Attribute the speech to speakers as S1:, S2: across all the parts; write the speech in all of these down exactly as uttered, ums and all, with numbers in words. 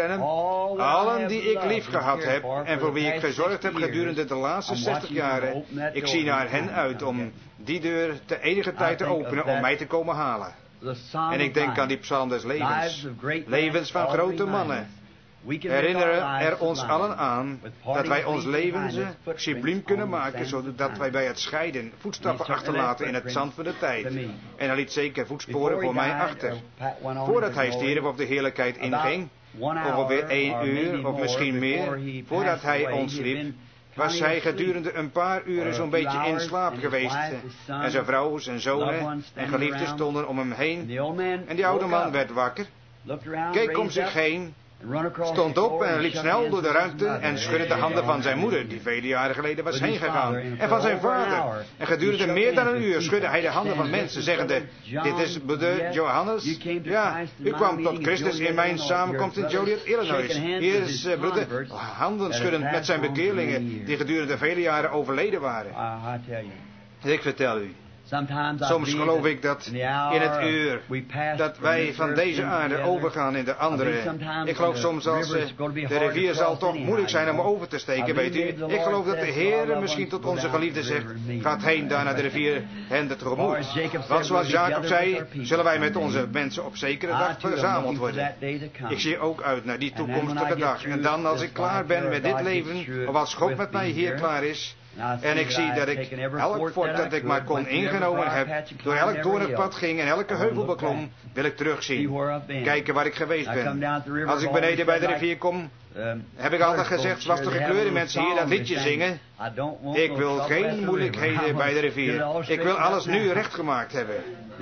S1: Branham. Allen die ik lief gehad heb en voor wie ik gezorgd heb gedurende de laatste zestig jaren. Ik zie naar hen uit om die deur te enige tijd te openen om mij te komen halen. En ik denk aan die psalm des levens. Levens van grote mannen. Herinneren er ons allen aan dat wij ons leven subliem kunnen maken, zodat wij bij het scheiden voetstappen achterlaten in het zand van de tijd. En hij liet zeker voetsporen voor mij achter. Voordat hij stierf of de heerlijkheid inging, ongeveer één uur of misschien meer voordat hij ontsliep, was hij gedurende een paar uren zo'n beetje in slaap geweest. En zijn vrouw, zijn zonen en geliefden stonden om hem heen. En die oude man werd wakker, keek om zich heen, stond op en liep snel door de ruimte en schudde de handen van zijn moeder, die vele jaren geleden was heen gegaan, en van zijn vader. En gedurende meer dan een uur schudde hij de handen van mensen, zeggende: dit is broeder Johannes. Ja, u kwam tot Christus in mijn samenkomst in Joliet, Illinois. Hier is uh, broeder handen schuddend met zijn bekeerlingen, die gedurende vele jaren overleden waren. Ik vertel u, soms geloof ik dat in het uur dat wij van deze aarde overgaan in de andere. Ik geloof soms als uh, de rivier zal toch moeilijk zijn om over te steken, weet u. Ik geloof dat de Heer misschien tot onze geliefden zegt: gaat heen daar naar de rivier hen de tegemoet. Want zoals Jacob zei, zullen wij met onze mensen op zekere dag verzameld worden. Ik zie ook uit naar die toekomstige dag. En dan als ik klaar ben met dit leven, of als God met mij hier klaar is, en ik zie dat ik elk fort dat ik maar kon ingenomen heb, door elk doornig pad ging en elke heuvel beklom, wil ik terugzien. Kijken waar ik geweest ben. Als ik beneden bij de rivier kom, heb ik altijd gezegd: lastige kleuren mensen hier dat liedje zingen. Ik wil geen moeilijkheden bij de rivier. Ik wil alles nu rechtgemaakt hebben.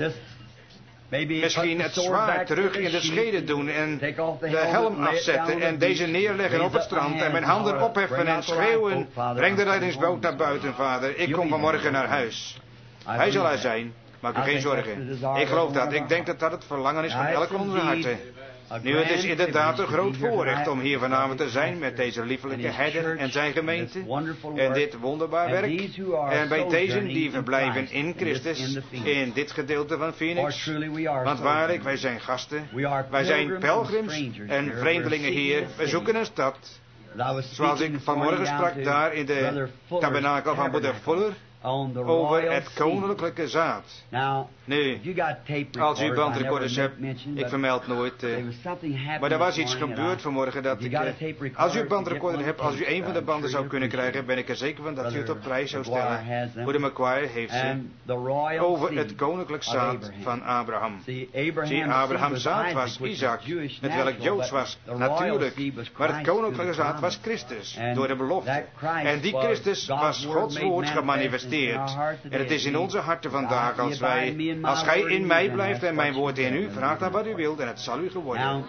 S1: Misschien het zwaard terug in de schede doen en de helm afzetten en deze neerleggen op het strand en mijn handen opheffen en schreeuwen: breng de reddingsboot naar buiten, vader. Ik kom vanmorgen naar huis. Hij zal er zijn. Maak u geen zorgen. Ik geloof dat. Ik denk dat dat het verlangen is van elk van onze harten. Nu, het is inderdaad een groot voorrecht om hier vanavond te zijn met deze liefelijke herder en zijn gemeente en dit wonderbaar werk. En bij deze die verblijven in Christus in dit gedeelte van Phoenix. Want waarlijk, wij zijn gasten, wij zijn pelgrims en vreemdelingen hier. We zoeken een stad. Zoals ik vanmorgen sprak daar in de tabernakel van broeder Fuller over het koninklijke zaad. Nu, als u bandrecorders hebt, ik vermeld nooit, uh, maar er was iets gebeurd vanmorgen dat ik, uh, als u een bandrecorder hebt, als u een van de banden zou kunnen krijgen, ben ik er zeker van dat u het op prijs zou stellen. Broeder McGuire heeft ze over het koninklijk zaad van Abraham. Zie, Abrahams zaad was Isaac, het welk Joods was, natuurlijk, maar het koninklijke zaad was Christus, door de belofte. En die Christus was Gods woord gemanifesteerd. En het is in onze harten vandaag als wij, als gij in mij blijft en mijn woord in u, vraag dan wat u wilt en het zal u geworden.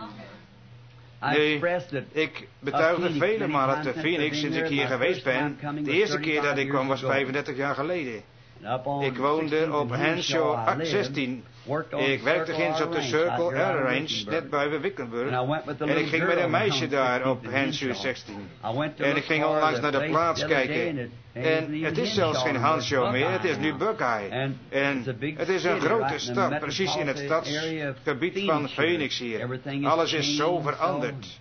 S1: Nee, ik betuigde vele malen te Phoenix sinds ik hier geweest ben. De eerste keer dat ik kwam was vijfendertig jaar geleden. Ik woonde op Henshaw zestien. Ik werkte ginds op de Circle Air Range, net buiten Wickenburg. En ik ging met een meisje daar op Henshaw zestien. En ik ging onlangs naar de plaats kijken. En het is zelfs geen Henshaw meer, het is nu Buckeye. En het is een grote stad, precies in het stadsgebied van Phoenix hier. Alles is zo veranderd.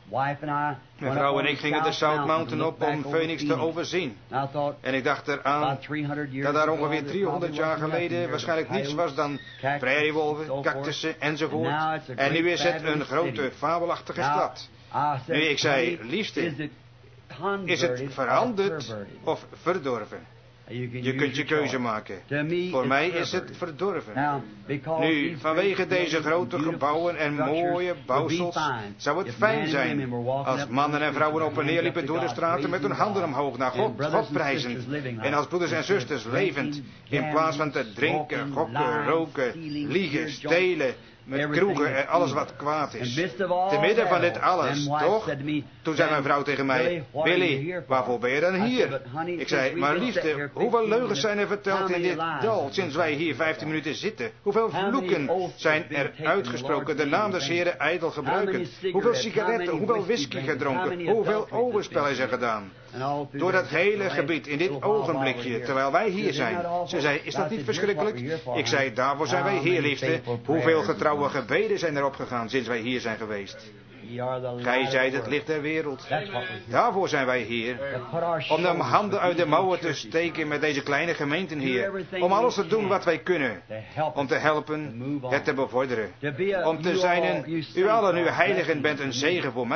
S1: Mijn vrouw en ik gingen de South Mountain op om Phoenix te overzien. En ik dacht eraan dat daar ongeveer driehonderd jaar geleden waarschijnlijk niets was dan prairiewolven, cactussen enzovoort. En nu is het een grote, fabelachtige stad. Nu, ik zei: liefste, is het veranderd of verdorven? Je kunt je keuze maken. Voor mij is het verdorven. Nu, vanwege deze grote gebouwen en mooie bouwsels, zou het fijn zijn als mannen en vrouwen op en neer liepen door de straten met hun handen omhoog naar God, God prijzend. En als broeders en zusters levend, in plaats van te drinken, gokken, roken, liegen, stelen, met kroegen en alles wat kwaad is. Te midden van dit alles, toch? Toen zei mijn vrouw tegen mij: Billy, waarvoor ben je dan hier? Ik zei: maar liefde, hoeveel leugens zijn er verteld in dit dal sinds wij hier vijftien minuten zitten? Hoeveel vloeken zijn er uitgesproken, de naam des Heren ijdel gebruiken? Hoeveel sigaretten, hoeveel whisky gedronken? Hoeveel overspel is er gedaan? Door dat hele gebied, in dit ogenblikje, terwijl wij hier zijn. Ze zei: is dat niet verschrikkelijk? Ik zei: daarvoor zijn wij hier, liefde. Hoeveel getrouwe gebeden zijn er opgegaan sinds wij hier zijn geweest? Gij zijt het licht der wereld. Daarvoor zijn wij hier. Om de handen uit de mouwen te steken met deze kleine gemeenten hier. Om alles te doen wat wij kunnen. Om te helpen, het te bevorderen. Om te zijn een, u allen, u heiligen, bent een zegen voor mij.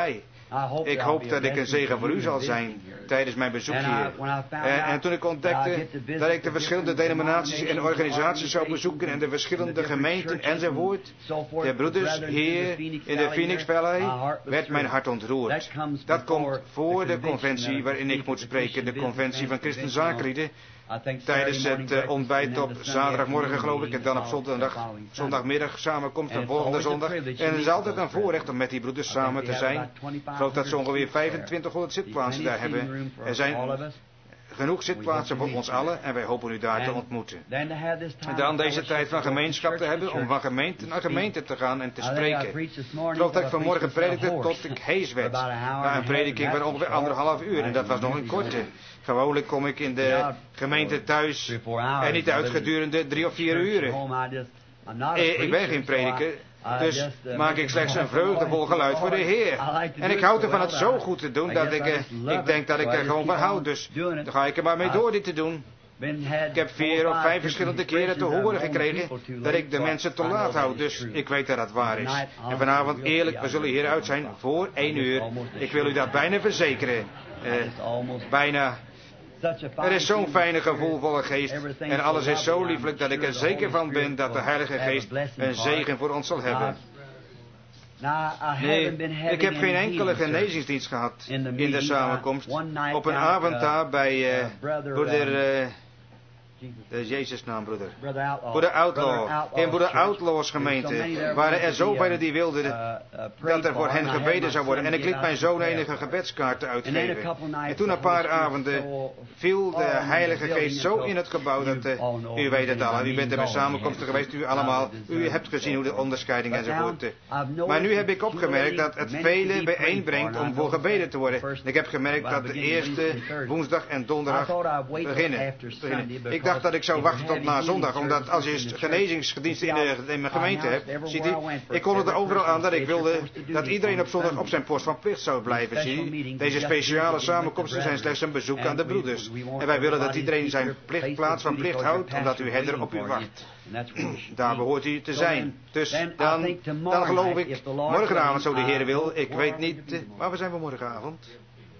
S1: Ik hoop dat ik een zegen voor u zal zijn tijdens mijn bezoek hier. En, en toen ik ontdekte dat ik de verschillende denominaties en organisaties zou bezoeken en de verschillende gemeenten enzovoort, de broeders hier in de Phoenix Valley, werd mijn hart ontroerd. Dat komt voor de conventie waarin ik moet spreken, de conventie van christenzakenlieden, tijdens het uh, ontbijt op zaterdagmorgen geloof ik, en dan op zondag, zondagmiddag samenkomst en volgende zondag. En het is altijd een voorrecht om met die broeders samen te zijn. Ik geloof dat ze ongeveer vijfentwintighonderd zitplaatsen daar hebben. Er zijn genoeg zitplaatsen voor ons allen en wij hopen u daar te ontmoeten. En dan deze tijd van gemeenschap te hebben om van gemeente naar gemeente te gaan en te spreken. Ik geloof dat ik vanmorgen predikte tot ik hees werd. Na een prediking van ongeveer anderhalf uur en dat was nog een korte. Gewoonlijk kom ik in de gemeente thuis en niet uit gedurende drie of vier uren. Ik ben geen prediker. Dus maak ik slechts een vreugdevol geluid voor de Heer. En ik houd ervan het zo goed te doen dat ik, ik denk dat ik er gewoon van hou. Dus dan ga ik er maar mee door dit te doen. Ik heb vier of vijf verschillende keren te horen gekregen dat ik de mensen te laat houd. Dus ik weet dat dat waar is. En vanavond eerlijk, we zullen hieruit zijn voor één uur. Ik wil u dat bijna verzekeren. Uh, bijna. Er is zo'n fijne, gevoelvolle geest en alles is zo lieflijk dat ik er zeker van ben dat de Heilige Geest een zegen voor ons zal hebben. Nee, ik heb geen enkele genezingsdienst gehad in de samenkomst. Op een avond daar bij uh, broeder... Uh, De Jezus naam, broeder. Broeder Outlaw. In broeder Outlaw's gemeente waren er zoveel die wilden dat er voor hen gebeden zou worden. En ik liet mijn zoon enige gebedskaarten uitgeven. En toen een paar avonden viel de Heilige Geest zo in het gebouw dat uh, u weet het al. U bent er bij samenkomsten geweest, u allemaal. U hebt gezien hoe de onderscheiding enzovoort. Maar nu heb ik opgemerkt dat het velen bijeenbrengt om voor gebeden te worden. Ik heb gemerkt dat de eerste woensdag en donderdag beginnen. beginnen. Ik dacht dat ik zou wachten tot na zondag, omdat als je genezingsdiensten in, de, in mijn gemeente hebt, ziet u, ik kon het er overal aan dat ik wilde dat iedereen op zondag op zijn post van plicht zou blijven, zie u. Deze speciale samenkomsten zijn slechts een bezoek aan de broeders. En wij willen dat iedereen zijn plichtplaats van plicht houdt, omdat u herder op u wacht. Daar behoort u te zijn. Dus dan, dan geloof ik, morgenavond zo de Heer wil, ik weet niet, waar we zijn we morgenavond?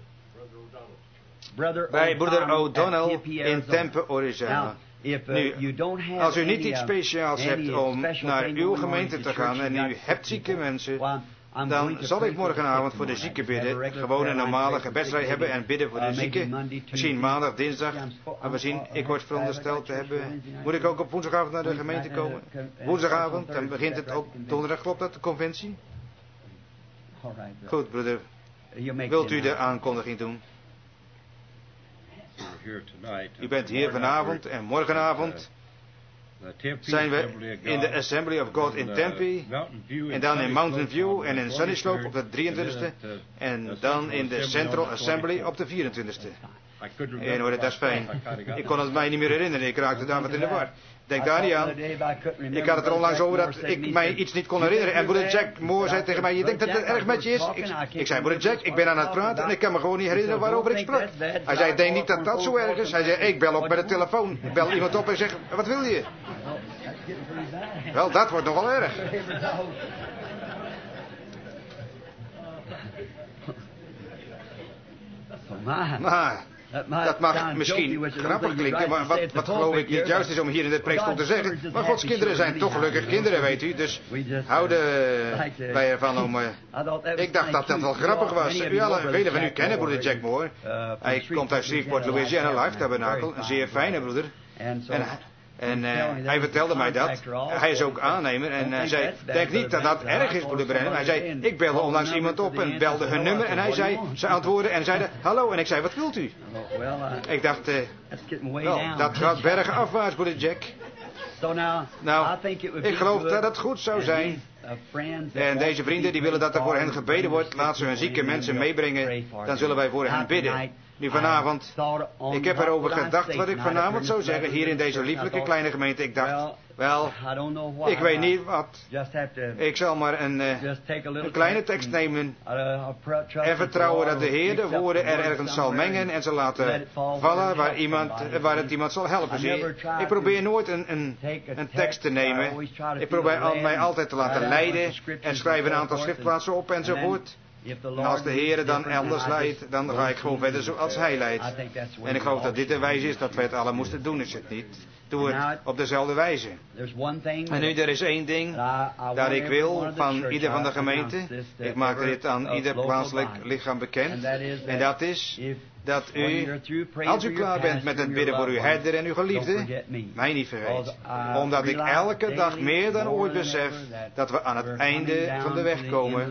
S1: Bij broeder O'Donnell in Tempe, Arizona. Nu, als u niet iets speciaals hebt om naar uw gemeente te gaan en u hebt zieke mensen, dan zal ik morgenavond voor de zieken bidden. Gewoon een normale gebedsrij hebben en bidden voor de zieken. Misschien maandag, dinsdag. Maar we zien, ik word verondersteld te hebben. Moet ik ook op woensdagavond naar de gemeente komen? Woensdagavond, dan begint het ook donderdag, klopt dat, de conventie? Goed, broeder. Wilt u de aankondiging doen? U bent hier vanavond en morgenavond zijn we in de Assembly of God in Tempe en dan in Mountain View en in Sunny Slope op de drieëntwintigste en dan in de Central Assembly op de vierentwintigste. En hoor, dat is fijn. Ik kon het mij niet meer herinneren, ik raakte daar wat in de war. Denk daar niet aan. Ik had het er onlangs over dat ik mij iets niet kon herinneren. En broeder Jack Moore zei tegen mij, je denkt dat het erg met je is? Ik, ik zei, broeder Jack, ik ben aan het praten en ik kan me gewoon niet herinneren waarover ik sprak. Hij zei, ik denk niet dat dat zo erg is. Hij zei, ik bel op met de telefoon. Ik bel iemand op en zeg, wat wil je? Wel, dat wordt nogal erg. Maar... Dat mag misschien grappig klinken, maar wat, wat geloof ik niet juist is om hier in dit preekstoel te zeggen. Maar Gods kinderen zijn toch gelukkig kinderen, weet u. Dus houden wij ervan om... Uh, ik dacht dat dat wel grappig was. U allen, velen van u kennen broeder Jack Moore. Hij komt uit Shreveport, Louisiana, Life Tabernacle. Een zeer fijne broeder. En, en uh, hij vertelde mij dat. Hij is ook aannemer. En hij zei, denk niet dat dat erg is, broeder Brennan. Hij zei, ik belde onlangs iemand op en belde hun nummer. En hij zei, ze antwoordden en zeiden, hallo. En ik zei, wat wilt u? Ik dacht, uh, wel, dat gaat bergen afwaarts, broeder Jack. Nou, ik geloof dat het goed zou zijn. En deze vrienden die willen dat er voor hen gebeden wordt. Laat ze hun zieke mensen meebrengen. Dan zullen wij voor hen bidden. Nu vanavond, ik heb erover gedacht wat ik vanavond zou zeggen hier in deze lieflijke kleine gemeente. Ik dacht, wel, ik weet niet wat. Ik zal maar een, uh, een kleine tekst nemen en vertrouwen dat de Heer de woorden er ergens zal mengen en ze laten vallen waar, iemand, waar het iemand zal helpen. Zie, ik probeer nooit een, een, een tekst te nemen. Ik probeer mij altijd te laten leiden en schrijf een aantal schriftplaatsen op enzovoort. En als de Heer dan elders leidt, dan ga ik gewoon verder zoals Hij leidt. En ik geloof dat dit de wijze is dat wij het alle moesten doen, is het niet? Doe het op dezelfde wijze. En nu, er is één ding dat ik wil van ieder van de gemeenten. Ik maak dit aan ieder plaatselijk lichaam bekend. En dat is dat u, als u klaar bent met het bidden voor uw herder en uw geliefde, mij niet vergeet. Omdat ik elke dag meer dan ooit besef dat we aan het einde van de weg komen.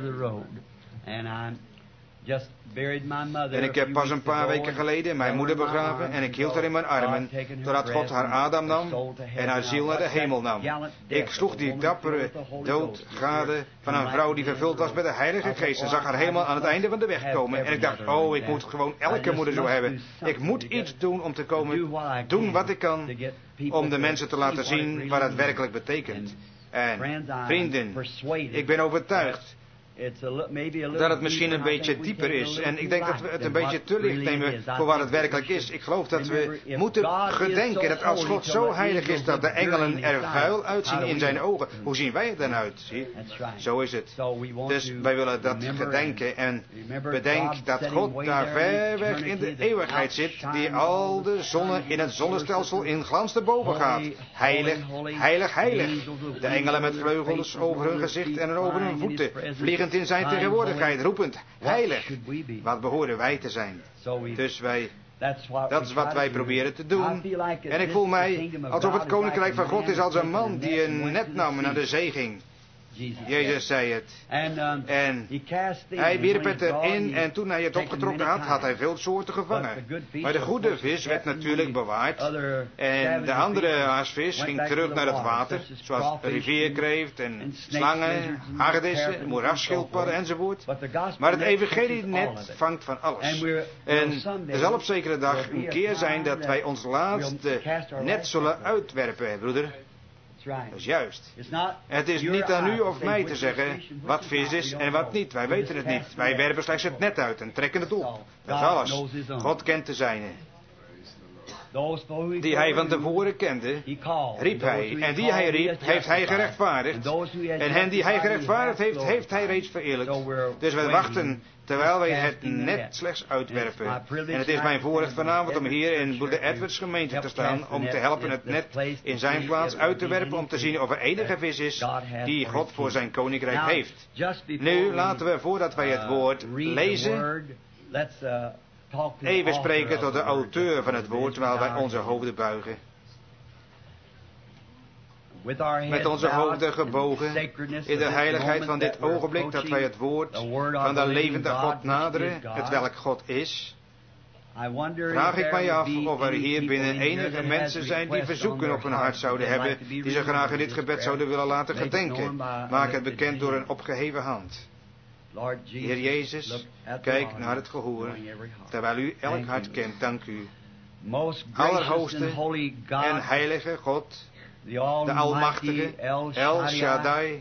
S1: En ik heb pas een paar weken geleden mijn moeder begraven en ik hield haar in mijn armen, totdat God haar Adam nam en haar ziel naar de hemel nam. Ik sloeg die dappere dood gade van een vrouw die vervuld was met de Heilige Geest en zag haar helemaal aan het einde van de weg komen. En ik dacht, oh, ik moet gewoon elke moeder zo hebben. Ik moet iets doen om te komen, doen wat ik kan, om de mensen te laten zien wat het werkelijk betekent. En vrienden, ik ben overtuigd dat het misschien een beetje dieper is. En ik denk dat we het een beetje te licht nemen voor wat het werkelijk is. Ik geloof dat we moeten gedenken dat als God zo heilig is dat de engelen er vuil uitzien in zijn ogen. Hoe zien wij er dan uit? Zie? Zo is het. Dus wij willen dat gedenken. En bedenk dat God daar ver weg in de eeuwigheid zit, die al de zonnen in het zonnestelsel in glans te boven gaat. Heilig, heilig, heilig. De engelen met vleugels over hun gezicht en over hun voeten vliegen in zijn tegenwoordigheid, roepend, heilig. Wat behoren wij te zijn? Dus wij, dat is wat wij proberen te doen. En ik voel mij alsof het koninkrijk van God is als een man die een net nam en naar de zee ging. Jezus zei het. En hij wierp het erin en toen hij het opgetrokken had, had hij veel soorten gevangen. Maar de goede vis werd natuurlijk bewaard. En de andere haasvis ging terug naar het water, zoals rivierkreeft en slangen, hagedissen, moerasschildpadden enzovoort. Maar het evangelie net vangt van alles. En er zal op zekere dag een keer zijn dat wij ons laatste net zullen uitwerpen, broeder. Dat is juist. Het is niet aan u of mij te zeggen wat vis is en wat niet. Wij weten het niet. Wij werpen slechts het net uit en trekken het op. Dat is alles. God kent de zijne. Die hij van tevoren kende, riep hij. En die hij riep, heeft hij gerechtvaardigd. En hen die hij gerechtvaardigd heeft, heeft hij reeds vereerlijkt. Dus wij wachten terwijl wij het net slechts uitwerpen. En het is mijn voorrecht vanavond om hier in broeder Edwards gemeente te staan, om te helpen het net in zijn plaats uit te werpen, om te zien of er enige vis is die God voor zijn koninkrijk heeft. Nu laten we, voordat wij het woord lezen, even spreken tot de auteur van het woord, terwijl wij onze hoofden buigen. Met onze hoofden gebogen in de heiligheid van dit ogenblik dat wij het woord van de levende God naderen, het welk God is. Vraag ik mij af of er hier binnen enige mensen zijn die verzoeken op hun hart zouden hebben, die ze graag in dit gebed zouden willen laten gedenken. Maak het bekend door een opgeheven hand. Heer Jezus, kijk naar het gehoor, terwijl u elk hart kent, dank u. Allerhoogste en heilige God, de Almachtige, El Shaddai,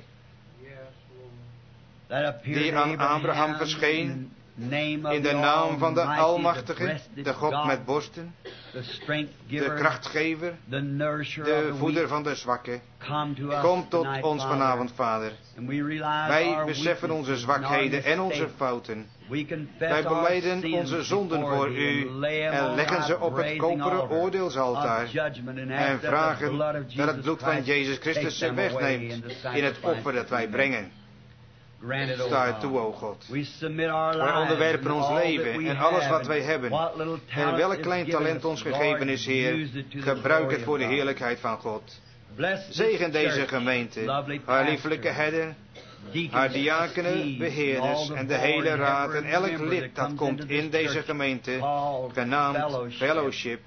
S1: die aan Abraham verscheen, in de naam van de Almachtige, de God met borsten, de krachtgever, de voeder van de zwakken. Kom tot ons vanavond, Vader. Wij beseffen onze zwakheden en onze fouten. Wij belijden onze zonden voor u en leggen ze op het koperen oordeelsaltaar en vragen dat het bloed van Jezus Christus ze wegneemt in het offer dat wij brengen. Sta het toe, o God. Wij onderwerpen ons leven en alles wat wij hebben. En welk klein talent ons gegeven is, Heer, gebruik het voor de heerlijkheid van God. Zegen deze gemeente, haar lieflijke herder, haar diakenen, beheerders en de hele raad en elk lid dat komt in deze gemeente, genaamd Fellowship.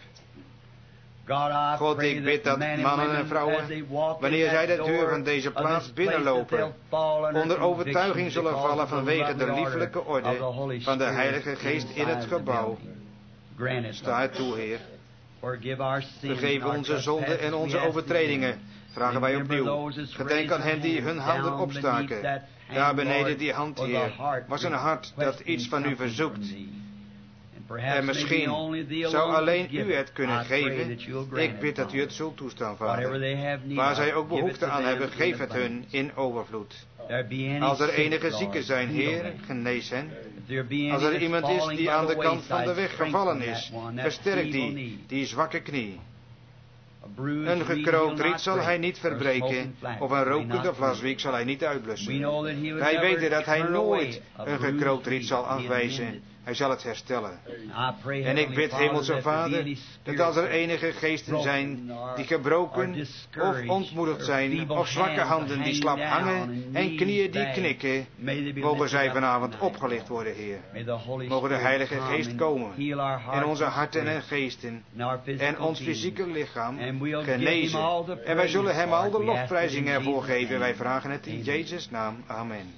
S1: God, ik bid dat mannen en vrouwen, wanneer zij de deur van deze plaats binnenlopen, onder overtuiging zullen vallen vanwege de lieflijke orde van de Heilige Geest in het gebouw. Sta het toe, Heer. Vergeef onze zonden en onze overtredingen, vragen wij opnieuw. Gedenk aan hen die hun handen opstaken. Daar beneden die hand, Heer, was een hart dat iets van u verzoekt. En misschien zou alleen u het kunnen geven. Ik bid dat u het zult toestaan, Vader. Waar zij ook behoefte aan hebben, geef het hun in overvloed. Als er enige zieken zijn, Heer, genees hen. Als er iemand is die aan de kant van de weg gevallen is, versterk die, die zwakke knie. Een gekrookt riet zal hij niet verbreken, of een rokende vlaswiek zal hij niet uitblussen. Wij weten dat hij nooit een gekrookt riet zal afwijzen. Hij zal het herstellen. En ik bid, Hemelse Vader, dat als er enige geesten zijn die gebroken of ontmoedigd zijn, of zwakke handen die slap hangen en knieën die knikken, mogen zij vanavond opgelicht worden, Heer. Mogen de Heilige Geest komen in onze harten en geesten en ons fysieke lichaam genezen. En wij zullen Hem al de lofprijzingen ervoor geven. Wij vragen het in Jezus' naam. Amen.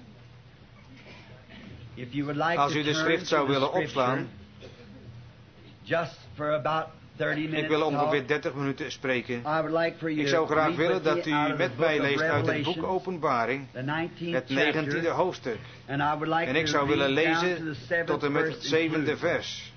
S1: Als u de schrift zou willen opslaan, ik wil ongeveer dertig minuten spreken. Ik zou graag willen dat u met mij leest uit het boek Openbaring, het negentiende hoofdstuk. En ik zou willen lezen tot en met het zevende vers.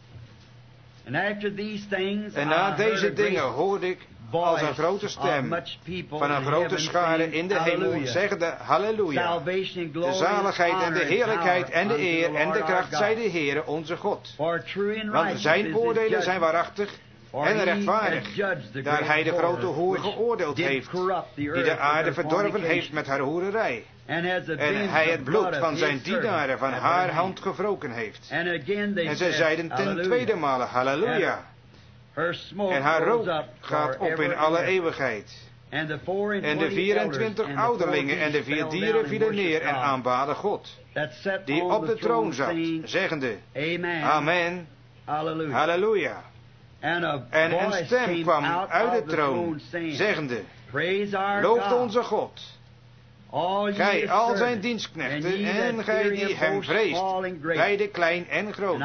S1: En na deze dingen hoorde ik als een grote stem van een grote schare in de hemel zeggende, halleluja, de zaligheid en de heerlijkheid en de eer en de kracht zij de Heere onze God. Want zijn oordelen zijn waarachtig en rechtvaardig, daar hij de grote hoer geoordeeld heeft, die de aarde verdorven heeft met haar hoererij. En hij het bloed van zijn dienaren van haar hand gewroken heeft. En zij zeiden ten tweede male, halleluja. En haar rook gaat op in alle eeuwigheid. En de vierentwintig ouderlingen en de vier dieren vielen neer en aanbaden God, die op de troon zat, zeggende, Amen, halleluja. En een stem kwam uit de troon, zeggende, looft onze God, gij al zijn dienstknechten en gij die hem vreest, beide klein en groot.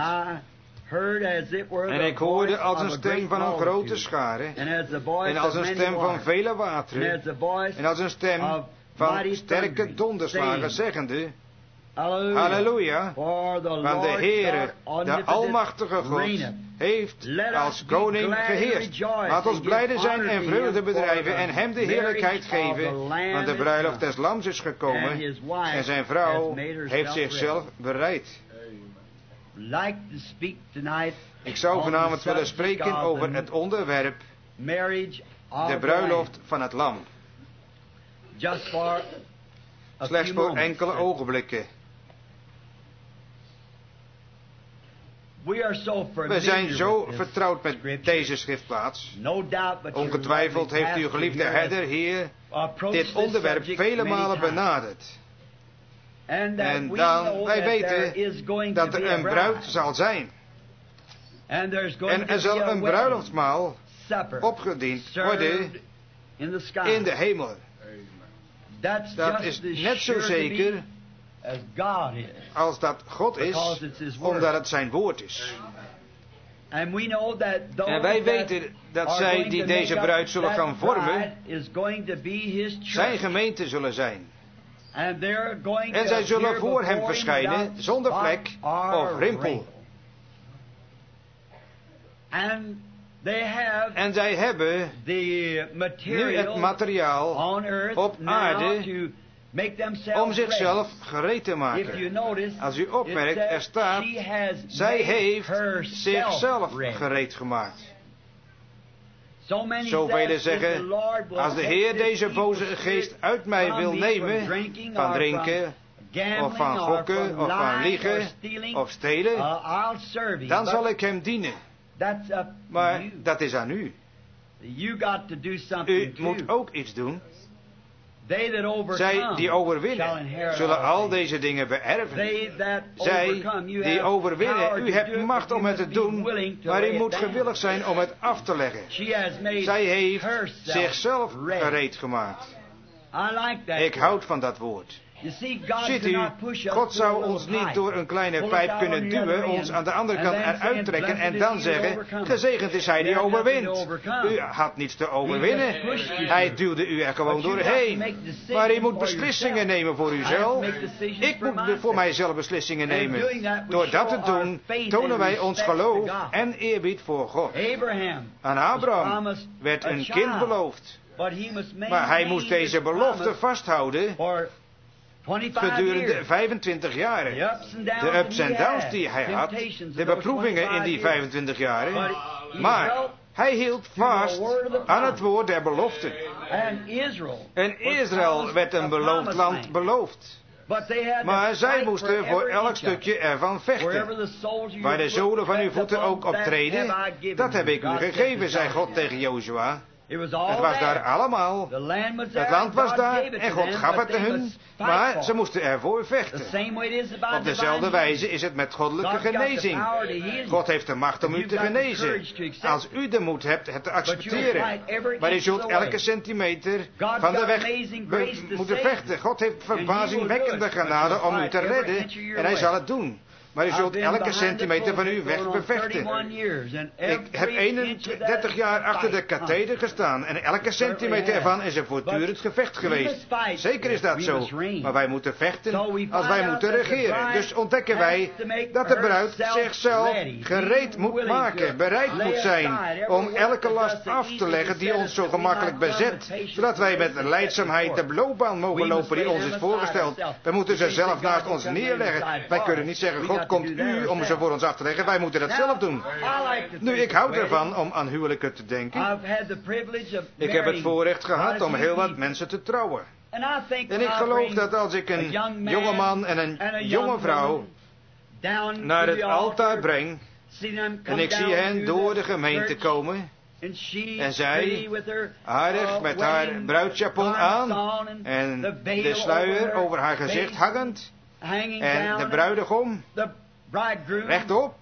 S1: En ik hoorde als een stem van een grote schare, en als een stem van vele wateren, en als een stem van sterke donderslagen, zeggende, halleluja, want de Heere, de Almachtige God, heeft als koning geheerst. Laat ons blijde zijn en vreugde bedrijven en hem de heerlijkheid geven, want de bruiloft des Lams is gekomen en zijn vrouw heeft zichzelf bereid. Ik zou vanavond willen spreken over het onderwerp de bruiloft van het Lam. Slechts voor enkele ogenblikken. We zijn zo vertrouwd met deze schriftplaats. Ongetwijfeld heeft uw geliefde herder hier dit onderwerp vele malen benaderd. En dan, wij weten dat er een bruid zal zijn. En er zal een bruiloftsmaal opgediend worden in de hemel. Dat is net zo zeker als dat God is, omdat het zijn woord is. En wij weten dat zij die deze bruid zullen gaan vormen, zijn gemeente zullen zijn. En zij zullen voor hem verschijnen zonder vlek of rimpel. En zij hebben nu het materiaal op aarde om zichzelf gereed te maken. Als u opmerkt, er staat, zij heeft zichzelf gereed gemaakt. Zoveel zeggen, als de Heer deze boze geest uit mij wil nemen, van drinken, of van gokken, of van liegen, of stelen, dan zal ik hem dienen. Maar dat is aan u. U moet ook iets doen. Zij die overwinnen, zullen al deze dingen beërven. Zij die overwinnen, u hebt macht om het te doen, maar u moet gewillig zijn om het af te leggen. Zij heeft zichzelf gereed gemaakt. Ik houd van dat woord. Ziet u, God zou ons niet door een kleine pijp kunnen duwen, ons aan de andere kant eruit trekken en dan zeggen, gezegend is hij die overwint. U had niets te overwinnen. Hij duwde u er gewoon doorheen. Maar u moet beslissingen nemen voor uzelf. Ik moet voor mijzelf beslissingen nemen. Door dat te doen, tonen wij ons geloof en eerbied voor God. Aan Abraham werd een kind beloofd. Maar hij moest deze belofte vasthouden gedurende vijfentwintig jaren. De ups en downs die hij had, de beproevingen in die vijfentwintig jaren. Maar hij hield vast aan het woord der beloften. En Israël werd een beloofd land beloofd. Maar zij moesten voor elk stukje ervan vechten. Waar de zolen van uw voeten ook optreden, dat heb ik u gegeven, zei God tegen Jozua. Het was daar allemaal. Het land was daar en God gaf het hun, maar ze moesten ervoor vechten. Op dezelfde wijze is het met goddelijke genezing. God heeft de macht om u te genezen. Als u de moed hebt het te accepteren. Maar u zult elke centimeter van de weg be- moeten vechten. God heeft verbazingwekkende genade om u te redden en hij zal het doen. Maar u zult elke centimeter van uw weg bevechten. Ik heb eenendertig jaar achter de katheder gestaan. En elke centimeter ervan is een voortdurend gevecht geweest. Zeker is dat zo. Maar wij moeten vechten als wij moeten regeren. Dus ontdekken wij dat de bruid zichzelf gereed moet maken. Bereid moet zijn om elke last af te leggen die ons zo gemakkelijk bezet. Zodat wij met lijdzaamheid de loopbaan mogen lopen die ons is voorgesteld. We moeten ze zelf naast ons neerleggen. Wij kunnen niet zeggen, God komt u om ze voor ons af te leggen. Wij moeten dat zelf doen. Nu, ik hou ervan om aan huwelijken te denken. Ik heb het voorrecht gehad om heel wat mensen te trouwen. En ik geloof dat als ik een jonge man en een jonge vrouw naar het altaar breng, en ik zie hen door de gemeente komen, en zij, aardig met haar bruidsjapon aan en de sluier over haar gezicht hangend, en de bruidegom rechtop,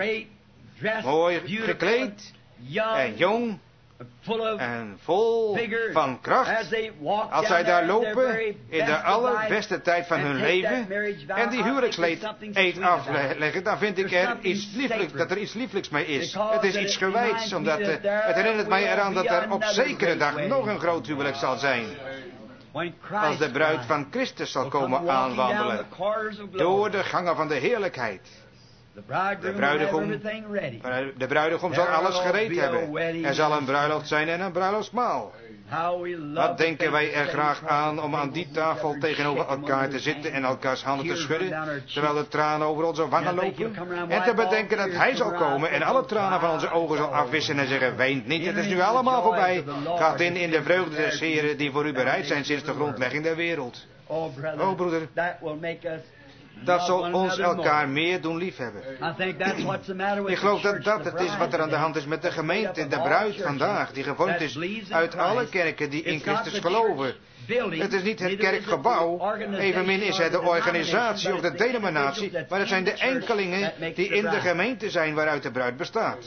S1: mooi gekleed en jong en vol van kracht, als zij daar lopen in de allerbeste tijd van hun leven en die huwelijksleed eet afleggen, dan vind ik er iets lieflijks, dat er iets lieflijks mee is. Het is iets gewijds, omdat uh, het herinnert mij eraan dat er op zekere dag nog een groot huwelijk zal zijn. Als de bruid van Christus zal komen aanwandelen door de gangen van de heerlijkheid. De bruidegom, de bruidegom zal alles gereed hebben. Er zal een bruiloft zijn en een bruiloftsmaal. Wat denken wij er graag aan om aan die tafel tegenover elkaar te zitten en elkaars handen te schudden, terwijl de tranen over onze wangen lopen? En te bedenken dat hij zal komen en alle tranen van onze ogen zal afwissen en zeggen, weent niet, het is nu allemaal voorbij. Gaat in in de vreugde des Heren die voor u bereid zijn sinds de grondlegging der wereld. O broeder, dat zal ons elkaar meer doen liefhebben. Ik geloof dat dat het is wat er aan de hand is met de gemeente, de bruid vandaag, die gevormd is uit alle kerken die in Christus geloven. Het is niet het kerkgebouw, evenmin is het de organisatie of de denominatie, maar het zijn de enkelingen die in de gemeente zijn waaruit de bruid bestaat.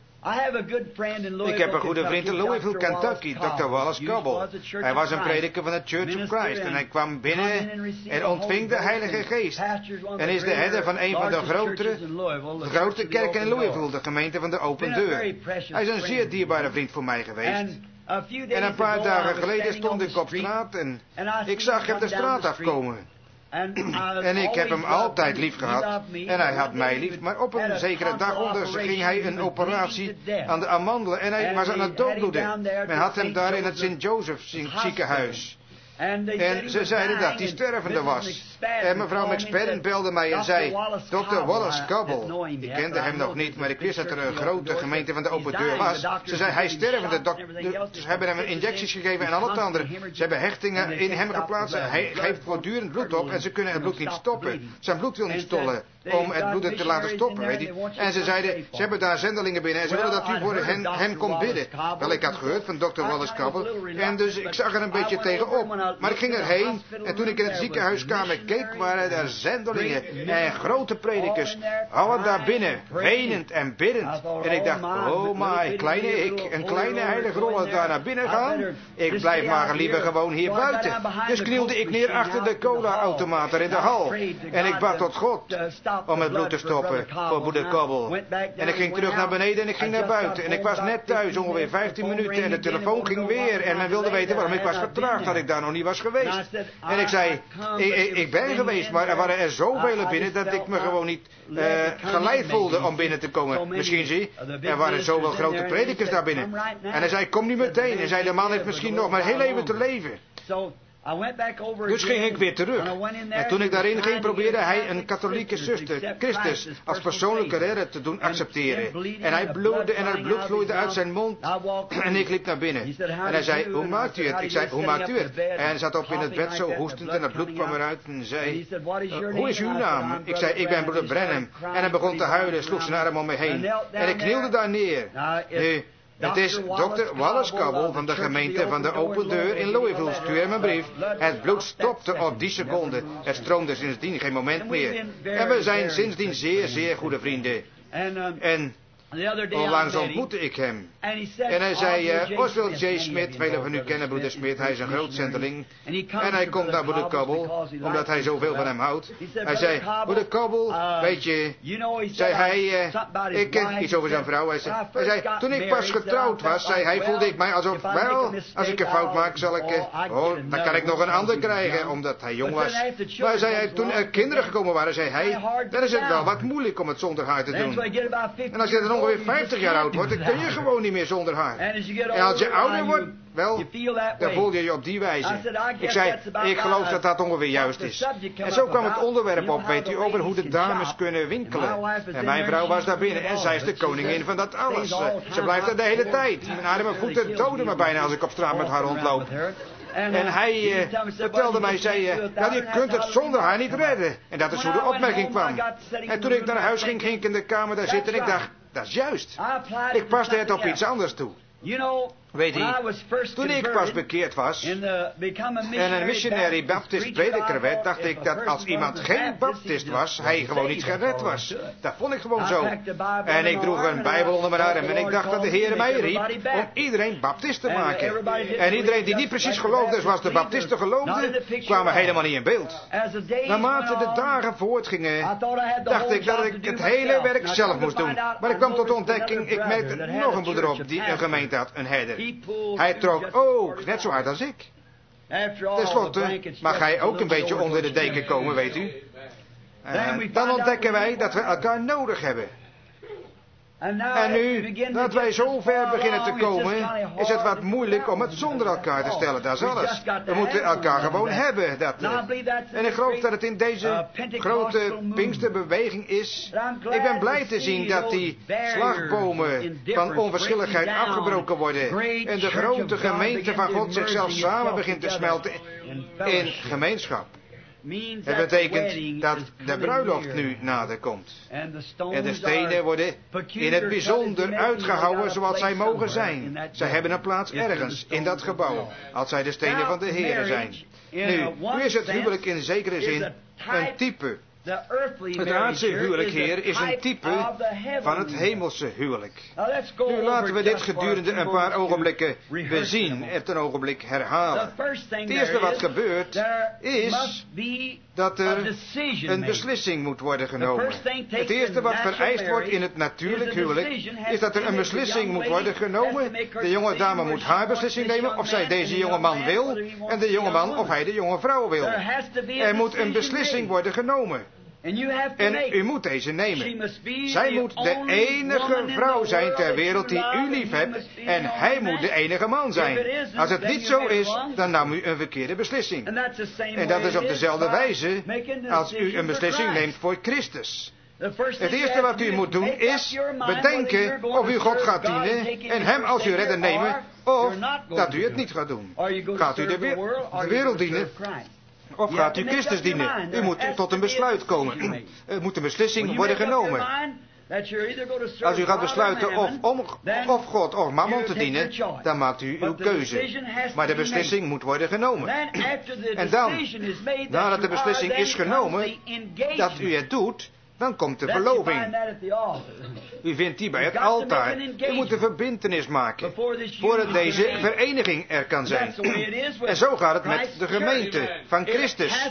S1: Ik heb een goede vriend in Louisville, Kentucky, dokter Wallace Cobble. Hij was een prediker van de Church of Christ en hij kwam binnen en ontving de Heilige Geest. En is de herder van een van de grotere, grote kerken in Louisville, de gemeente van de Open Deur. Hij is een zeer dierbare vriend voor mij geweest. En een paar dagen geleden stond ik op straat en ik zag hem de straat afkomen. En ik heb hem altijd lief gehad. En hij had mij lief. Maar op een zekere dag onderging hij een operatie aan de amandelen. En hij was aan het doodbloeden. Men had hem daar in het Sint Joseph ziekenhuis. En ze zeiden dat hij stervende was. En mevrouw McSpadden belde mij en zei, dokter Wallace Cobble. Ik kende hem nog niet, maar ik wist dat er een grote gemeente van de Open Deur was. Ze zei, hij is stervende. Ze hebben hem injecties gegeven en al het andere. Ze hebben hechtingen in hem geplaatst. Hij geeft voortdurend bloed op en ze kunnen het bloed niet stoppen. Zijn bloed wil niet stollen om het bloeden te laten stoppen. Weet je. En ze zeiden, ze hebben daar zendelingen binnen en ze willen dat u voor hen, hem komt bidden. Wel, ik had gehoord van dokter Wallace Cobble en dus ik zag er een beetje tegenop. Maar ik ging erheen en toen ik in het ziekenhuiskamer keek, waren er zendelingen en grote predikers. Allen daar binnen, wenend en biddend. En ik dacht, oh my, kleine ik, een kleine heilige roller daar naar binnen gaan. Ik blijf maar liever gewoon hier buiten. Dus knielde ik neer achter de cola-automaat in de hal. En ik bad tot God om het bloed te stoppen voor broeder Cobble. En ik ging terug naar beneden en ik ging naar buiten. En ik was net thuis, ongeveer vijftien minuten. En de telefoon ging weer. En men wilde weten waarom ik was vertraagd, dat ik daar nog niet was geweest. En ik zei, ik, ik, ik ben geweest, maar er waren er zoveel binnen dat ik me gewoon niet uh, geleid voelde om binnen te komen. Misschien zie, er waren zoveel grote predikers daar binnen. En hij zei, kom nu meteen. En zei, de man heeft misschien nog maar heel even te leven. Dus ging ik weer terug. En toen ik daarin ging, probeerde hij een katholieke zuster, Christus, als persoonlijke redder te doen accepteren. En hij bloedde en het bloed vloeide uit zijn mond. En ik liep naar binnen. En hij zei, hoe maakt u het? Ik zei, hoe maakt u het? En hij zat op in het bed zo hoestend en het bloed kwam eruit en zei, uh, hoe is uw naam? Ik zei, ik ben broeder Branham. En hij begon te huilen, sloeg zijn arm om me heen. En ik knielde daar neer. Nu, het is dokter Wallace Cobble van de gemeente van de Open Deur in Louisville. Stuur hem een brief. Het bloed stopte op die seconde. Het stroomde sindsdien geen moment meer. En we zijn sindsdien zeer, zeer goede vrienden. En onlangs ontmoette ik hem. En hij zei, uh, Oswald J. Smith, velen van u kennen broeder Smith, hij is een groot zendeling. En hij komt naar broeder Cobble, omdat hij zoveel van hem houdt. Hij zei, broeder Cobble, weet je, zei hij, uh, ik ken iets over zijn vrouw. Hij zei, hij zei, toen ik pas getrouwd was, zei hij, voelde ik mij alsof, wel, als ik een fout maak, zal ik, uh, oh, dan kan ik nog een ander krijgen, omdat hij jong was. Maar zei hij, toen er kinderen gekomen waren, zei hij, dan is het wel wat moeilijk om het zonder haar te doen. En als je dan ongeveer vijftig jaar oud wordt, dan kun je gewoon niet meer zonder haar. En als je ouder wordt, wel, dan voel je je op die wijze. Ik zei, ik geloof dat dat ongeveer juist is. En zo kwam het onderwerp op, weet u, over hoe de dames kunnen winkelen. En mijn vrouw was daar binnen en zij is de koningin van dat alles. Ze blijft er de hele tijd. Mijn arme voeten doden me bijna als ik op straat met haar rondloop. En hij uh, vertelde mij, zei, uh, ja, je kunt het zonder haar niet redden. En dat is hoe de opmerking kwam. En toen ik naar huis ging, ging ik in de kamer daar zitten en ik dacht, dat is juist. Ik paste het op iets anders toe. Weet je, toen ik pas bekeerd was en een missionary baptist prediker werd, dacht ik dat als iemand geen baptist was, hij gewoon niet gered was. Dat vond ik gewoon zo. En ik droeg een bijbel onder mijn arm en ik dacht dat de Heer mij riep om iedereen baptist te maken. En iedereen die niet precies geloofde zoals de baptisten geloofden, kwamen helemaal niet in beeld. Naarmate de dagen voortgingen, dacht ik dat ik het hele werk zelf moest doen. Maar ik kwam tot de ontdekking, ik merkte nog een broeder op die een gemeente had, een herder. Hij trok ook net zo hard als ik. Ten slotte mag hij ook een beetje onder de deken komen, weet u. En dan ontdekken wij dat we elkaar nodig hebben. En nu dat wij zo ver beginnen te komen, is het wat moeilijk om het zonder elkaar te stellen, dat is alles. We moeten elkaar gewoon hebben. Dat, en ik geloof dat het in deze grote Pinksterbeweging is. Ik ben blij te zien dat die slagbomen van onverschilligheid afgebroken worden. En de grote gemeente van God zichzelf samen begint te smelten in gemeenschap. Het betekent dat de bruiloft nu nader komt. En de stenen worden in het bijzonder uitgehouwen zoals zij mogen zijn. Zij hebben een plaats ergens in dat gebouw, als zij de stenen van de Heer zijn. Nu, nu is het huwelijk in zekere zin een type. Het aardse huwelijk, Heer, is een type van het hemelse huwelijk. Nu laten we dit gedurende een paar ogenblikken bezien, het een ogenblik herhalen. Het eerste wat gebeurt is dat er een beslissing moet worden genomen. Het eerste wat vereist wordt in het natuurlijk huwelijk is dat er een beslissing moet worden genomen. De jonge dame moet haar beslissing nemen of zij deze jonge man wil en de jonge man of hij de jonge vrouw wil. Er moet een beslissing worden genomen. En u moet deze nemen. Zij moet de enige vrouw zijn ter wereld die u lief hebt. En hij moet de enige man zijn. Als het niet zo is, dan nam u een verkeerde beslissing. En dat is op dezelfde wijze als u een beslissing neemt voor Christus. Het eerste wat u moet doen is bedenken of u God gaat dienen en hem als uw redder nemen, of dat u het niet gaat doen. Gaat u de, we- de wereld dienen? Of gaat u Christus dienen? U moet tot een besluit komen. Er moet een beslissing worden genomen. Als u gaat besluiten of, om, of God of Mammon te dienen, dan maakt u uw keuze. Maar de beslissing moet worden genomen. En dan, nadat de beslissing is genomen, dat u het doet, dan komt de verloving. U vindt die bij het altaar. U moet een verbintenis maken, voordat deze vereniging er kan zijn. En zo gaat het met de gemeente van Christus.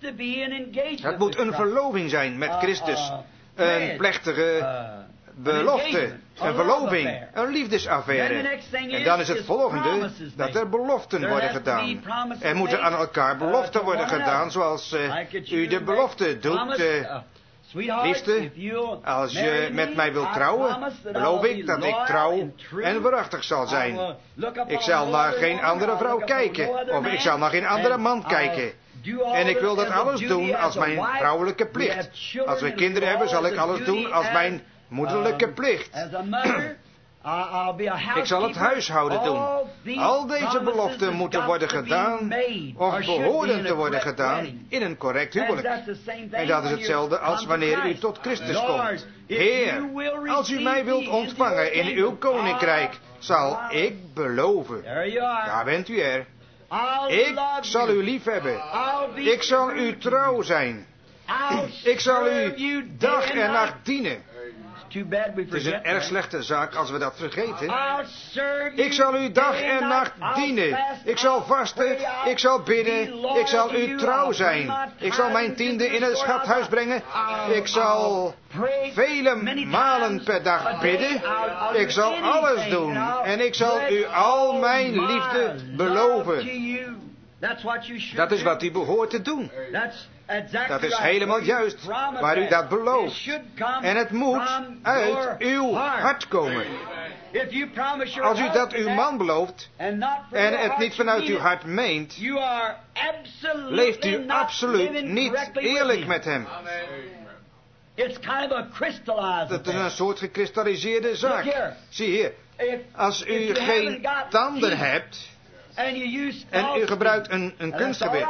S1: Het moet een verloving zijn met Christus. Een plechtige belofte, een verloving, een liefdesaffaire. En dan is het volgende dat er beloften worden gedaan. Er moeten aan elkaar beloften worden gedaan, zoals uh, u de belofte doet. Uh, Liefste, als je met mij wilt trouwen, beloof ik dat ik trouw en waarachtig zal zijn. Ik zal naar geen andere vrouw kijken, of ik zal naar geen andere man kijken. En ik wil dat alles doen als mijn vrouwelijke plicht. Als we kinderen hebben, zal ik alles doen als mijn moederlijke plicht. Ik zal het huishouden doen. Al deze beloften moeten worden gedaan, of behoren te worden gedaan, in een correct huwelijk. En dat is hetzelfde als wanneer u tot Christus komt. Heer, als u mij wilt ontvangen in uw koninkrijk, zal ik beloven. Daar bent u er. Ik zal u lief hebben. Ik zal u trouw zijn. Ik zal u dag en nacht dienen. Het is een erg slechte zaak als we dat vergeten. Ik zal u dag en nacht dienen. Ik zal vasten. Ik zal bidden. Ik zal u trouw zijn. Ik zal mijn tiende in het schathuis brengen. Ik zal vele malen per dag bidden. Ik zal alles doen. En ik zal u al mijn liefde beloven. Dat is wat u behoort te doen. Dat is helemaal juist waar u dat belooft. En het moet uit uw hart komen. Als u dat uw man belooft en het niet vanuit uw hart meent, leeft u absoluut niet eerlijk met hem. Dat is een soort gekristalliseerde zaak. Zie hier, als u geen tanden hebt en u gebruikt een, een kunstgebit.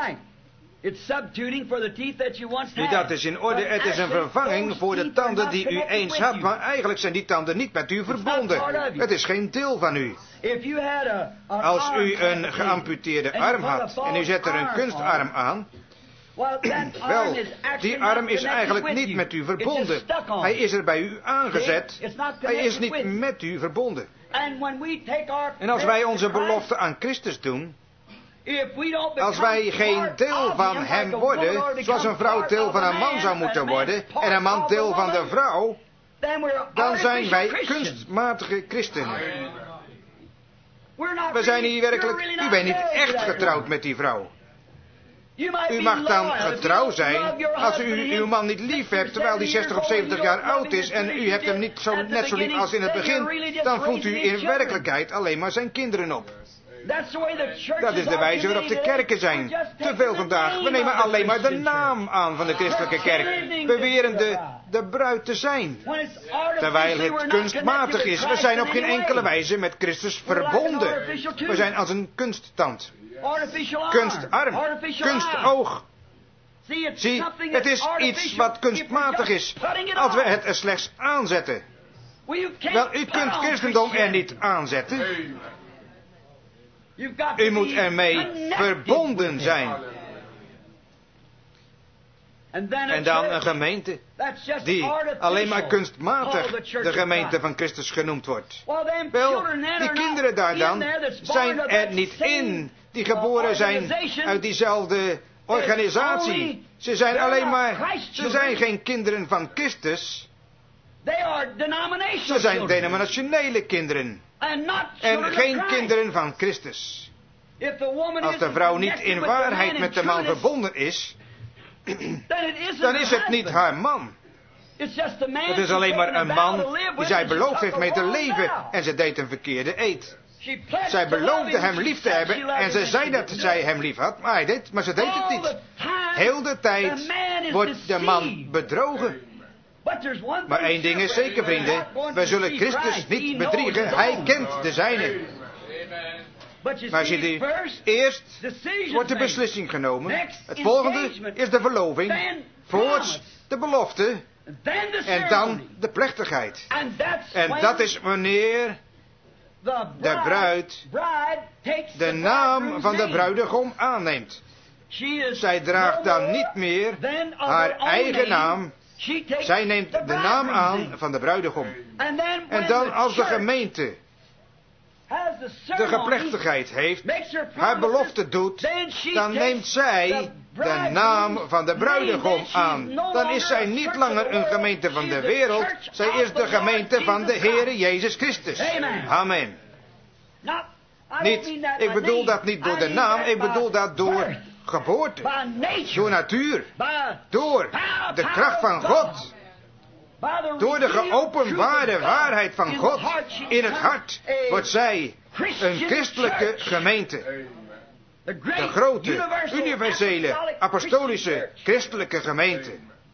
S1: Nu, dat is in orde. Het is een vervanging voor de tanden die u eens had, maar eigenlijk zijn die tanden niet met u verbonden. Het is geen deel van u. Als u een geamputeerde arm had en u zet er een kunstarm aan, wel, die arm is eigenlijk niet met u verbonden. Hij is er bij u aangezet. Hij is niet met u verbonden. En als wij onze belofte aan Christus doen, als wij geen deel van hem worden, zoals een vrouw deel van een man zou moeten worden, en een man deel van de vrouw, dan zijn wij kunstmatige christenen. We zijn hier werkelijk, u bent niet echt getrouwd met die vrouw. U mag dan getrouw zijn als u uw man niet lief hebt terwijl hij zestig of zeventig jaar oud is en u hebt hem niet zo, net zo lief als in het begin, dan voedt u in werkelijkheid alleen maar zijn kinderen op. Dat is de wijze waarop de kerken zijn. Te veel vandaag. We nemen alleen maar de naam aan van de christelijke kerk. Beweren de, de bruid te zijn. Terwijl het kunstmatig is. We zijn op geen enkele wijze met Christus verbonden. We zijn als een kunsttand. Kunstarm. Kunstoog. Zie, het is iets wat kunstmatig is. Als we het er slechts aanzetten. Wel, u kunt christendom er niet aanzetten. U moet ermee verbonden zijn. En dan een gemeente die alleen maar kunstmatig de gemeente van Christus genoemd wordt. Wel, die kinderen daar dan zijn er niet in, die geboren zijn uit diezelfde organisatie. Ze zijn alleen maar, ze zijn geen kinderen van Christus. Ze zijn denominationele kinderen. En geen kinderen van Christus. Als de vrouw niet in waarheid met de man verbonden is, dan is het niet haar man. Het is alleen maar een man die zij beloofd heeft mee te leven en ze deed een verkeerde eed. Zij beloofde hem lief te hebben en ze zei dat zij hem lief had, maar, hij deed, maar ze deed het niet. Heel de tijd wordt de man bedrogen. Maar één ding is zeker, vrienden. We zullen Christus niet bedriegen. Hij kent de zijne. Maar ziet u, eerst wordt de beslissing genomen. Het volgende is de verloving. Voorts de belofte. En dan de plechtigheid. En dat is wanneer de bruid de naam van de bruidegom aanneemt. Zij draagt dan niet meer haar eigen naam. Zij neemt de naam aan van de bruidegom. En dan als de gemeente de geplechtigheid heeft, haar belofte doet, dan neemt zij de naam van de bruidegom aan. Dan is zij niet langer een gemeente van de wereld, zij is de gemeente van de Heere Jezus Christus. Amen. Niet, ik bedoel dat niet door de naam, ik bedoel dat door geboorte, door natuur, door de kracht van God, door de geopenbaarde waarheid van God in het hart, wordt zij een christelijke gemeente. De grote, universele, apostolische, christelijke gemeente.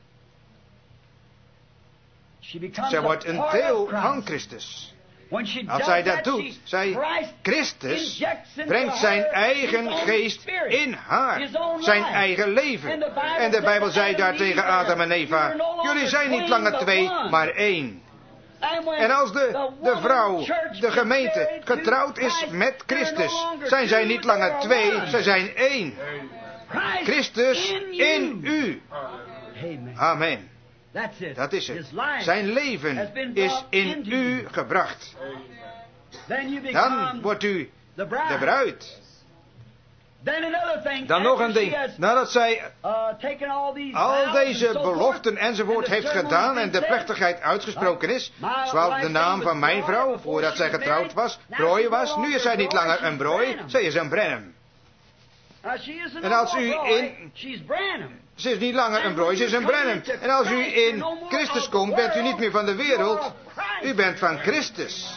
S1: Zij wordt een deel van Christus. Als zij dat doet, zij, Christus brengt zijn eigen geest in haar, zijn eigen leven. En de Bijbel zei daar tegen Adam en Eva, jullie zijn niet langer twee, maar één. En als de, de vrouw, de gemeente, getrouwd is met Christus, zijn zij niet langer twee, zij zijn één. Christus in u. Amen. Dat is het. Zijn leven is in u gebracht. Dan wordt u de bruid. Dan nog een ding. Nadat zij al deze beloften enzovoort heeft gedaan en de plechtigheid uitgesproken is, zoals de naam van mijn vrouw, voordat zij getrouwd was, brooi was, nu is zij niet langer een brooi, zij is een Branham. En als u in... Ze is niet langer een brooi, ze is een Branham. En als u in Christus komt, bent u niet meer van de wereld, u bent van Christus.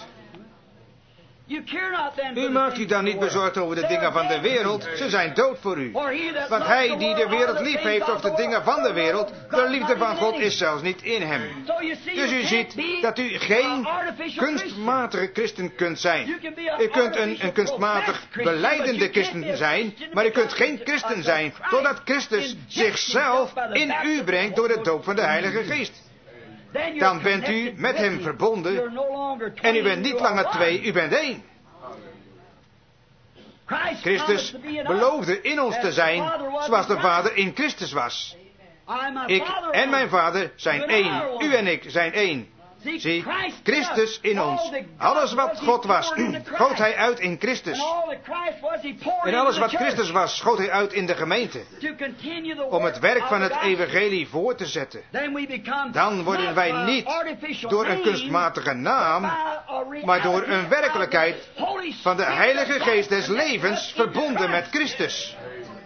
S1: U maakt u dan niet bezorgd over de dingen van de wereld, ze zijn dood voor u. Want hij die de wereld lief heeft of de dingen van de wereld, de liefde van God is zelfs niet in hem. Dus u ziet dat u geen kunstmatige christen kunt zijn. U kunt een, een kunstmatig belijdende christen zijn, maar u kunt geen christen zijn, totdat Christus zichzelf in u brengt door de doop van de Heilige Geest. Dan bent u met hem verbonden en u bent niet langer twee, u bent één. Christus beloofde in ons te zijn zoals de Vader in Christus was. Ik en mijn Vader zijn één, u en ik zijn één. Zie, Christus in ons. Alles wat God was, goot hij uit in Christus. En alles wat Christus was, goot hij uit in de gemeente. Om het werk van het evangelie voor te zetten. Dan worden wij niet door een kunstmatige naam, maar door een werkelijkheid van de Heilige Geest des levens verbonden met Christus.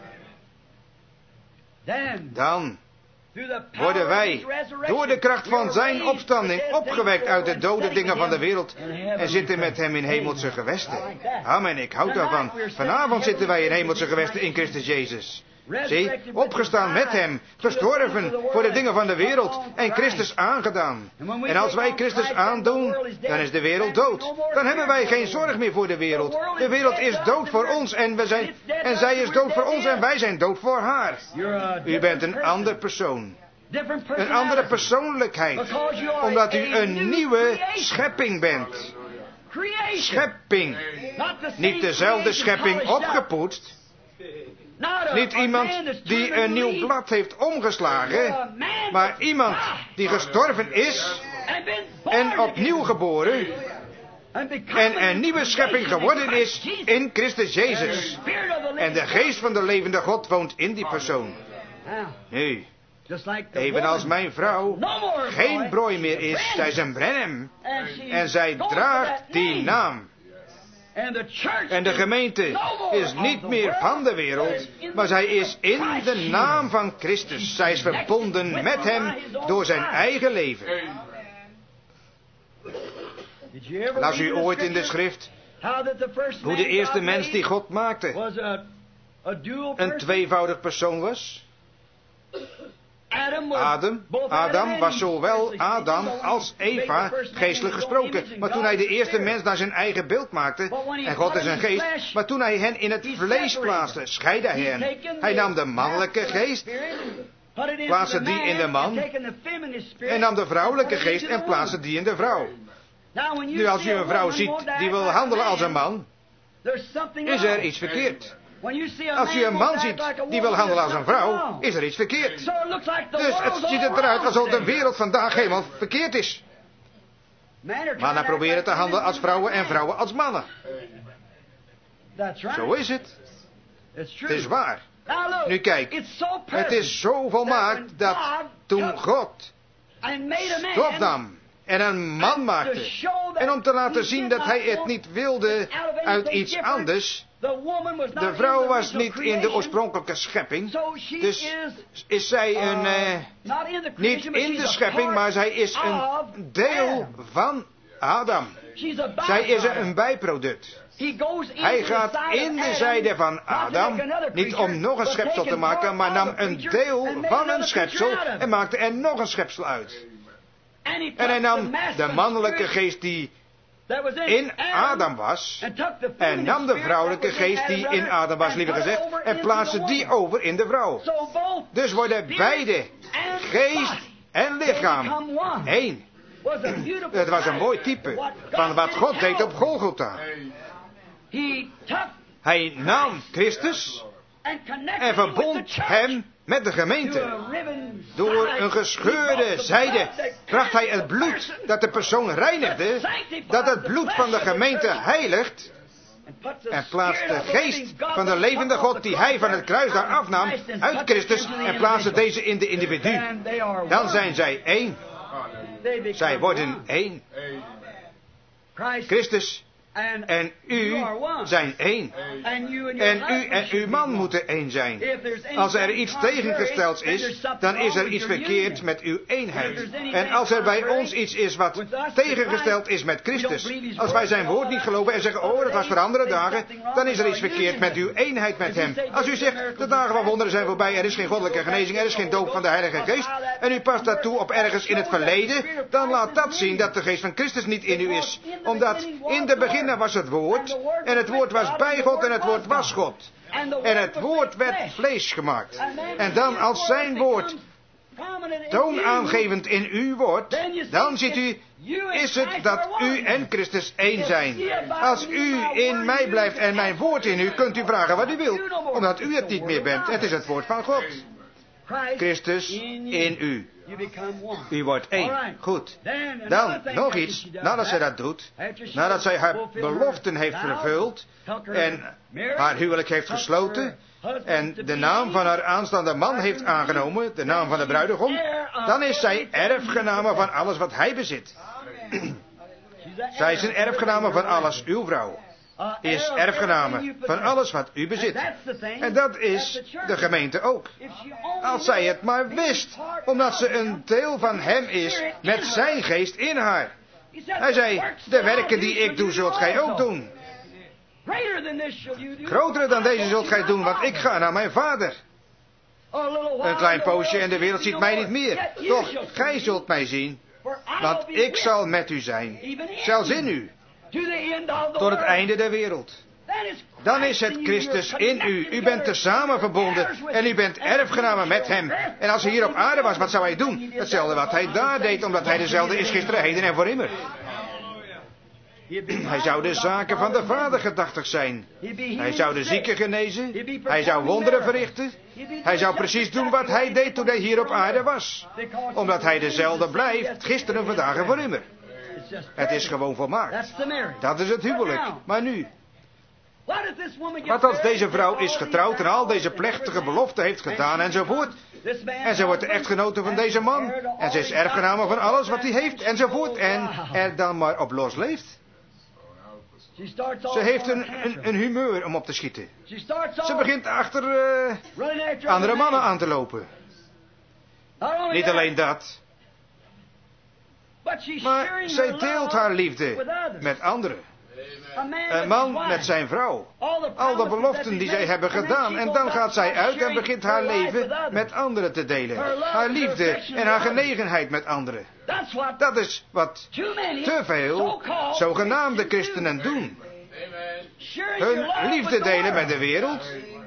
S1: Dan worden wij door de kracht van zijn opstanding opgewekt uit de dode dingen van de wereld en zitten met hem in hemelse gewesten. Amen, ik houd daarvan. Vanavond zitten wij in hemelse gewesten in Christus Jezus. Zie, opgestaan met hem, gestorven voor de dingen van de wereld en Christus aangedaan. En als wij Christus aandoen, dan is de wereld dood. Dan hebben wij geen zorg meer voor de wereld. De wereld is dood voor ons en, we zijn, en zij is dood voor ons en wij zijn dood voor haar. U bent een ander persoon. Een andere persoonlijkheid. Omdat u een nieuwe schepping bent. Schepping. Niet dezelfde schepping opgepoetst. Niet iemand die een nieuw blad heeft omgeslagen, maar iemand die gestorven is en opnieuw geboren en een nieuwe schepping geworden is in Christus Jezus. En de geest van de levende God woont in die persoon. Nu, evenals mijn vrouw geen brooi meer is, zij is een Branham en zij draagt die naam. En de gemeente is niet meer van de wereld, maar zij is in de naam van Christus. Zij is verbonden met hem door zijn eigen leven. Las u ooit in de schrift hoe de eerste mens die God maakte een tweevoudig persoon was? Adam, Adam was zowel Adam als Eva geestelijk gesproken. Maar toen hij de eerste mens naar zijn eigen beeld maakte, en God is een geest, maar toen hij hen in het vlees plaatste, scheidde hij hen. Hij nam de mannelijke geest, plaatste die in de man, en nam de vrouwelijke geest en plaatste die in de vrouw. Nu als u een vrouw ziet die wil handelen als een man, is er iets verkeerd. Als u een man ziet die wil handelen als een vrouw, is er iets verkeerd. Dus het ziet eruit alsof de wereld vandaag helemaal verkeerd is. Mannen proberen te handelen als vrouwen en vrouwen als mannen. Zo is het. Het is waar. Nu kijk, het is zo volmaakt dat toen God stof nam en een man maakte, en om te laten zien dat hij het niet wilde uit iets anders, De vrouw was niet in de oorspronkelijke schepping. Dus is zij een... Uh, niet in de schepping, maar zij is een deel van Adam. Zij is een bijproduct. Hij gaat in de zijde van Adam, niet om nog een schepsel te maken, maar nam een deel van een schepsel en maakte er nog een schepsel uit. En hij nam de mannelijke geest die in Adam was, en nam de vrouwelijke geest die in Adam was, liever gezegd, en plaatste die over in de vrouw. Dus worden beide, geest en lichaam, één. Het was een mooi type van wat God deed op Golgotha. Hij nam Christus en verbond hem met de gemeente. Door een gescheurde zijde bracht hij het bloed dat de persoon reinigde, dat het bloed van de gemeente heiligt, en plaatst de geest van de levende God die hij van het kruis daar afnam uit Christus en plaatste deze in de individu. Dan zijn zij één. Zij worden één. Christus en u zijn één. En u en uw man moeten één zijn. Als er iets tegengesteld is, dan is er iets verkeerd met uw eenheid. En als er bij ons iets is wat tegengesteld is met Christus, als wij zijn woord niet geloven en zeggen, oh, dat was voor andere dagen, dan is er iets verkeerd met uw eenheid met hem. Als u zegt, de dagen van wonderen zijn voorbij, er is geen goddelijke genezing, er is geen doop van de Heilige Geest, en u past dat toe op ergens in het verleden, dan laat dat zien dat de geest van Christus niet in u is. Omdat in de begin was het woord, en het woord was bij God, en het woord was God. En het woord werd vlees gemaakt. En dan als zijn woord toonaangevend in u wordt, dan ziet u, is het dat u en Christus één zijn. Als u in mij blijft en mijn woord in u, kunt u vragen wat u wilt, omdat u het niet meer bent. Het is het woord van God. Christus in u. U wordt één. Goed. Dan nog iets. Nadat zij dat doet. Nadat zij haar beloften heeft vervuld. En haar huwelijk heeft gesloten. En de naam van haar aanstaande man heeft aangenomen. De naam van de bruidegom. Dan is zij erfgename van alles wat hij bezit. Zij is een erfgename van alles. Uw vrouw is erfgename van alles wat u bezit. En dat is de gemeente ook. Als zij het maar wist, omdat ze een deel van hem is met zijn geest in haar. Hij zei, de werken die ik doe, zult gij ook doen. Grotere dan deze zult gij doen, want ik ga naar mijn vader. Een klein poosje en de wereld ziet mij niet meer. Toch, gij zult mij zien, want ik zal met u zijn, zelfs in u. Tot het einde der wereld. Dan is het Christus in u. U bent tezamen verbonden en u bent erfgenamen met hem. En als hij hier op aarde was, wat zou hij doen? Hetzelfde wat hij daar deed, omdat hij dezelfde is gisteren, heden en voor immer. Hij zou de zaken van de Vader gedachtig zijn. Hij zou de zieken genezen. Hij zou wonderen verrichten. Hij zou precies doen wat hij deed toen hij hier op aarde was. Omdat hij dezelfde blijft, gisteren, vandaag en voor immer. Het is gewoon volmaakt. Dat is het huwelijk. Maar nu, wat als deze vrouw is getrouwd en al deze plechtige beloften heeft gedaan enzovoort. En ze wordt de echtgenote van deze man. En ze is erfgename van alles wat hij heeft enzovoort. En er dan maar op los leeft. Ze heeft een, een, een humeur om op te schieten. Ze begint achter uh, andere mannen aan te lopen. Niet alleen dat. Maar zij deelt haar liefde met anderen. Een man met zijn vrouw. Al de beloften die zij hebben gedaan. En dan gaat zij uit en begint haar leven met anderen te delen. Haar liefde en haar genegenheid met anderen. Dat is wat te veel zogenaamde christenen doen. Hun liefde delen met de wereld.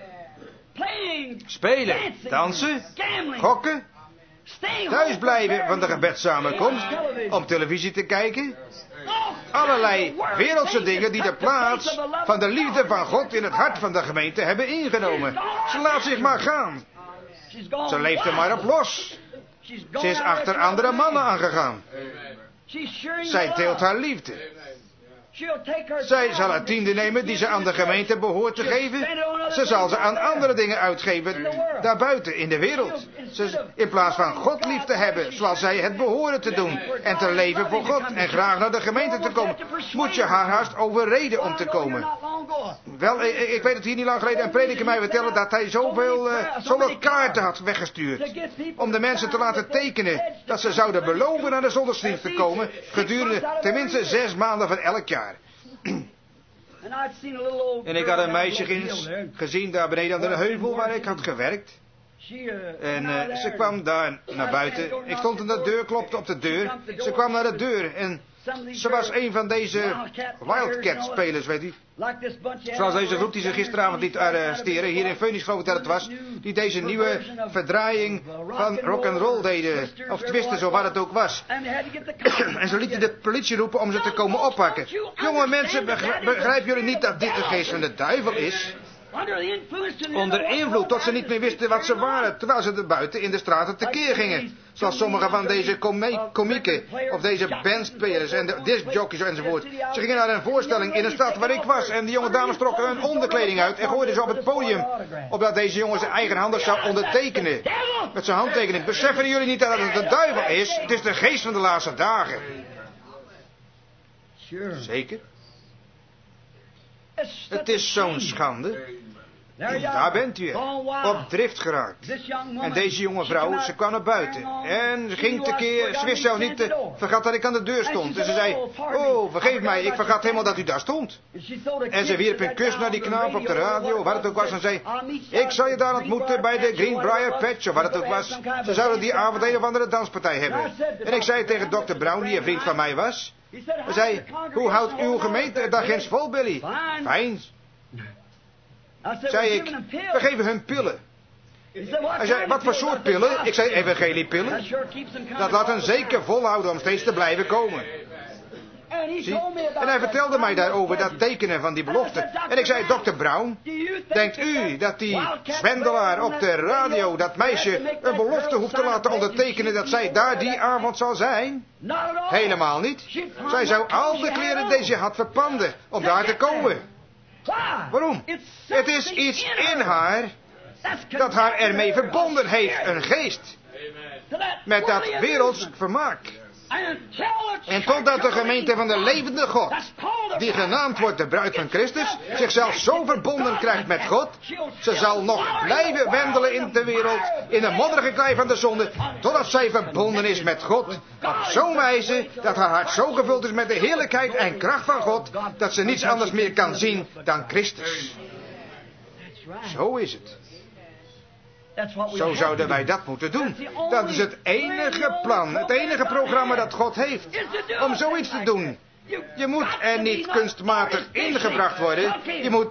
S1: Spelen, dansen, gokken. Thuis blijven van de gebedssamenkomst. Om televisie te kijken. Allerlei wereldse dingen die de plaats van de liefde van God in het hart van de gemeente hebben ingenomen. Ze laat zich maar gaan. Ze leeft er maar op los. Ze is achter andere mannen aangegaan. Zij deelt haar liefde. Zij zal het tiende nemen die ze aan de gemeente behoort te geven. Ze zal ze aan andere dingen uitgeven daarbuiten in de wereld. Ze, in plaats van God lief te hebben zoals zij het behoren te doen. En te leven voor God en graag naar de gemeente te komen. Moet je haar haast overreden om te komen. Wel, ik, ik weet het hier niet lang geleden. Een prediker mij vertelde dat hij zoveel, uh, zoveel kaarten had weggestuurd. Om de mensen te laten tekenen dat ze zouden beloven naar de zondagsdienst te komen. Gedurende tenminste zes maanden van elk jaar. En ik had een meisje gezien daar beneden aan de heuvel waar ik had gewerkt. En uh, ze kwam daar naar buiten. Ik stond aan de deur, klopte op de deur. Ze kwam naar de deur en ze was een van deze Wildcat-spelers, weet u. Zoals deze groep die ze gisteravond liet arresteren, hier in Phoenix geloof ik dat het was. Die deze nieuwe verdraaiing van rock'n'roll deden. Of twisten, zo wat het ook was. En ze lieten de politie roepen om ze te komen oppakken. Jonge mensen, begrijpen jullie niet dat dit de geest van de duivel is? Onder invloed, tot ze niet meer wisten wat ze waren, terwijl ze er buiten in de straten tekeer gingen. Zoals sommige van deze komieken, of deze bandspelers en de discjockeys enzovoort. Ze gingen naar een voorstelling in een stad waar ik was en die jonge dames trokken hun onderkleding uit en gooiden ze op het podium. Opdat deze jongen zijn eigenhandig zou ondertekenen. Met zijn handtekening. Beseffen jullie niet dat het de duivel is? Het is de geest van de laatste dagen. Zeker. Het is zo'n schande. Daar bent u, op drift geraakt. En deze jonge vrouw, ze kwam naar buiten. En ze ging tekeer, ze wist zelf niet, uh, vergat dat ik aan de deur stond. En ze zei, oh, vergeef mij, ik vergat helemaal dat u daar stond. En ze wierp een kus naar die knaap op de radio, wat het ook was, en zei, ik zal je daar ontmoeten bij de Greenbrier Patch, of wat het ook was. Ze zouden die avond een of andere danspartij hebben. En ik zei tegen dokter Brown, die een vriend van mij was, hij zei, hoe houdt uw gemeente het agents vol, Billy? Fijn. Zei ik, we geven hun pillen. Hij zei, wat voor soort pillen? Ik zei, evangeliepillen. Dat laat hen zeker volhouden om steeds te blijven komen. Zie? En hij vertelde mij daarover dat tekenen van die belofte. En ik zei, dokter Brown, denkt u dat die zwendelaar op de radio, dat meisje, een belofte hoeft te laten ondertekenen dat zij daar die avond zal zijn? Helemaal niet. Zij zou al de kleren die ze had verpanden om daar te komen. Waarom? Het is iets in haar dat haar ermee verbonden heeft, een geest. Met dat werelds vermaak. En totdat de gemeente van de levende God, die genaamd wordt de bruid van Christus, zichzelf zo verbonden krijgt met God, ze zal nog blijven wandelen in de wereld, in de modderige klei van de zonde, totdat zij verbonden is met God, op zo'n wijze dat haar hart zo gevuld is met de heerlijkheid en kracht van God, dat ze niets anders meer kan zien dan Christus. Zo is het. Zo zouden wij dat moeten doen. Dat is het enige plan, het enige programma dat God heeft. Om zoiets te doen. Je moet er niet kunstmatig ingebracht worden. Je moet...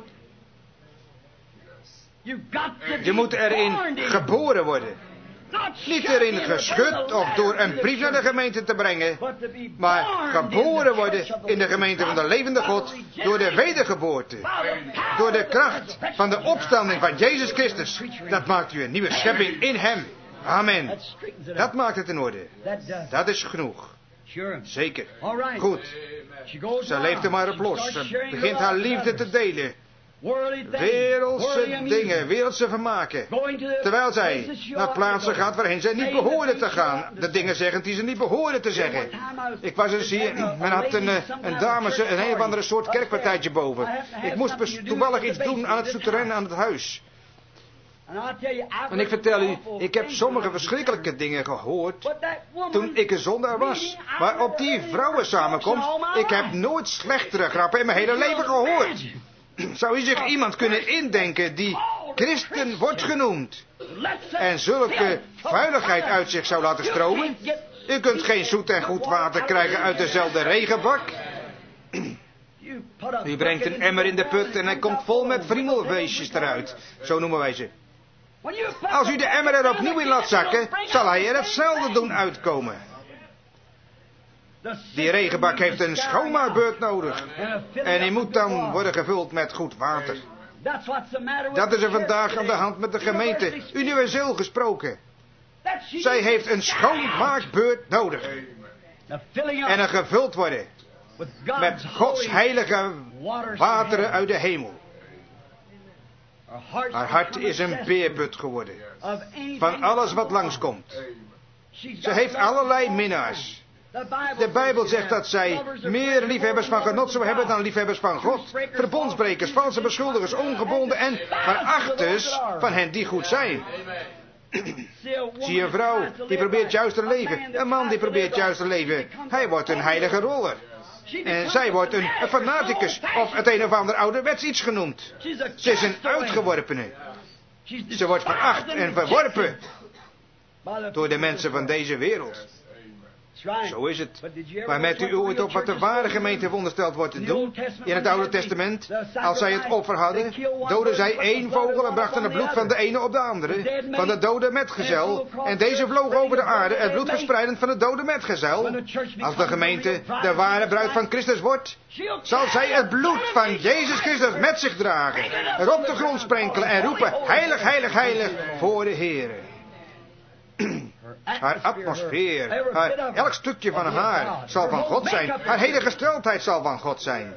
S1: Je moet erin geboren worden. Niet erin geschud of door een brief naar de gemeente te brengen. Maar geboren worden in de gemeente van de levende God. Door de wedergeboorte. Door de kracht van de opstanding van Jezus Christus. Dat maakt u een nieuwe schepping in hem. Amen. Dat maakt het in orde. Dat is genoeg. Zeker. Goed. Ze leeft er maar op los. Ze begint haar liefde te delen. Wereldse dingen, wereldse vermaken. Terwijl zij naar plaatsen gaat waarheen zij niet behoorde te gaan. De dingen zeggen die ze niet behoorden te zeggen. Ik was eens hier, men had een, een dame, een een of andere soort kerkpartijtje boven. Ik moest toevallig iets doen aan het souterrain aan het huis. En ik vertel u, ik heb sommige verschrikkelijke dingen gehoord toen ik een zondaar was. Maar op die vrouwensamenkomst, ik heb nooit slechtere grappen in mijn hele leven gehoord. Zou u zich iemand kunnen indenken die christen wordt genoemd en zulke vuiligheid uit zich zou laten stromen? U kunt geen zoet en goed water krijgen uit dezelfde regenbak. U brengt een emmer in de put en hij komt vol met friemelweesjes eruit. Zo noemen wij ze. Als u de emmer er opnieuw in laat zakken, zal hij er hetzelfde doen uitkomen. Die regenbak heeft een schoonmaakbeurt nodig. En die moet dan worden gevuld met goed water. Dat is er vandaag aan de hand met de gemeente, universeel gesproken. Zij heeft een schoonmaakbeurt nodig. En er gevuld worden met Gods heilige wateren uit de hemel. Haar hart is een beerput geworden van alles wat langskomt. Ze heeft allerlei minnaars. De Bijbel zegt dat zij meer liefhebbers van genot zullen hebben dan liefhebbers van God. Verbondsbrekers, valse beschuldigers, ongebonden en verachters van hen die goed zijn. Zie je een vrouw die probeert juist te leven. Een man die probeert juist te leven. Hij wordt een heilige roller. En zij wordt een, een fanaticus of het een of ander ouderwets iets genoemd. Ze is een uitgeworpene. Ze wordt veracht en verworpen door de mensen van deze wereld. Zo is het. Maar met u ooit op wat de ware gemeente verondersteld wordt te doen? In het Oude Testament, als zij het offer hadden, doden zij één vogel en brachten het bloed van de ene op de andere, van de dode metgezel. En deze vloog over de aarde, het bloed verspreidend van de dode metgezel. Als de gemeente de ware bruid van Christus wordt, zal zij het bloed van Jezus Christus met zich dragen, er op de grond sprenkelen en roepen, heilig, heilig, heilig, voor de Heere. Haar atmosfeer, haar, elk stukje van haar zal van God zijn. Haar hele gesteldheid zal van God zijn.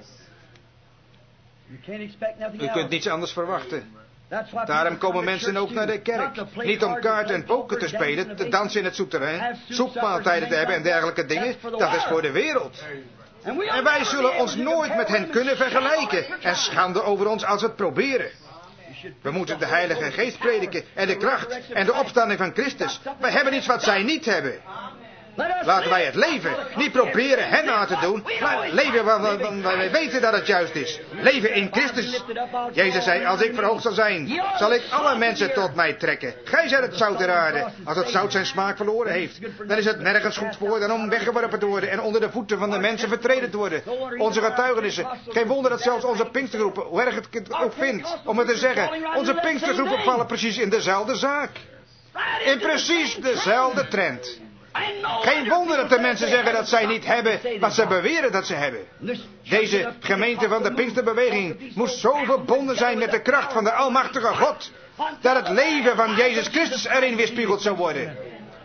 S1: U kunt niets anders verwachten. Daarom komen mensen ook naar de kerk. Niet om kaart en poker te spelen, te dansen in het souterrain, soepmaaltijden te hebben en dergelijke dingen. Dat is voor de wereld. En wij zullen ons nooit met hen kunnen vergelijken. En schande over ons als we het proberen. We moeten de Heilige Geest prediken en de kracht en de opstanding van Christus. Wij hebben iets wat zij niet hebben. Laten wij het leven. Niet proberen hen na te doen. Maar leven waarvan wij weten dat het juist is. Leven in Christus. Jezus zei, als ik verhoogd zal zijn, zal ik alle mensen tot mij trekken. Gij zijt het zout der aarde. Als het zout zijn smaak verloren heeft, dan is het nergens goed voor dan om weggeworpen te worden en onder de voeten van de mensen vertreden te worden. Onze getuigenissen. Geen wonder dat zelfs onze Pinkstergroepen, hoe erg ik het ook vind, om het te zeggen, onze Pinkstergroepen vallen precies in dezelfde zaak. In precies dezelfde trend. Geen wonder dat de mensen zeggen dat zij niet hebben wat ze beweren dat ze hebben. Deze gemeente van de Pinksterbeweging moest zo verbonden zijn met de kracht van de almachtige God, dat het leven van Jezus Christus erin weerspiegeld zou worden.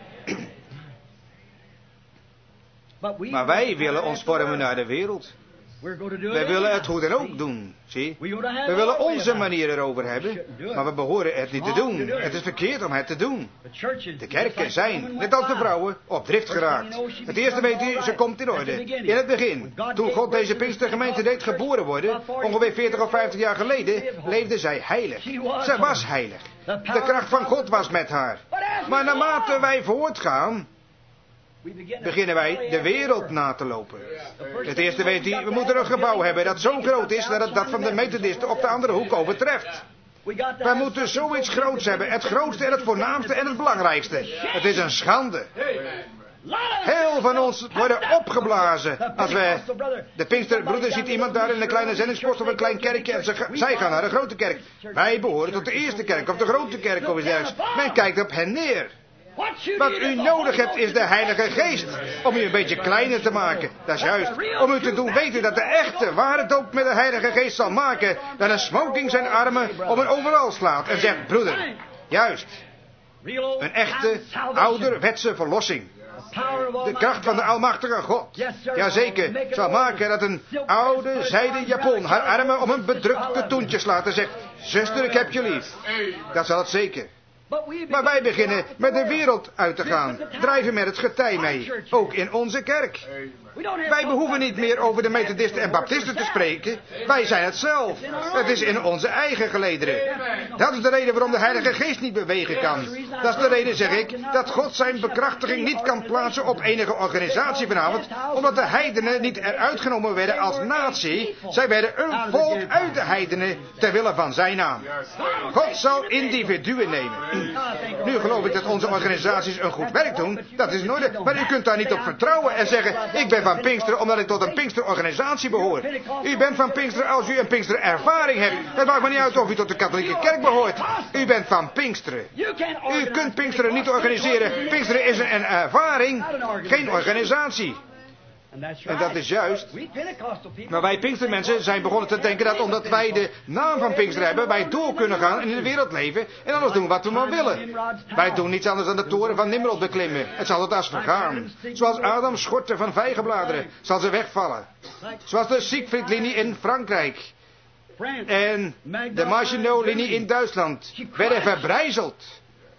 S1: Maar wij willen ons vormen naar de wereld. Wij willen het hoe dan ook doen, zie. We willen onze manier erover hebben, maar we behoren het niet te doen. Het is verkeerd om het te doen. De kerken zijn, net als de vrouwen, op drift geraakt. Het eerste weet u, ze komt in orde. In het begin, toen God deze Pinkstergemeente deed geboren worden, ongeveer veertig of vijftig jaar geleden, leefde zij heilig. Zij was heilig. De kracht van God was met haar. Maar naarmate wij voortgaan, beginnen wij de wereld na te lopen. Het eerste weet u, we moeten een gebouw hebben dat zo groot is dat het dat van de Methodisten op de andere hoek overtreft. Wij moeten zoiets groots hebben, het grootste en het voornaamste en het belangrijkste. Het is een schande. Heel van ons worden opgeblazen. Als we de Pinksterbroeder ziet iemand daar in een kleine zendingspost of een klein kerkje en ze, zij gaan naar de grote kerk. Wij behoren tot de eerste kerk of de grote kerk of iets dergelijks. Men kijkt op hen neer. Wat u nodig hebt is de Heilige Geest om u een beetje kleiner te maken. Dat is juist. Om u te doen weten dat de echte, ware doop met de Heilige Geest zal maken. Dat een smoking zijn armen om een overal slaat en zegt, broeder, juist. Een echte, ouderwetse verlossing. De kracht van de almachtige God. Jazeker, zal maken dat een oude zijden japon haar armen om een bedrukt katoentje slaat en zegt, zuster, ik heb je lief. Dat zal het zeker. Maar wij beginnen met de wereld uit te gaan. Drijven met het getij mee. Ook in onze kerk. Wij behoeven niet meer over de Methodisten en Baptisten te spreken. Wij zijn het zelf. Het is in onze eigen gelederen. Dat is de reden waarom de Heilige Geest niet bewegen kan. Dat is de reden, zeg ik, dat God zijn bekrachtiging niet kan plaatsen op enige organisatie vanavond. Omdat de heidenen niet eruit genomen werden als natie. Zij werden een volk uit de heidenen ter wille van zijn naam. God zal individuen nemen. Nu geloof ik dat onze organisaties een goed werk doen. Dat is in orde. Maar u kunt daar niet op vertrouwen en zeggen, ik ben van Pinkster omdat ik tot een Pinksterorganisatie behoor. U bent van Pinkster als u een Pinksterervaring hebt. Het maakt me niet uit of u tot de katholieke kerk behoort. U bent van Pinksteren. U kunt Pinksteren niet organiseren. Pinksteren is een ervaring, geen organisatie. En dat is juist. Maar wij Pinkstermensen zijn begonnen te denken dat omdat wij de naam van Pinkster hebben, wij door kunnen gaan en in de wereld leven en alles doen wat we maar willen. Wij doen niets anders dan de toren van Nimrod beklimmen. Het zal het als vergaan. Zoals Adam schorten van vijgenbladeren zal ze wegvallen. Zoals de Siegfried-linie in Frankrijk en de Maginot-linie in Duitsland werden verbrijzeld.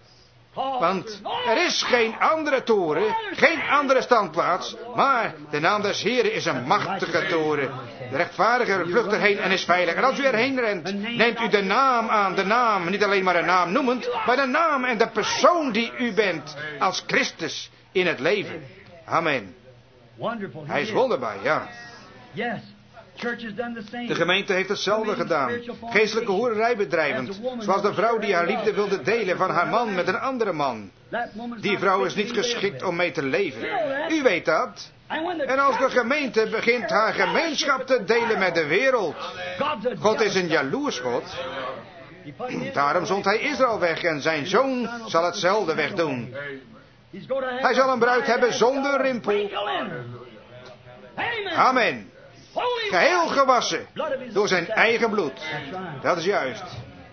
S1: Want er is geen andere toren, geen andere standplaats, maar de naam des Heren is een machtige toren. De rechtvaardige vlucht erheen en is veilig. En als u erheen rent, neemt u de naam aan, de naam, niet alleen maar een naam noemend, maar de naam en de persoon die u bent als Christus in het leven. Amen. Hij is wonderbaar, ja. De gemeente heeft hetzelfde gedaan. Geestelijke hoererij bedrijvend. Zoals de vrouw die haar liefde wilde delen van haar man met een andere man. Die vrouw is niet geschikt om mee te leven. U weet dat. En als de gemeente begint haar gemeenschap te delen met de wereld. God is een jaloers God. Daarom zond hij Israël weg en zijn zoon zal hetzelfde wegdoen. Hij zal een bruid hebben zonder rimpel. Amen. Geheel gewassen door zijn eigen bloed. Dat is juist.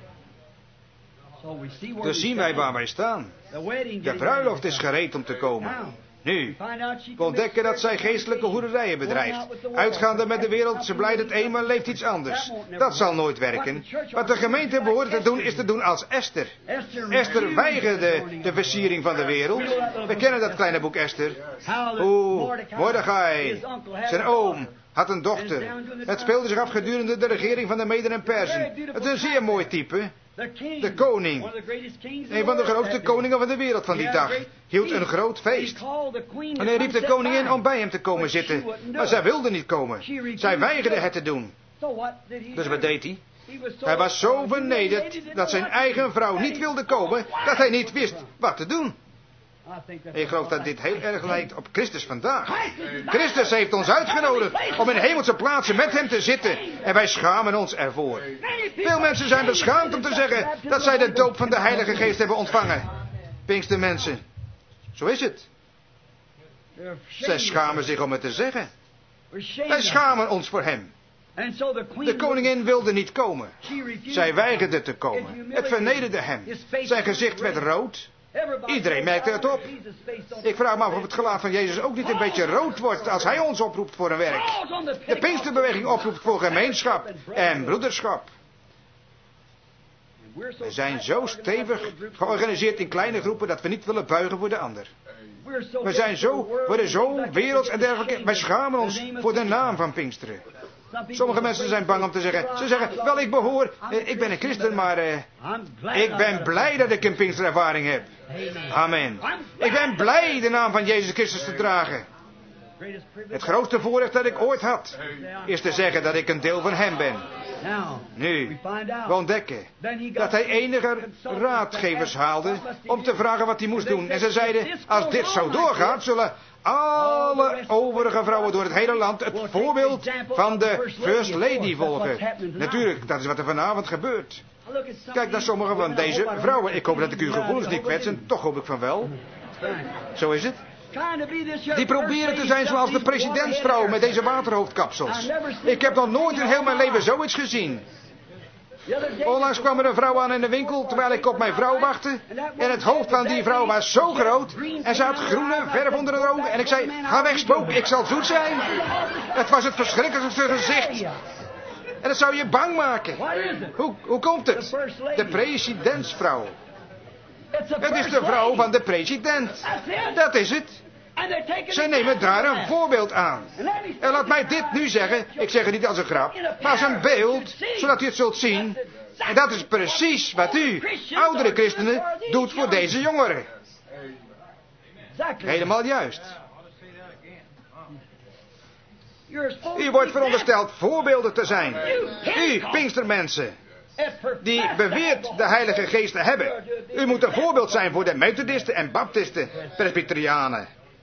S1: Dus zien wij waar wij staan. De bruiloft is gereed om te komen. Nu, we ontdekken dat zij geestelijke hoererijen bedrijft. Uitgaande met de wereld, ze blijft het een, maar leeft iets anders. Dat zal nooit werken. Wat de gemeente behoort te doen, is te doen als Esther. Esther weigerde de versiering van de wereld. We kennen dat kleine boek Esther. Hoe Mordechai, zijn oom, had een dochter. Het speelde zich af gedurende de regering van de Meden en Perzen. Het is een zeer mooi type. De koning, een van de grootste koningen van de wereld van die dag, hield een groot feest. En hij riep de koningin om bij hem te komen zitten. Maar zij wilde niet komen. Zij weigerde het te doen. Dus wat deed hij? Hij was zo vernederd dat zijn eigen vrouw niet wilde komen, dat hij niet wist wat te doen. Ik geloof dat dit heel erg lijkt op Christus vandaag. Christus heeft ons uitgenodigd om in hemelse plaatsen met hem te zitten. En wij schamen ons ervoor. Veel mensen zijn beschaamd om te zeggen dat zij de doop van de Heilige Geest hebben ontvangen. Pinkstermensen. Zo is het. Zij schamen zich om het te zeggen. Wij schamen ons voor hem. De koningin wilde niet komen. Zij weigerde te komen. Het vernederde hem. Zijn gezicht werd rood. Iedereen merkte het op. Ik vraag me af of het gelaat van Jezus ook niet een beetje rood wordt als hij ons oproept voor een werk. De Pinksterbeweging oproept voor gemeenschap en broederschap. We zijn zo stevig georganiseerd in kleine groepen dat we niet willen buigen voor de ander. We zijn zo, worden zo werelds en dergelijke. Wij schamen ons voor de naam van Pinksteren. Sommige mensen zijn bang om te zeggen. Ze zeggen, wel ik behoor, eh, ik ben een christen, maar eh, ik ben blij dat ik een Pinksterervaring heb. Amen. Ik ben blij de naam van Jezus Christus te dragen. Het grootste voorrecht dat ik ooit had, is te zeggen dat ik een deel van hem ben. Nu, we ontdekken dat hij enige raadgevers haalde om te vragen wat hij moest doen. En ze zeiden, als dit zo doorgaat, zullen alle overige vrouwen door het hele land het voorbeeld van de First Lady volgen. Natuurlijk, dat is wat er vanavond gebeurt. Kijk naar sommige van deze vrouwen. Ik hoop dat ik uw gevoelens niet kwets en toch hoop ik van wel. Zo is het. Die proberen te zijn zoals de presidentsvrouw met deze waterhoofdkapsels. Ik heb nog nooit in heel mijn leven zoiets gezien. Onlangs kwam er een vrouw aan in de winkel terwijl ik op mijn vrouw wachtte. En het hoofd van die vrouw was zo groot. En ze had groene verf onder de ogen. En ik zei, ga weg spook, ik zal zoet zijn. Het was het verschrikkelijkste gezicht. En dat zou je bang maken. Hoe, hoe komt het? De presidentsvrouw. Het is de vrouw van de president. Dat is het. Ze nemen daar een voorbeeld aan. En laat mij dit nu zeggen. Ik zeg het niet als een grap. Maar als een beeld. Zodat u het zult zien. En dat is precies wat u, oudere christenen, doet voor deze jongeren. Helemaal juist. U wordt verondersteld voorbeelden te zijn. U, Pinkstermensen. Die beweert de Heilige Geest te hebben. U moet een voorbeeld zijn voor de Methodisten en Baptisten, Presbyterianen.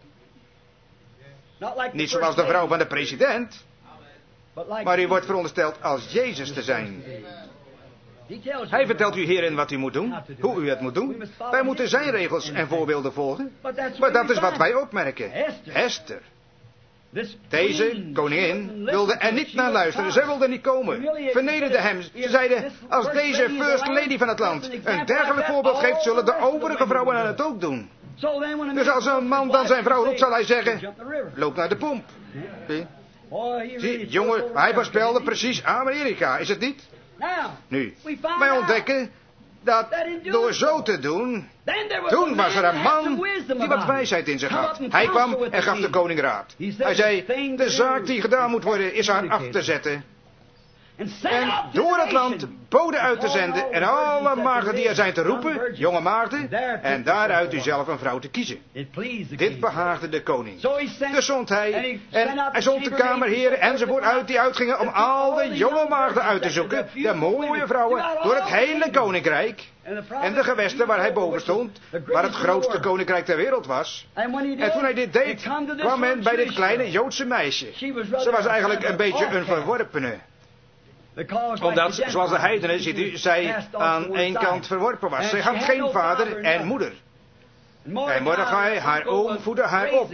S1: Niet zoals de vrouw van de president. Maar u wordt verondersteld als Jezus te zijn. Hij vertelt u hierin wat u moet doen. Hoe u het moet doen. Wij moeten zijn regels en voorbeelden volgen. Maar dat is wat wij opmerken. Esther. Deze koningin wilde er niet naar luisteren. Zij wilde niet komen. Vernederde hem. Ze zeiden, als deze first lady van het land een dergelijk voorbeeld geeft, zullen de overige vrouwen het ook doen. Dus als een man dan zijn vrouw roept, zal hij zeggen, loop naar de pomp. Zie, Zie jongen, hij voorspelde precies Amerika, is het niet? Nu, wij ontdekken dat door zo te doen, toen was er een man die wat wijsheid in zich had. Hij kwam en gaf de koning raad. Hij zei, de zaak die gedaan moet worden is haar af te zetten. En door het land boden uit te zenden en alle maagden die er zijn te roepen, jonge maagden, en daaruit u zelf een vrouw te kiezen. Dit behaagde de koning. Dus zond hij, en hij zond de kamerheren enzovoort uit die uitgingen om al de jonge maagden uit te zoeken, de mooie vrouwen, door het hele koninkrijk. En de gewesten waar hij boven stond, waar het grootste koninkrijk ter wereld was. En toen hij dit deed, kwam men bij dit kleine Joodse meisje. Ze was eigenlijk een beetje een verworpene. Omdat, zoals de heidenen, ziet u, zij aan één kant verworpen was. Zij had geen vader en moeder. En Mordechai, haar oom, voedde haar op.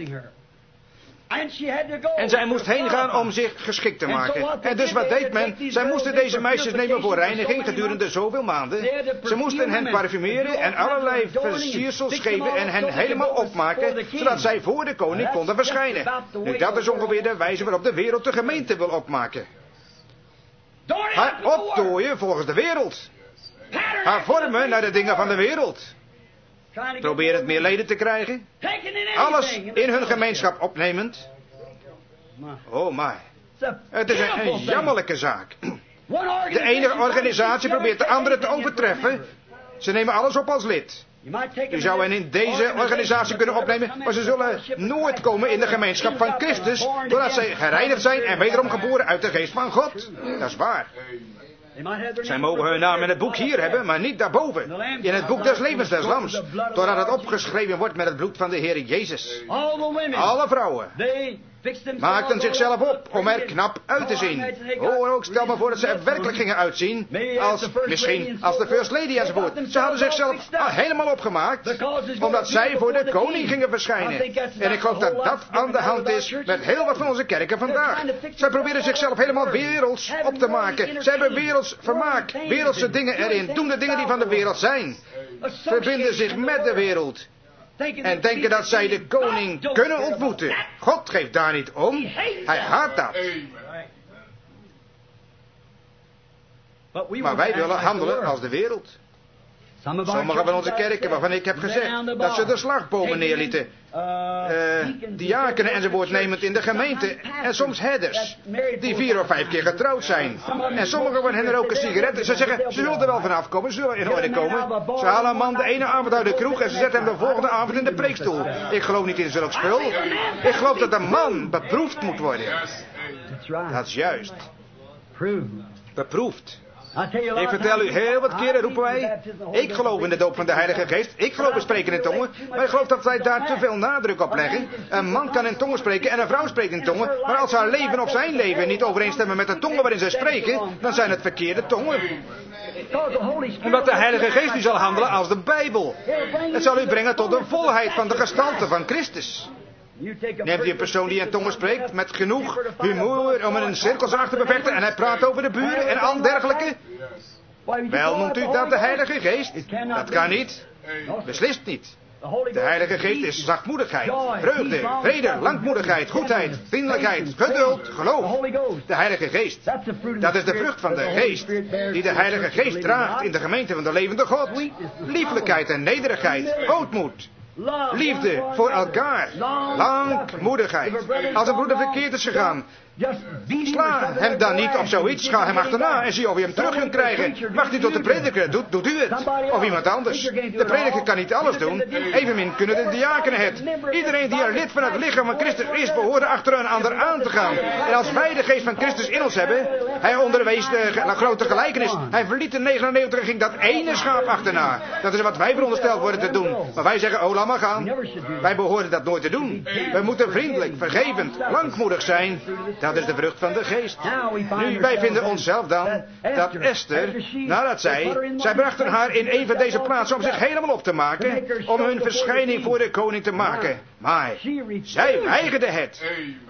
S1: En zij moest heen gaan om zich geschikt te maken. En dus wat deed men? Zij moesten deze meisjes nemen voor reiniging gedurende zoveel maanden. Ze moesten hen parfumeren en allerlei versiersels geven en hen helemaal opmaken, zodat zij voor de koning konden verschijnen. Nu, dat is ongeveer de wijze waarop de wereld de gemeente wil opmaken. Haar optooien volgens de wereld. Haar vormen naar de dingen van de wereld. Probeer het meer leden te krijgen. Alles in hun gemeenschap opnemend. Oh my. Het is een, een jammerlijke zaak. De ene organisatie probeert de andere te overtreffen. Ze nemen alles op als lid. U zou hen in deze organisatie kunnen opnemen, maar ze zullen nooit komen in de gemeenschap van Christus, doordat zij gereinigd zijn en wederom geboren uit de geest van God. Dat is waar. Zij mogen hun naam in het boek hier hebben, maar niet daarboven. In het boek des levens des lams. Doordat het opgeschreven wordt met het bloed van de Heer Jezus. Alle vrouwen maakten zichzelf op om er knap uit te zien. Oh, ook stel me voor dat ze er werkelijk gingen uitzien. Als, misschien als de First Lady enzovoort. Ze hadden zichzelf helemaal opgemaakt. Omdat zij voor de koning gingen verschijnen. En ik geloof dat dat aan de hand is met heel wat van onze kerken vandaag. Zij proberen zichzelf helemaal werelds op te maken. Ze hebben werelds vermaak. Wereldse dingen erin. Doen de dingen die van de wereld zijn. Verbinden zich met de wereld. En denken dat zij de koning kunnen ontmoeten. God geeft daar niet om. Hij haat dat. Maar wij willen handelen als de wereld. Sommige van onze kerken waarvan ik heb gezegd dat ze de slagbomen neerlieten. Uh, diakenen enzovoort nemend in de gemeente. En soms herders. Die vier of vijf keer getrouwd zijn. En sommigen van hen roken sigaretten. Ze zeggen, ze zullen er wel vanaf komen. Ze zullen in orde komen. Ze halen een man de ene avond uit de kroeg. En ze zetten hem de volgende avond in de preekstoel. Ik geloof niet in zulk spul. Ik geloof dat een man beproefd moet worden. Dat is juist. Beproefd. Ik vertel u, heel wat keren roepen wij, ik geloof in de doop van de Heilige Geest, ik geloof in spreken in tongen, maar ik geloof dat wij daar te veel nadruk op leggen. Een man kan in tongen spreken en een vrouw spreekt in tongen, maar als haar leven of zijn leven niet overeenstemmen met de tongen waarin zij spreken, dan zijn het verkeerde tongen. Omdat de Heilige Geest u zal handelen als de Bijbel. Het zal u brengen tot de volheid van de gestalte van Christus. Neemt u een persoon die in tongen spreekt met genoeg humor om een cirkelzaag te bevechten en hij praat over de buren en al dergelijke? Wel, noemt u dat de Heilige Geest? Dat kan niet. Beslist niet. De Heilige Geest is zachtmoedigheid, vreugde, vrede, langmoedigheid, goedheid, vriendelijkheid, geduld, geloof. De Heilige Geest, dat is de vrucht van de Geest, die de Heilige Geest draagt in de gemeente van de levende God. Lieflijkheid en nederigheid, hoogmoed. Liefde voor elkaar. Langmoedigheid. Als een broeder verkeerd is gegaan, sla hem dan niet op zoiets. Ga hem achterna en zie of je hem terug kunt krijgen. Wacht niet tot de prediker doet, doet u het. Of iemand anders. De prediker kan niet alles doen. Evenmin kunnen de diakenen het. Iedereen die er lid van het lichaam van Christus is, behoort achter een ander aan te gaan. En als wij de geest van Christus in ons hebben, hij onderwees de grote gelijkenis. Hij verliet de negenennegentig en ging dat ene schaap achterna. Dat is wat wij verondersteld worden te doen. Maar wij zeggen, oh laat maar gaan. Wij behoren dat nooit te doen. We moeten vriendelijk, vergevend, langmoedig zijn. Dat is de vrucht van de geest. Nu, wij vinden onszelf dan dat Esther, nadat zij, zij brachten haar in een van deze plaatsen om zich helemaal op te maken, om hun verschijning voor de koning te maken. Maar zij weigerde het.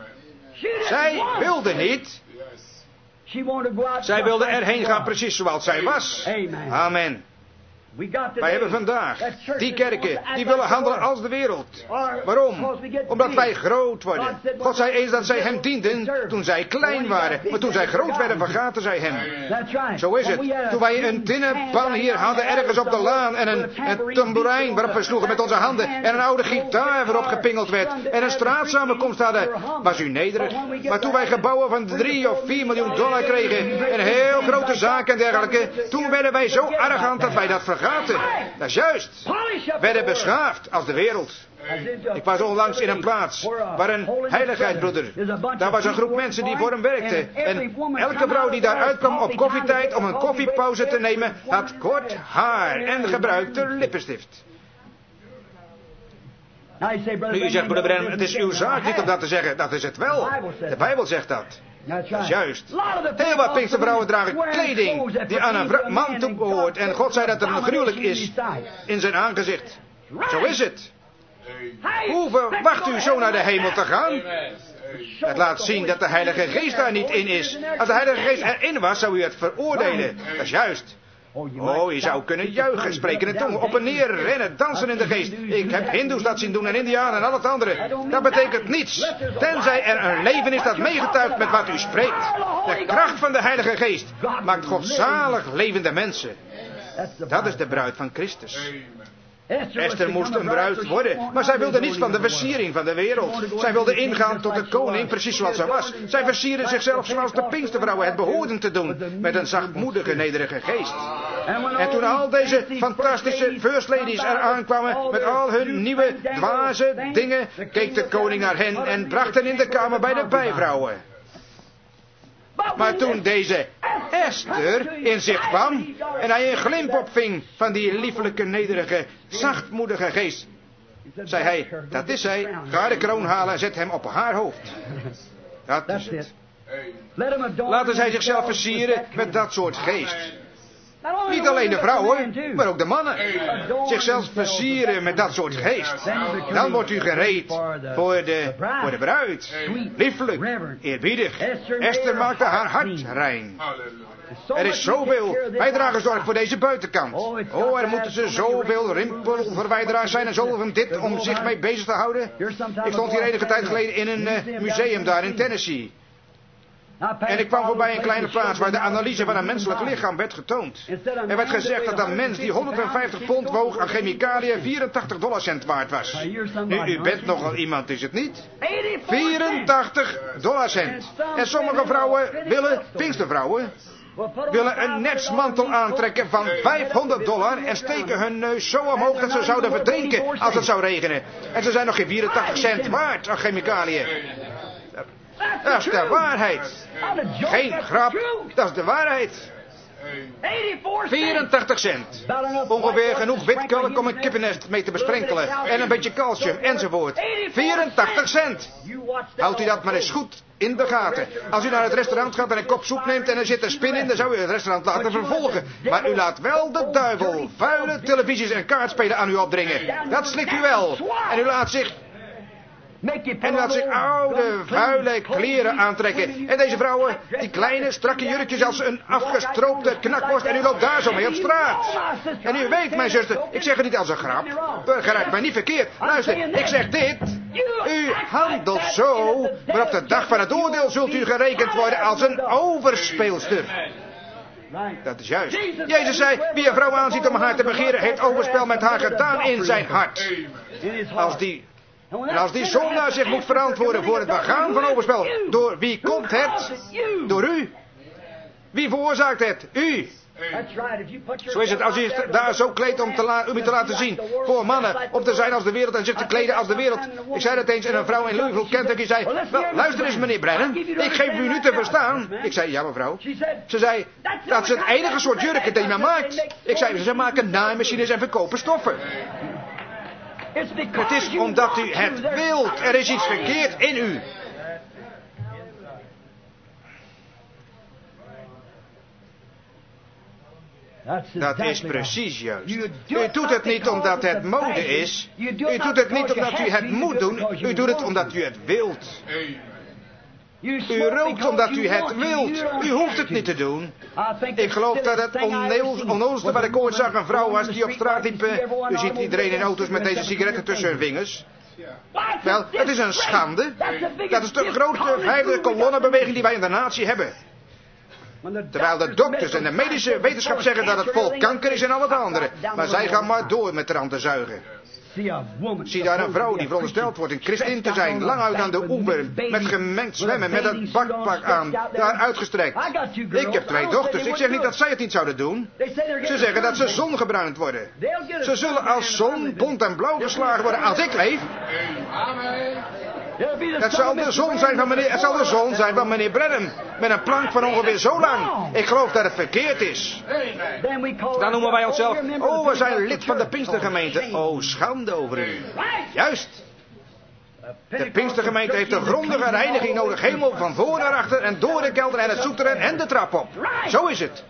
S1: Zij wilde niet. Zij wilde erheen gaan precies zoals zij was. Amen. Wij hebben vandaag die kerken, die willen handelen als de wereld. Waarom? Omdat wij groot worden. God zei eens dat zij hem dienden toen zij klein waren. Maar toen zij groot werden, vergaten zij hem. Zo is het. Toen wij een tinnen pan hier hadden ergens op de laan en een, een tamboerijn waarop we sloegen met onze handen en een oude gitaar waarop gepingeld werd en een straatsamenkomst hadden, was u nederig. Maar toen wij gebouwen van drie of vier miljoen dollar kregen en heel grote zaken en dergelijke, toen werden wij zo arrogant dat wij dat vergaten. Dat is juist. Werden beschaafd als de wereld. Ik was onlangs in een plaats waar een heiligheidsbroeder. Daar was een groep mensen die voor hem werkten. En elke vrouw die daar uitkwam op koffietijd om een koffiepauze te nemen, had kort haar en gebruikte lippenstift. Nu u zegt, broeder Branham, het is uw zaak niet om dat te zeggen. Dat is het wel. De Bijbel zegt dat. Dat is juist. Heel wat Pinkstervrouwen dragen kleding die aan een man toe behoort. En God zei dat er een gruwelijk is in zijn aangezicht. Zo is het. Hoe verwacht u zo naar de hemel te gaan? Het laat zien dat de Heilige Geest daar niet in is. Als de Heilige Geest erin was, zou u het veroordelen. Dat is juist. Oh, je zou kunnen juichen, spreken in tongen, op en neer, rennen, dansen in de geest. Ik heb Hindoes dat zien doen en Indianen en al het andere. Dat betekent niets. Tenzij er een leven is dat meegetuigt met wat u spreekt. De kracht van de Heilige Geest maakt godzalig levende mensen. Dat is de bruid van Christus. Esther moest een bruid worden, maar zij wilde niets van de versiering van de wereld. Zij wilde ingaan tot de koning, precies zoals zij was. Zij versierde zichzelf zoals de Pinkstervrouwen het behoorden te doen, met een zachtmoedige, nederige geest. En toen al deze fantastische first ladies eraan kwamen, met al hun nieuwe, dwaze dingen, keek de koning naar hen en bracht hen in de kamer bij de bijvrouwen. Maar toen deze Esther in zich kwam en hij een glimp opving van die liefelijke, nederige, zachtmoedige geest, zei hij, dat is zij, ga de kroon halen en zet hem op haar hoofd. Dat is het. Laten zij zichzelf versieren met dat soort geest. Niet alleen de vrouwen, maar ook de mannen. Zichzelf versieren met dat soort geest. Dan wordt u gereed voor de, voor de bruid. Liefelijk, eerbiedig. Esther maakte haar hart rein. Er is zoveel. Wij dragen zorg voor deze buitenkant. Oh, er moeten ze zoveel rimpelverwijderaars zijn en zoveel van dit om zich mee bezig te houden. Ik stond hier enige tijd geleden in een uh, museum daar in Tennessee. En ik kwam voorbij een kleine plaats waar de analyse van een menselijk lichaam werd getoond. Er werd gezegd dat een mens die honderdvijftig pond woog aan chemicaliën vierentachtig dollarcent waard was. Nu, u bent nogal iemand, is het niet? vierentachtig dollarcent. En sommige vrouwen willen, Pinkstervrouwen, willen een netsmantel aantrekken van vijfhonderd dollar en steken hun neus zo omhoog dat ze zouden verdrinken als het zou regenen. En ze zijn nog geen vierentachtig cent waard aan chemicaliën. Dat is de waarheid. Geen grap, dat is de waarheid. vierentachtig cent. Ongeveer genoeg witkalk om een kippennest mee te besprenkelen. En een beetje calcium enzovoort. vierentachtig cent. Houdt u dat maar eens goed in de gaten. Als u naar het restaurant gaat en een kop soep neemt en er zit een spin in, dan zou u het restaurant laten vervolgen. Maar u laat wel de duivel vuile televisies en kaartspelen aan u opdringen. Dat slikt u wel. En u laat zich... En laat zich oude, vuile kleren aantrekken. En deze vrouwen, die kleine, strakke jurkjes als een afgestroopte knakworst. En u loopt daar zo mee op straat. En u weet, mijn zuster, ik zeg het niet als een grap. Begrijp mij niet verkeerd. Luister, ik zeg dit. U handelt zo, maar op de dag van het oordeel zult u gerekend worden als een overspeelster. Dat is juist. Jezus zei, wie een vrouw aanziet om haar te begeren, heeft overspel met haar gedaan in zijn hart. Als die... En als die zondaar zich moet verantwoorden voor het begaan van overspel, door wie komt het? Door u. Wie veroorzaakt het? U. Zo is het, als u zich daar zo kleedt om, te la- om u te laten zien voor mannen, om te zijn als de wereld en zich te kleden als de wereld. Ik zei dat eens en een vrouw in Louisville, Kentucky, zei, wel, luister eens meneer Branham, ik geef u nu te verstaan. Ik zei, ja mevrouw. Ze zei, dat is het enige soort jurken die men maakt. Ik zei, ze maken naaimachines en verkopen stoffen. Het is omdat u het wilt. Er is iets verkeerd in u. Dat is precies juist. U doet het niet omdat het mode is. U doet het niet omdat u het moet doen. U doet het omdat u het wilt. U rookt omdat u het wilt. U hoeft het niet te doen. Ik geloof dat het onnozelste wat ik ooit zag een vrouw was die op straat liep. U ziet iedereen in auto's met deze sigaretten tussen hun vingers. Wel, het is een schande. Dat is de grootste vijfde kolonnenbeweging die wij in de natie hebben. Terwijl de dokters en de medische wetenschap zeggen dat het vol kanker is en al het andere. Maar zij gaan maar door met eraan te zuigen. Zie daar een vrouw die verondersteld wordt een christin te zijn, lang uit aan de oever, met gemengd zwemmen, met een badpak aan, daar uitgestrekt. Ik heb twee dochters, ik zeg niet dat zij het niet zouden doen. Ze zeggen dat ze zongebruind worden. Ze zullen als zon bont en blauw geslagen worden als ik leef. Het zal de zon zijn van meneer, het zal de zon zijn van meneer Branham, met een plank van ongeveer zo lang. Ik geloof dat het verkeerd is. Dan noemen wij onszelf, oh, we zijn lid van de Pinkstergemeente. Oh, schande over u. Juist. De Pinkstergemeente heeft een grondige reiniging nodig, helemaal van voor naar achter en door de kelder en het zoeteren en de trap op. Zo is het.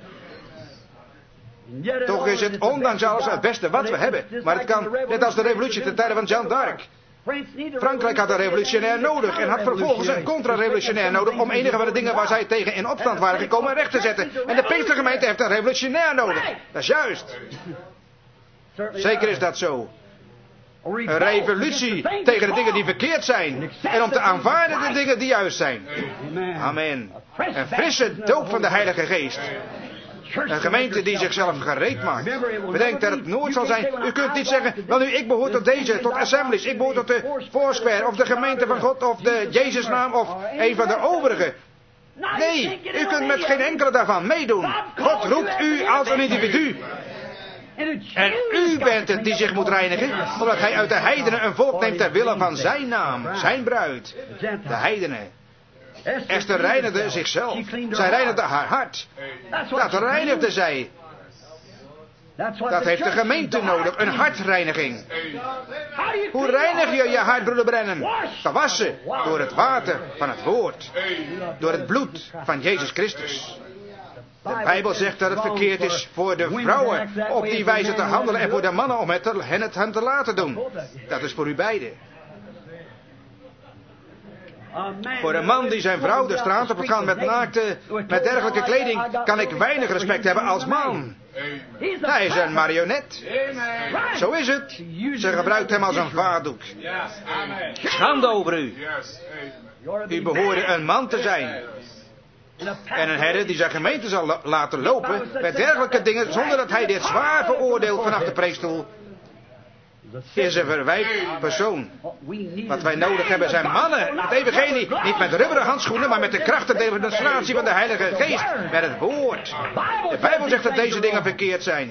S1: Toch is het ondanks alles het beste wat we hebben. Maar het kan, net als de revolutie ten tijde van Jeanne d'Arc. Frankrijk had een revolutionair nodig en had vervolgens een contra-revolutionair nodig om enige van de dingen waar zij tegen in opstand waren gekomen recht te zetten. En de Pinkstergemeente heeft een revolutionair nodig. Dat is juist. Zeker is dat zo. Een revolutie tegen de dingen die verkeerd zijn en om te aanvaarden de dingen die juist zijn. Amen. Een frisse doop van de Heilige Geest. Een gemeente die zichzelf gereed maakt. Bedenk dat het nooit zal zijn. U kunt niet zeggen, wel nu, ik behoor tot deze, tot Assemblies. Ik behoor tot de Foursquare, of de gemeente van God, of de Jezusnaam, of een van de overige. Nee, u kunt met geen enkele daarvan meedoen. God roept u als een individu. En u bent het die zich moet reinigen, omdat hij uit de heidenen een volk neemt ter wille van zijn naam, zijn bruid, de heidenen. Esther reinigde zichzelf. Zij reinigde haar hart. Dat reinigde zij. Dat heeft de gemeente nodig, een hartreiniging. Hoe reinig je je hart, broeder Branham? Gewassen door het water van het woord. Door het bloed van Jezus Christus. De Bijbel zegt dat het verkeerd is voor de vrouwen op die wijze te handelen en voor de mannen om het hen het hen te laten doen. Dat is voor u beiden. Voor een man die zijn vrouw de straat op gaat met naakte, met dergelijke kleding, kan ik weinig respect hebben als man. Hij is een marionet. Zo is het. Ze gebruikt hem als een vaardoek. Schande over u. U behoorde een man te zijn. En een herder die zijn gemeente zal laten lopen met dergelijke dingen zonder dat hij dit zwaar veroordeelt vanaf de preekstoel. Is een verwijt persoon. Wat wij nodig hebben zijn mannen. Het evangelie. Niet met rubberen handschoenen, maar met de kracht en demonstratie van de Heilige Geest. Met het woord. De Bijbel zegt dat deze dingen verkeerd zijn.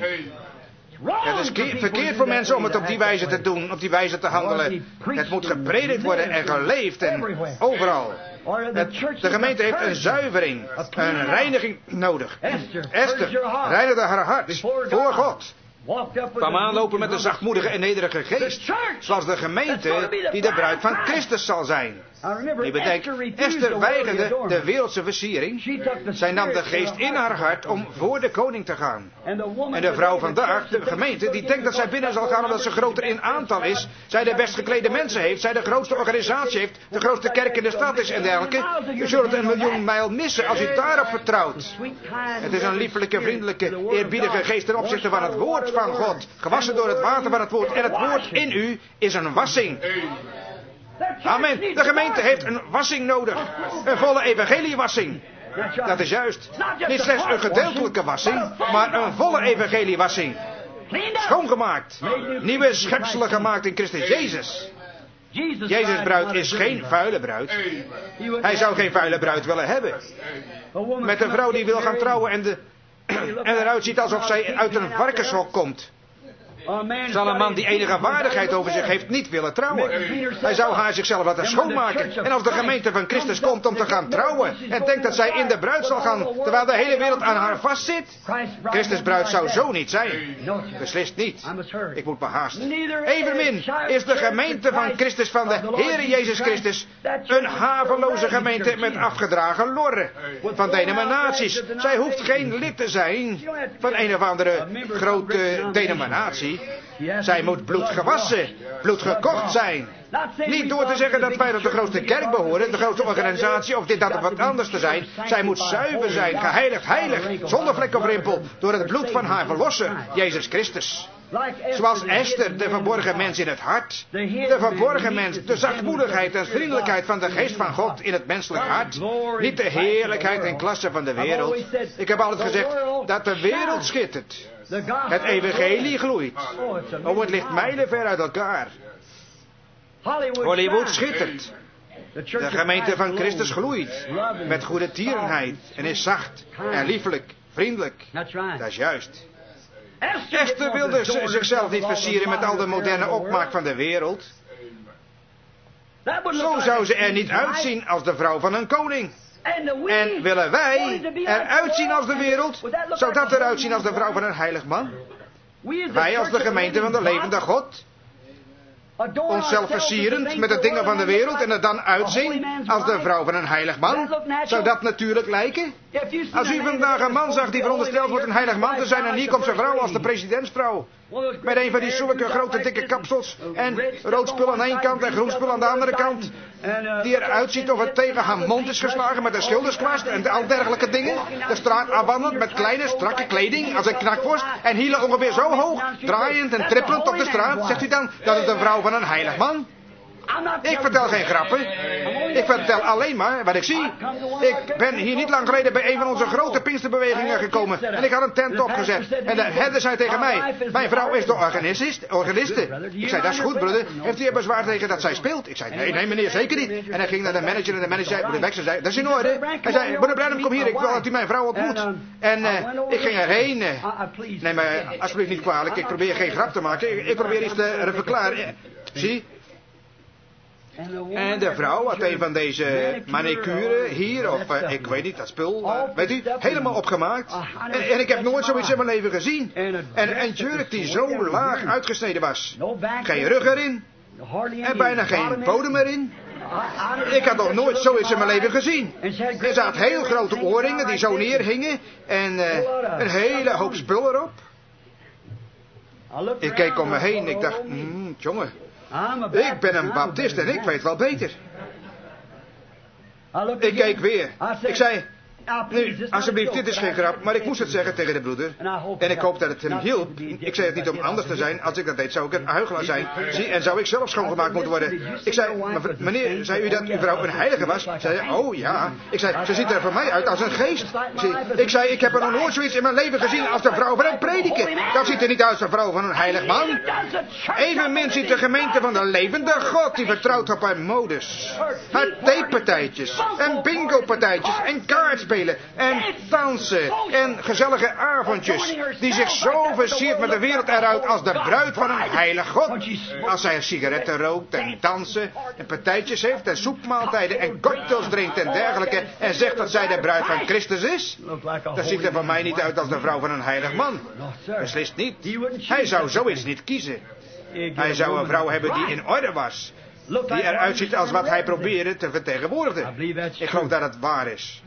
S1: Het is verkeerd voor mensen om het op die wijze te doen, op die wijze te handelen. Het moet gepredikt worden en geleefd en overal. Het, de gemeente heeft een zuivering, een reiniging nodig. Esther reinigde haar hart voor God. Kwam aanlopen met een zachtmoedige en nederige geest. Zoals de gemeente die de bruid van Christus zal zijn. Je bedenkt, Esther weigerde de wereldse versiering. Zij nam de geest in haar hart om voor de koning te gaan. En de vrouw vandaag, de gemeente, die denkt dat zij binnen zal gaan omdat ze groter in aantal is. Zij de best geklede mensen heeft. Zij de grootste organisatie heeft. De grootste kerk in de stad is en dergelijke. U zult een miljoen mijl missen als u daarop vertrouwt. Het is een liefelijke, vriendelijke, eerbiedige geest ten opzichte van het woord van God. Gewassen door het water van het woord. En het woord in u is een wassing. Amen. De gemeente heeft een wassing nodig. Een volle evangeliewassing. Dat is juist. Niet slechts een gedeeltelijke wassing, maar een volle evangeliewassing. Schoongemaakt. Nieuwe schepselen gemaakt in Christus Jezus. Jezus' bruid is geen vuile bruid. Hij zou geen vuile bruid willen hebben. Met een vrouw die wil gaan trouwen en, de, en eruit ziet alsof zij uit een varkenshok komt. Zal een man die enige waardigheid over zich heeft niet willen trouwen. Hij zou haar zichzelf laten schoonmaken. En als de gemeente van Christus komt om te gaan trouwen en denkt dat zij in de bruid zal gaan terwijl de hele wereld aan haar vastzit. Christus bruid zou zo niet zijn. Beslist niet. Ik moet me haasten. Evenmin is de gemeente van Christus van de Heere Jezus Christus een haveloze gemeente met afgedragen lorren van denominaties. Zij hoeft geen lid te zijn van een of andere grote denominatie. evangelie. Zij moet bloedgewassen, bloedgekocht zijn. Niet door te zeggen dat wij tot de grootste kerk behoren, de grootste organisatie of dit, dat of wat anders te zijn. Zij moet zuiver zijn, geheiligd, heilig, zonder vlek of rimpel, door het bloed van haar verlosser, Jezus Christus. Zoals Esther, de verborgen mens in het hart. De verborgen mens, de zachtmoedigheid en vriendelijkheid van de geest van God in het menselijk hart. Niet de heerlijkheid en klasse van de wereld. Ik heb altijd gezegd dat de wereld schittert. Het evangelie gloeit. Oh, het ligt mijlenver uit elkaar. Hollywood schittert. De gemeente van Christus gloeit. Met goede tierenheid. En is zacht en liefelijk, vriendelijk. Dat is juist. Esther wilde zichzelf niet versieren met al de moderne opmaak van de wereld. Zo zou ze er niet uitzien als de vrouw van een koning. En willen wij eruit zien als de wereld, zou dat eruit zien als de vrouw van een heilig man? Wij als de gemeente van de levende God? Onszelf versierend met de dingen van de wereld en er dan uitzien als de vrouw van een heilig man? Zou dat natuurlijk lijken? Als u vandaag een man zag die verondersteld wordt een heilig man te zijn en hier komt zijn vrouw als de presidentsvrouw. Met een van die zulke grote dikke kapsels en rood spul aan één kant en groen spul aan de andere kant. Die eruit ziet of het tegen haar mond is geslagen met een schilderskwast en al dergelijke dingen. De straat afwandelend met kleine strakke kleding als een knakworst en hielen ongeveer zo hoog, draaiend en trippelend op de straat. Zegt u dan dat het een vrouw van een heilig man? Ik vertel geen grappen. Ik vertel alleen maar wat ik zie. Ik ben hier niet lang geleden bij een van onze grote Pinksterbewegingen gekomen. En ik had een tent opgezet. En de herder zei tegen mij: mijn vrouw is de organist, organiste. Ik zei: dat is goed, broeder. Heeft u er bezwaar tegen dat zij speelt? Ik zei: nee, nee meneer, zeker niet. En hij ging naar de manager en de manager zei: broeder Baxter zei: dat is in orde. Hij zei: broeder Branham, kom hier, ik wil dat u mijn vrouw ontmoet. En uh, ik ging erheen. Uh, neem me alsjeblieft niet kwalijk, ik probeer geen grap te maken. Ik, ik probeer iets te verklaren. Zie? En de vrouw had een van deze manicure hier, of uh, ik weet niet, dat spul, uh, weet u, helemaal opgemaakt. En, en ik heb nooit zoiets in mijn leven gezien. En een jurk die zo laag uitgesneden was. Geen rug erin. En bijna geen bodem erin. Ik had nog nooit zoiets in mijn leven gezien. Er zaten heel grote oorringen die zo neerhingen. En uh, een hele hoop spul erop. Ik keek om me heen en ik dacht, mm, jongen. Ik ben een baptist en ik weet wel beter. Ik keek weer. Ik zei: nu, alsjeblieft, dit is geen grap, maar ik moest het zeggen tegen de broeder. En ik hoop dat het hem hielp. Ik zei het niet om anders te zijn. Als ik dat deed, zou ik een huichelaar zijn. Zie, en zou ik zelf schoongemaakt moeten worden. Ik zei: meneer, zei u dat uw vrouw een heilige was? Zei hij: oh ja. Ik zei: ze ziet er voor mij uit als een geest. Ik zei: ik heb er nog nooit zoiets in mijn leven gezien als de vrouw van een prediker. Dat ziet er niet uit als de vrouw van een heilig man. Evenmin ziet de gemeente van de levende God, die vertrouwt op haar modus. Haar theepartijtjes en bingo-partijtjes en kaartspelen en dansen en gezellige avondjes, die zich zo versiert met de wereld eruit als de bruid van een heilig God. Als zij sigaretten rookt en dansen en partijtjes heeft en soepmaaltijden en cocktails drinkt en dergelijke en zegt dat zij de bruid van Christus is, dat ziet er van mij niet uit als de vrouw van een heilig man. Beslist niet. Hij zou zoiets niet kiezen. Hij zou een vrouw hebben die in orde was. Die eruit ziet als wat hij probeerde te vertegenwoordigen. Ik geloof dat het waar is.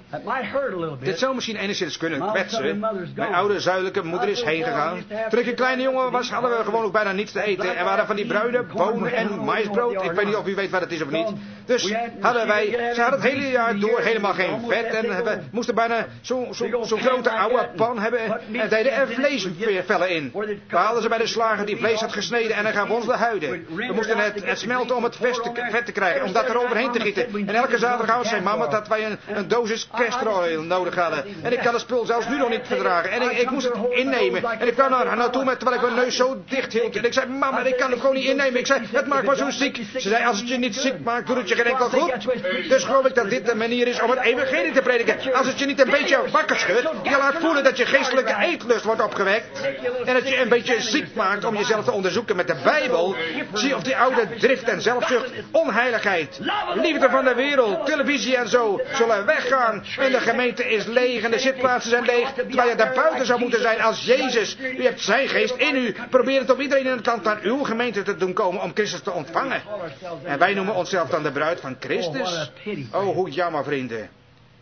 S1: Dit zou misschien enigszins kunnen kwetsen. Mijn oude zuidelijke moeder is heen gegaan. Toen ik een kleine jongen was, hadden we gewoon ook bijna niets te eten. En waren van die bruine bonen en maïsbrood. Ik weet niet of u weet wat het is of niet. Dus hadden wij, ze hadden het hele jaar door helemaal geen vet. En we moesten bijna zo'n zo, zo grote oude pan hebben. En deden er vleesvellen in. We haalden ze bij de slager die vlees had gesneden. En dan gaven we ons de huiden. We moesten het, het smelten om het vet te, vet te krijgen. Om dat er overheen te gieten. En elke zaterdagavond zei mama dat wij een, een dosis castor nodig hadden. En ik kan het spul zelfs nu nog niet verdragen. En ik, ik moest het innemen. En ik kwam naar haar naartoe met, terwijl ik mijn neus zo dicht hield. En ik zei: mama, ik kan het gewoon niet innemen. Ik zei: het maakt me zo ziek. Ze zei: als het je niet ziek maakt, doet het je geen enkel goed. Dus geloof ik dat dit de manier is om het evangelie te prediken. Als het je niet een beetje wakker schudt, je laat voelen dat je geestelijke eetlust wordt opgewekt. En dat je een beetje ziek maakt om jezelf te onderzoeken met de Bijbel. Zie of die oude drift en zelfzucht, onheiligheid, liefde van de wereld, televisie en zo zullen weggaan. En de gemeente is leeg en de zitplaatsen zijn leeg. Terwijl je daar buiten zou moeten zijn als Jezus. U hebt zijn geest in u. Probeer het op iedereen in het land naar uw gemeente te doen komen om Christus te ontvangen. En wij noemen onszelf dan de bruid van Christus. Oh, hoe jammer, vrienden.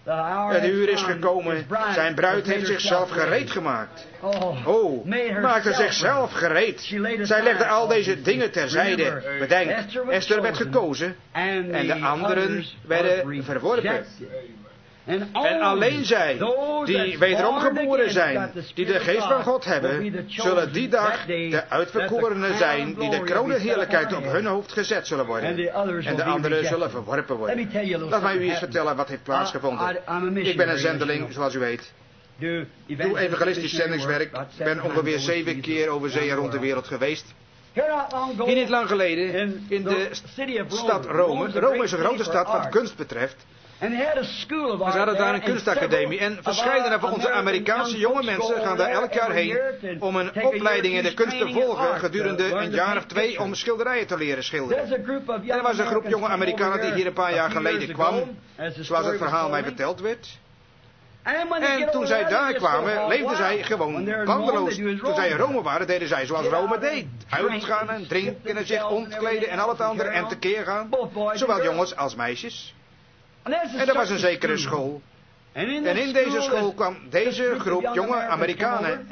S1: Het uur is gekomen. Zijn bruid heeft zichzelf gereed gemaakt. Oh, maakte zichzelf gereed. Zij legde al deze dingen terzijde. Bedenk, Esther werd gekozen en de anderen werden verworpen. En alleen zij, die wederom geboren zijn, die de geest van God hebben, zullen die dag de uitverkorenen zijn, die de kroon der heerlijkheid op hun hoofd gezet zullen worden. En de anderen zullen verworpen worden. Laat mij u eens vertellen wat heeft plaatsgevonden. Ik ben een zendeling, zoals u weet. Doe evangelistisch zendingswerk. Ik ben ongeveer zeven keer over zee en rond de wereld geweest. Hier niet lang geleden, in de stad Rome. Rome is een grote stad wat kunst betreft. We hadden daar een kunstacademie en verscheidene van onze Amerikaanse jonge mensen gaan daar elk jaar heen om een opleiding in de kunst te volgen gedurende een jaar of twee om schilderijen te leren schilderen. En er was een groep jonge Amerikanen die hier een paar jaar geleden kwam, zoals het verhaal mij verteld werd. En toen zij daar kwamen, leefden zij gewoon bandeloos. Toen zij in Rome waren, deden zij zoals Rome deed. Uitgaan en drinken en zich ontkleden en al het andere en tekeer gaan. Zowel jongens als meisjes. En er was een zekere school. En in deze school kwam deze groep jonge Amerikanen.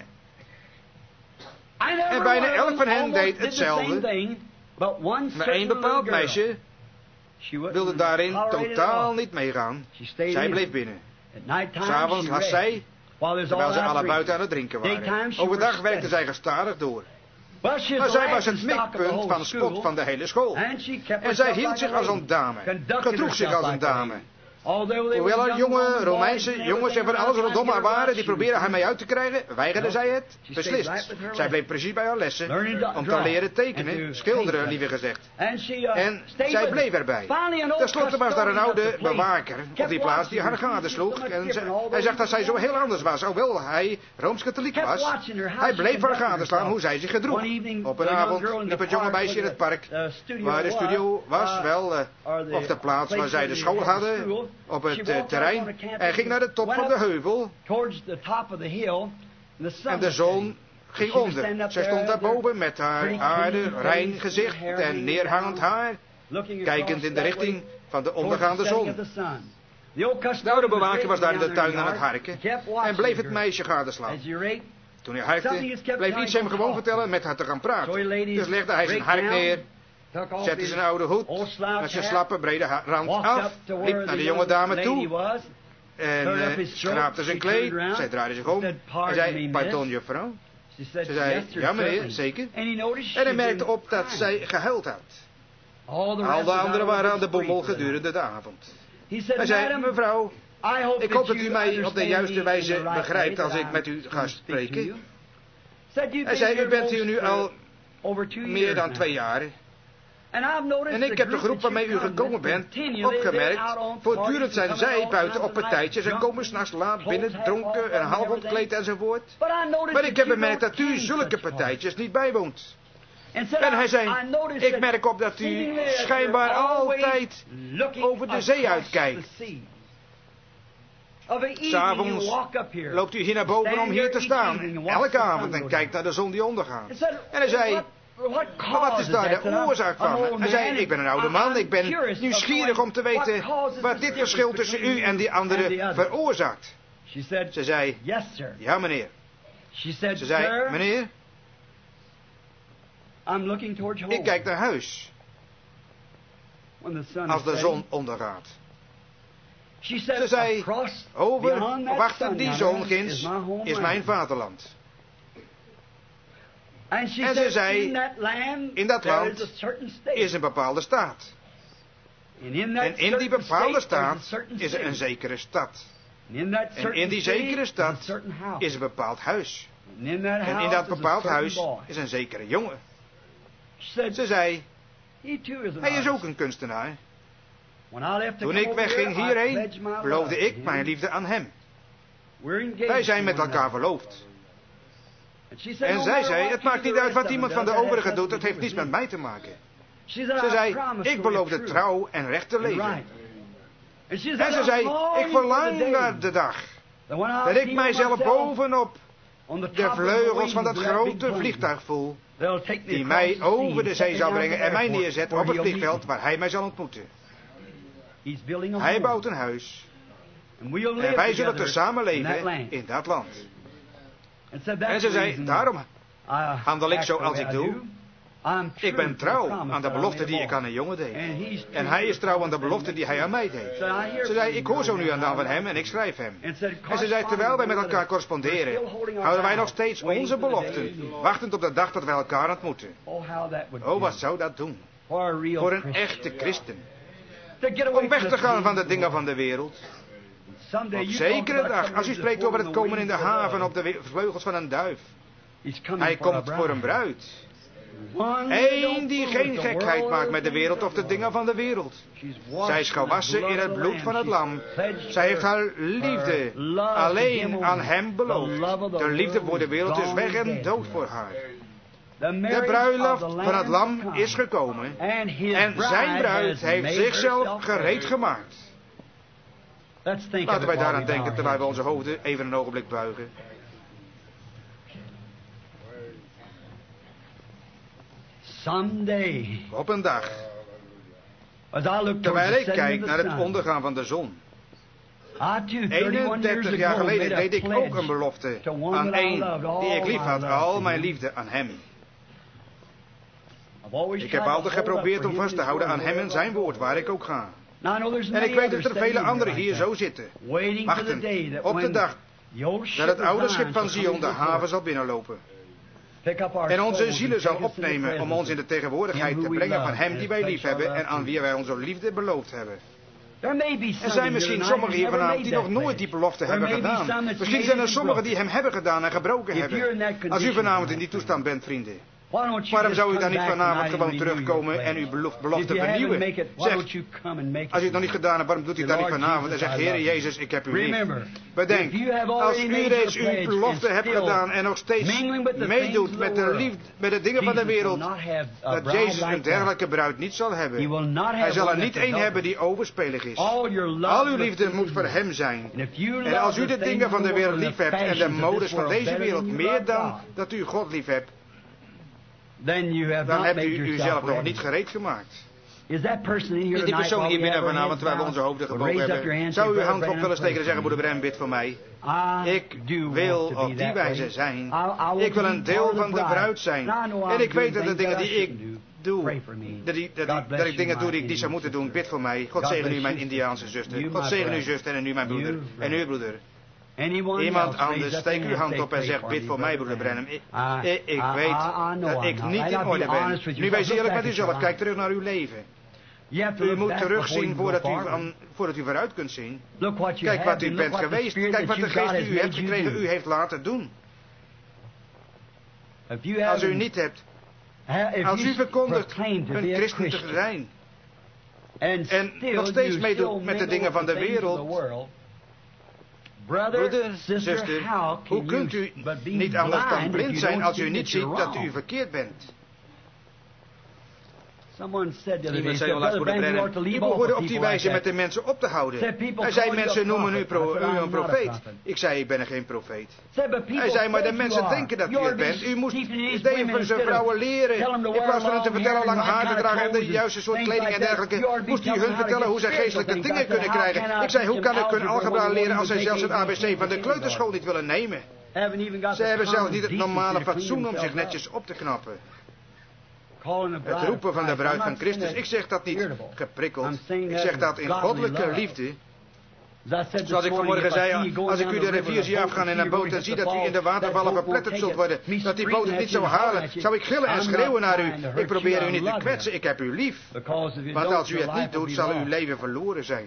S1: En bijna elk van hen deed hetzelfde. Maar één bepaald meisje wilde daarin totaal niet meegaan. Zij bleef binnen. S'avonds las zij, terwijl ze alle buiten aan het drinken waren. Overdag werkte zij gestadig door. Maar zij was het mikpunt van spot van de hele school. En zij hield zich als een dame, gedroeg zich als een dame. Hoewel er jonge Romeinse jongens en van alles rondom haar waren die probeerden haar mee uit te krijgen, weigerde zij het beslist. Zij bleef precies bij haar lessen om te leren tekenen, schilderen liever gezegd. En zij bleef erbij. Ten slotte was daar een oude bewaker op die plaats die haar gadesloeg. En ze, hij zag dat zij zo heel anders was, hoewel hij Rooms-katholiek was. Hij bleef haar gadeslaan hoe zij zich gedroeg. Op een avond liep het jonge meisje in het park, waar de studio was, wel, uh, of de plaats waar zij de school hadden, op het uh, terrein, en ging naar de top van de heuvel. En de zon ging onder. Zij stond daarboven met haar aardig, rein gezicht en neerhangend haar, kijkend in de richting van de ondergaande zon. De oude bewaker was daar in de tuin aan het harken en bleef het meisje gadeslaan. Toen hij harkte, bleef iets hem gewoon vertellen met haar te gaan praten. Dus legde hij zijn hark neer, zette zijn oude hoed met zijn slappe brede rand af, liep naar de jonge dame toe en uh, schraapte zijn kleed. Zij draaide zich om en zei, pardon juffrouw. Ze zei, ja meneer, zeker. En hij merkte op dat zij gehuild had. Al de anderen waren aan de bommel gedurende de avond. Hij zei, mevrouw, ik hoop dat u mij op de juiste wijze begrijpt als ik met u ga spreken. Hij zei, u bent hier nu al meer dan twee jaar. En ik heb de groep waarmee u gekomen bent opgemerkt. Voortdurend zijn zij buiten op partijtjes en komen s'nachts laat binnen, dronken en half ontkleed enzovoort. Maar ik heb bemerkt dat u zulke partijtjes niet bijwoont. En hij zei, ik merk op dat u schijnbaar altijd over de zee uitkijkt. 'S'avonds loopt u hier naar boven om hier te staan, elke avond, en kijkt naar de zon die ondergaat. En hij zei, maar wat is daar de oorzaak van? Hij zei, ik ben een oude man, ik ben nieuwsgierig om te weten wat dit verschil tussen u en die anderen veroorzaakt. Ze zei, ja meneer. Ze zei, meneer, ik kijk naar huis als de zon ondergaat. Ze zei, over of achter die zon ginds is mijn vaderland. En ze zei, in dat land is een bepaalde staat. En in die bepaalde staat is er een zekere stad. En in die zekere stad is een bepaald huis. En in dat bepaald huis is een zekere jongen. Ze zei, hij is ook een kunstenaar. Toen ik wegging hierheen, beloofde ik mijn liefde aan hem. Wij zijn met elkaar verloofd. En zij zei, het maakt niet uit wat iemand van de overigen doet, het heeft niets met mij te maken. Ze zei, ik beloofde trouw en recht te leven. En ze zei, ik verlang naar de dag dat ik mijzelf bovenop de vleugels van dat grote vliegtuig voel, die mij over de zee zal brengen en mij neerzetten op het vliegveld waar hij mij zal ontmoeten. Hij bouwt een huis. En wij zullen tezamen leven in dat land. En ze zei, daarom handel ik zo als ik doe. Ik ben trouw aan de belofte die ik aan een jongen deed. En hij is trouw aan de belofte die hij aan mij deed. Ze zei, ik hoor zo nu en dan van hem en ik schrijf hem. En ze zei, terwijl wij met elkaar corresponderen, houden wij nog steeds onze beloften, wachtend op de dag dat wij elkaar ontmoeten. Oh, wat zou dat doen? Voor een echte christen. Om weg te gaan van de dingen van de wereld. Op zekere dag, als u spreekt over het komen in de haven op de vleugels van een duif. Hij komt voor een bruid. Eén die geen gekheid maakt met de wereld of de dingen van de wereld. Zij is gewassen in het bloed van het lam. Zij heeft haar liefde alleen aan hem beloofd. De liefde voor de wereld is weg en dood voor haar. De bruiloft van het lam is gekomen. En zijn bruid heeft zichzelf gereed gemaakt. Laten wij daaraan denken terwijl we onze hoofden even een ogenblik buigen.
S2: Someday,
S1: op een dag, terwijl ik kijk naar het ondergaan van de zon. eenendertig jaar geleden deed ik ook een belofte aan één die ik lief had, al mijn liefde aan hem. Ik heb altijd geprobeerd om vast te houden aan hem en zijn woord, waar ik ook ga. En ik weet dat er vele anderen hier zo zitten, wachten op de dag dat het oude schip van Zion de haven zal binnenlopen. En onze zielen zal opnemen om ons in de tegenwoordigheid te brengen van hem die wij lief hebben en aan wie wij onze liefde beloofd hebben. Er zijn misschien sommigen hier vanavond die nog nooit die belofte hebben gedaan. Misschien zijn er sommigen die hem hebben gedaan en gebroken hebben. Als u vanavond in die toestand bent, vrienden. Waarom zou u dan niet vanavond gewoon terugkomen en uw belofte vernieuwen? Zeg, als u het nog niet gedaan hebt, waarom doet u dat niet vanavond en zegt, Heere Jezus, ik heb u lief. Bedenk, als u reeds uw belofte hebt gedaan en nog steeds meedoet met de, liefde, met de dingen van de wereld, dat Jezus een dergelijke bruid niet zal hebben. Hij zal er niet één hebben die overspelig is. Al uw liefde moet voor hem zijn. En als u de dingen van de wereld lief hebt en de modes van deze wereld meer dan dat u God lief hebt, dan hebt u uzelf nog niet gereed gemaakt. Is die persoon hier binnen vanavond, terwijl we onze hoofden gebogen hebben, zou u uw hand op willen steken en zeggen, moeder Bram, bid voor mij. Ik wil op die wijze zijn. Ik wil een deel van de bruid zijn. En ik weet dat de dingen die ik doe, dat ik, dat, ik, dat ik dingen doe die ik niet zou moeten doen, bid voor mij. God zegen u mijn Indiaanse zuster. God zegen uw zuster en u mijn broeder. En uw broeder. Iemand anders, steek uw hand op en zeg, bid voor mij, broeder Branham. Ik, ik, ik weet dat ik niet in orde ben. Nu wees eerlijk met uzelf, kijk terug naar uw leven. U moet terugzien voordat u, van, voordat u vooruit kunt zien. Kijk wat u bent geweest, kijk wat de geest die u hebt gekregen u heeft laten doen. Als u niet hebt, als u verkondigt een christen te zijn en nog steeds meedoet met de dingen van de wereld, broeder, zuster, hoe kunt u niet anders dan blind zijn als u niet ziet dat u verkeerd bent? Iemand zei al als broeder Branham, u behoorde op die wijze met de mensen op te houden. Hij zei, mensen noemen u, pro, u een profeet. Ik zei, ik ben er geen profeet. Hij zei, maar de mensen denken dat u het bent. U moest tegen zijn vrouwen leren. In plaats van hen te vertellen lang haar te dragen en de juiste soort kleding en dergelijke, moest u hun vertellen hoe zij geestelijke dingen kunnen krijgen. Ik zei, hoe kan ik hun algebra leren als zij zelfs het A B C van de kleuterschool niet willen nemen? Ze hebben zelfs niet het normale fatsoen om zich netjes op te knappen. Het roepen van de bruid van Christus, ik zeg dat niet geprikkeld, ik zeg dat in goddelijke liefde. Zoals ik vanmorgen zei, als ik u de rivier zie afgaan in een boot en zie dat u in de watervallen verpletterd zult worden, dat die boot het niet zou halen, zou ik gillen en schreeuwen naar u. Ik probeer u niet te kwetsen, ik heb u lief. Want als u het niet doet, zal uw leven verloren zijn.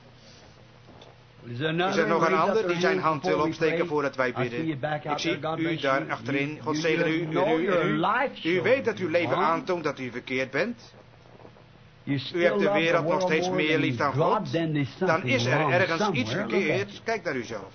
S1: Is er nog een ander die zijn hand wil opsteken voordat wij bidden? Ik zie u daar achterin. God zegen u, u, u, u. U weet dat uw leven aantoont dat u verkeerd bent. U hebt de wereld nog steeds meer lief dan God. Dan is er ergens iets verkeerd. Kijk naar uzelf.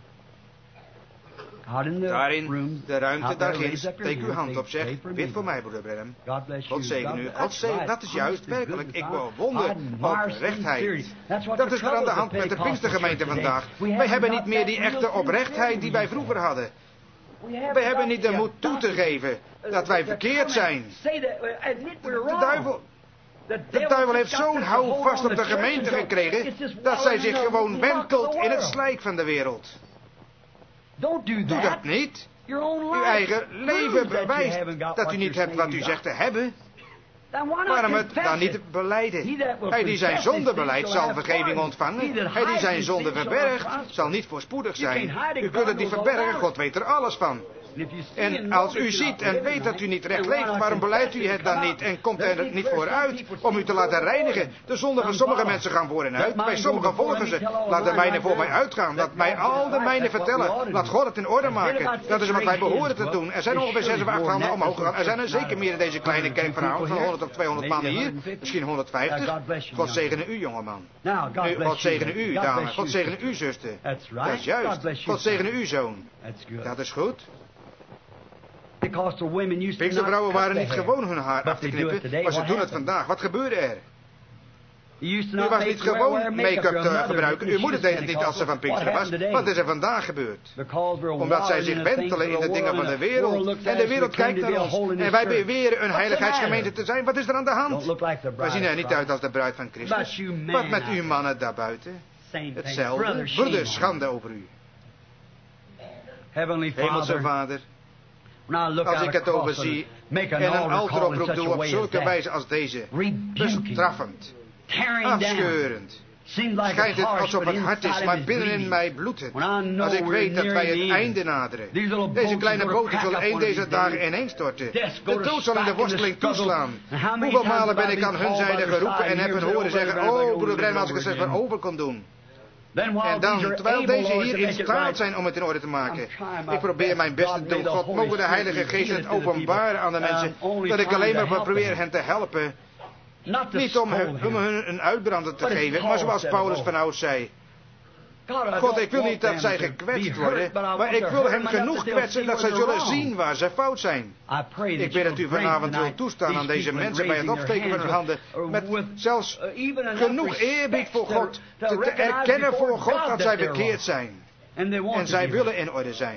S1: Daarin, de ruimte, daarin, steek uw hand op, zeg, bid voor mij, broeder Branham. God zegen u, God zegen, dat is juist, werkelijk, ik bewonder oprechtheid. Dat is er aan de hand met de Pinkstergemeente vandaag. Wij hebben niet meer die echte oprechtheid die wij vroeger hadden. Wij hebben niet de moed toe te geven dat wij verkeerd zijn. De duivel... De duivel heeft zo'n houvast op de gemeente gekregen dat zij zich gewoon wentelt in het slijk van de wereld. Doe dat niet. Uw eigen leven bewijst dat u niet hebt wat u zegt te hebben. Waarom het dan niet belijden? Hij die zijn zonde beleidt zal vergeving ontvangen. Hij die zijn zonde verbergt zal niet voorspoedig zijn. U kunt het niet verbergen, God weet er alles van. En als u ziet en weet dat u niet recht leeft, waarom beleidt u het dan niet en komt er niet vooruit om u te laten reinigen? De zonden van sommige mensen gaan voor en uit, bij sommigen volgen ze. Laat de mijnen voor mij uitgaan, laat mij al de mijnen vertellen. Laat God het in orde maken. Dat is wat wij behoren te doen. Er zijn ongeveer zes of acht handen omhoog gegaan. Er zijn er zeker meer in deze kleine kerk vanavond, van honderd of tweehonderd mannen hier. Misschien honderdvijftig. God zegene u, jongeman. Nu, God zegene u, dame. God zegene u, zuster. Dat is juist. God zegene u, zoon. Dat is goed. Pinkstervrouwen waren niet gewoon hun haar af te knippen, maar ze doen het vandaag. Wat gebeurde er? U was niet gewoon make-up te gebruiken. Uw moeder deed het niet als ze van Pinkster was. Wat is er vandaag gebeurd? Omdat zij zich wentelen in de dingen van de wereld. En de wereld kijkt naar ons. En wij beweren een heiligheidsgemeente te zijn. Wat is er aan de hand? Wij zien er niet uit als de bruid van Christus. Wat met u mannen daarbuiten? Hetzelfde. Broeders, schande over u. Hemelse Vader. Als ik het overzie en een altaroproep doe op zulke wijze als deze, bestraffend, afscheurend, schijnt het alsof het hard is, maar binnenin mij bloedt het. Als ik weet dat wij het einde naderen. Deze kleine boten zullen een deze dagen ineenstorten. De dood zal in de worsteling toeslaan. Hoeveel malen ben ik aan hun zijde geroepen en heb hen horen zeggen, oh broeder Branham, als ik het slechts maar over kon doen. En dan, terwijl deze hier in staat zijn om het in orde te maken. Ik probeer mijn best te doen. God, mogen de Heilige Geest het openbaren aan de mensen. Dat ik alleen maar probeer hen te helpen. Niet om hun, om hun een uitbrander te geven, maar zoals Paulus vanouds zei. God, ik wil niet dat zij gekwetst worden, maar ik wil hen genoeg kwetsen dat zij zullen zien waar ze fout zijn. Ik bid dat u vanavond wilt toestaan aan deze mensen bij het opsteken van hun handen, met zelfs genoeg eerbied voor God, te, te erkennen voor God dat zij verkeerd zijn. En zij willen in orde zijn.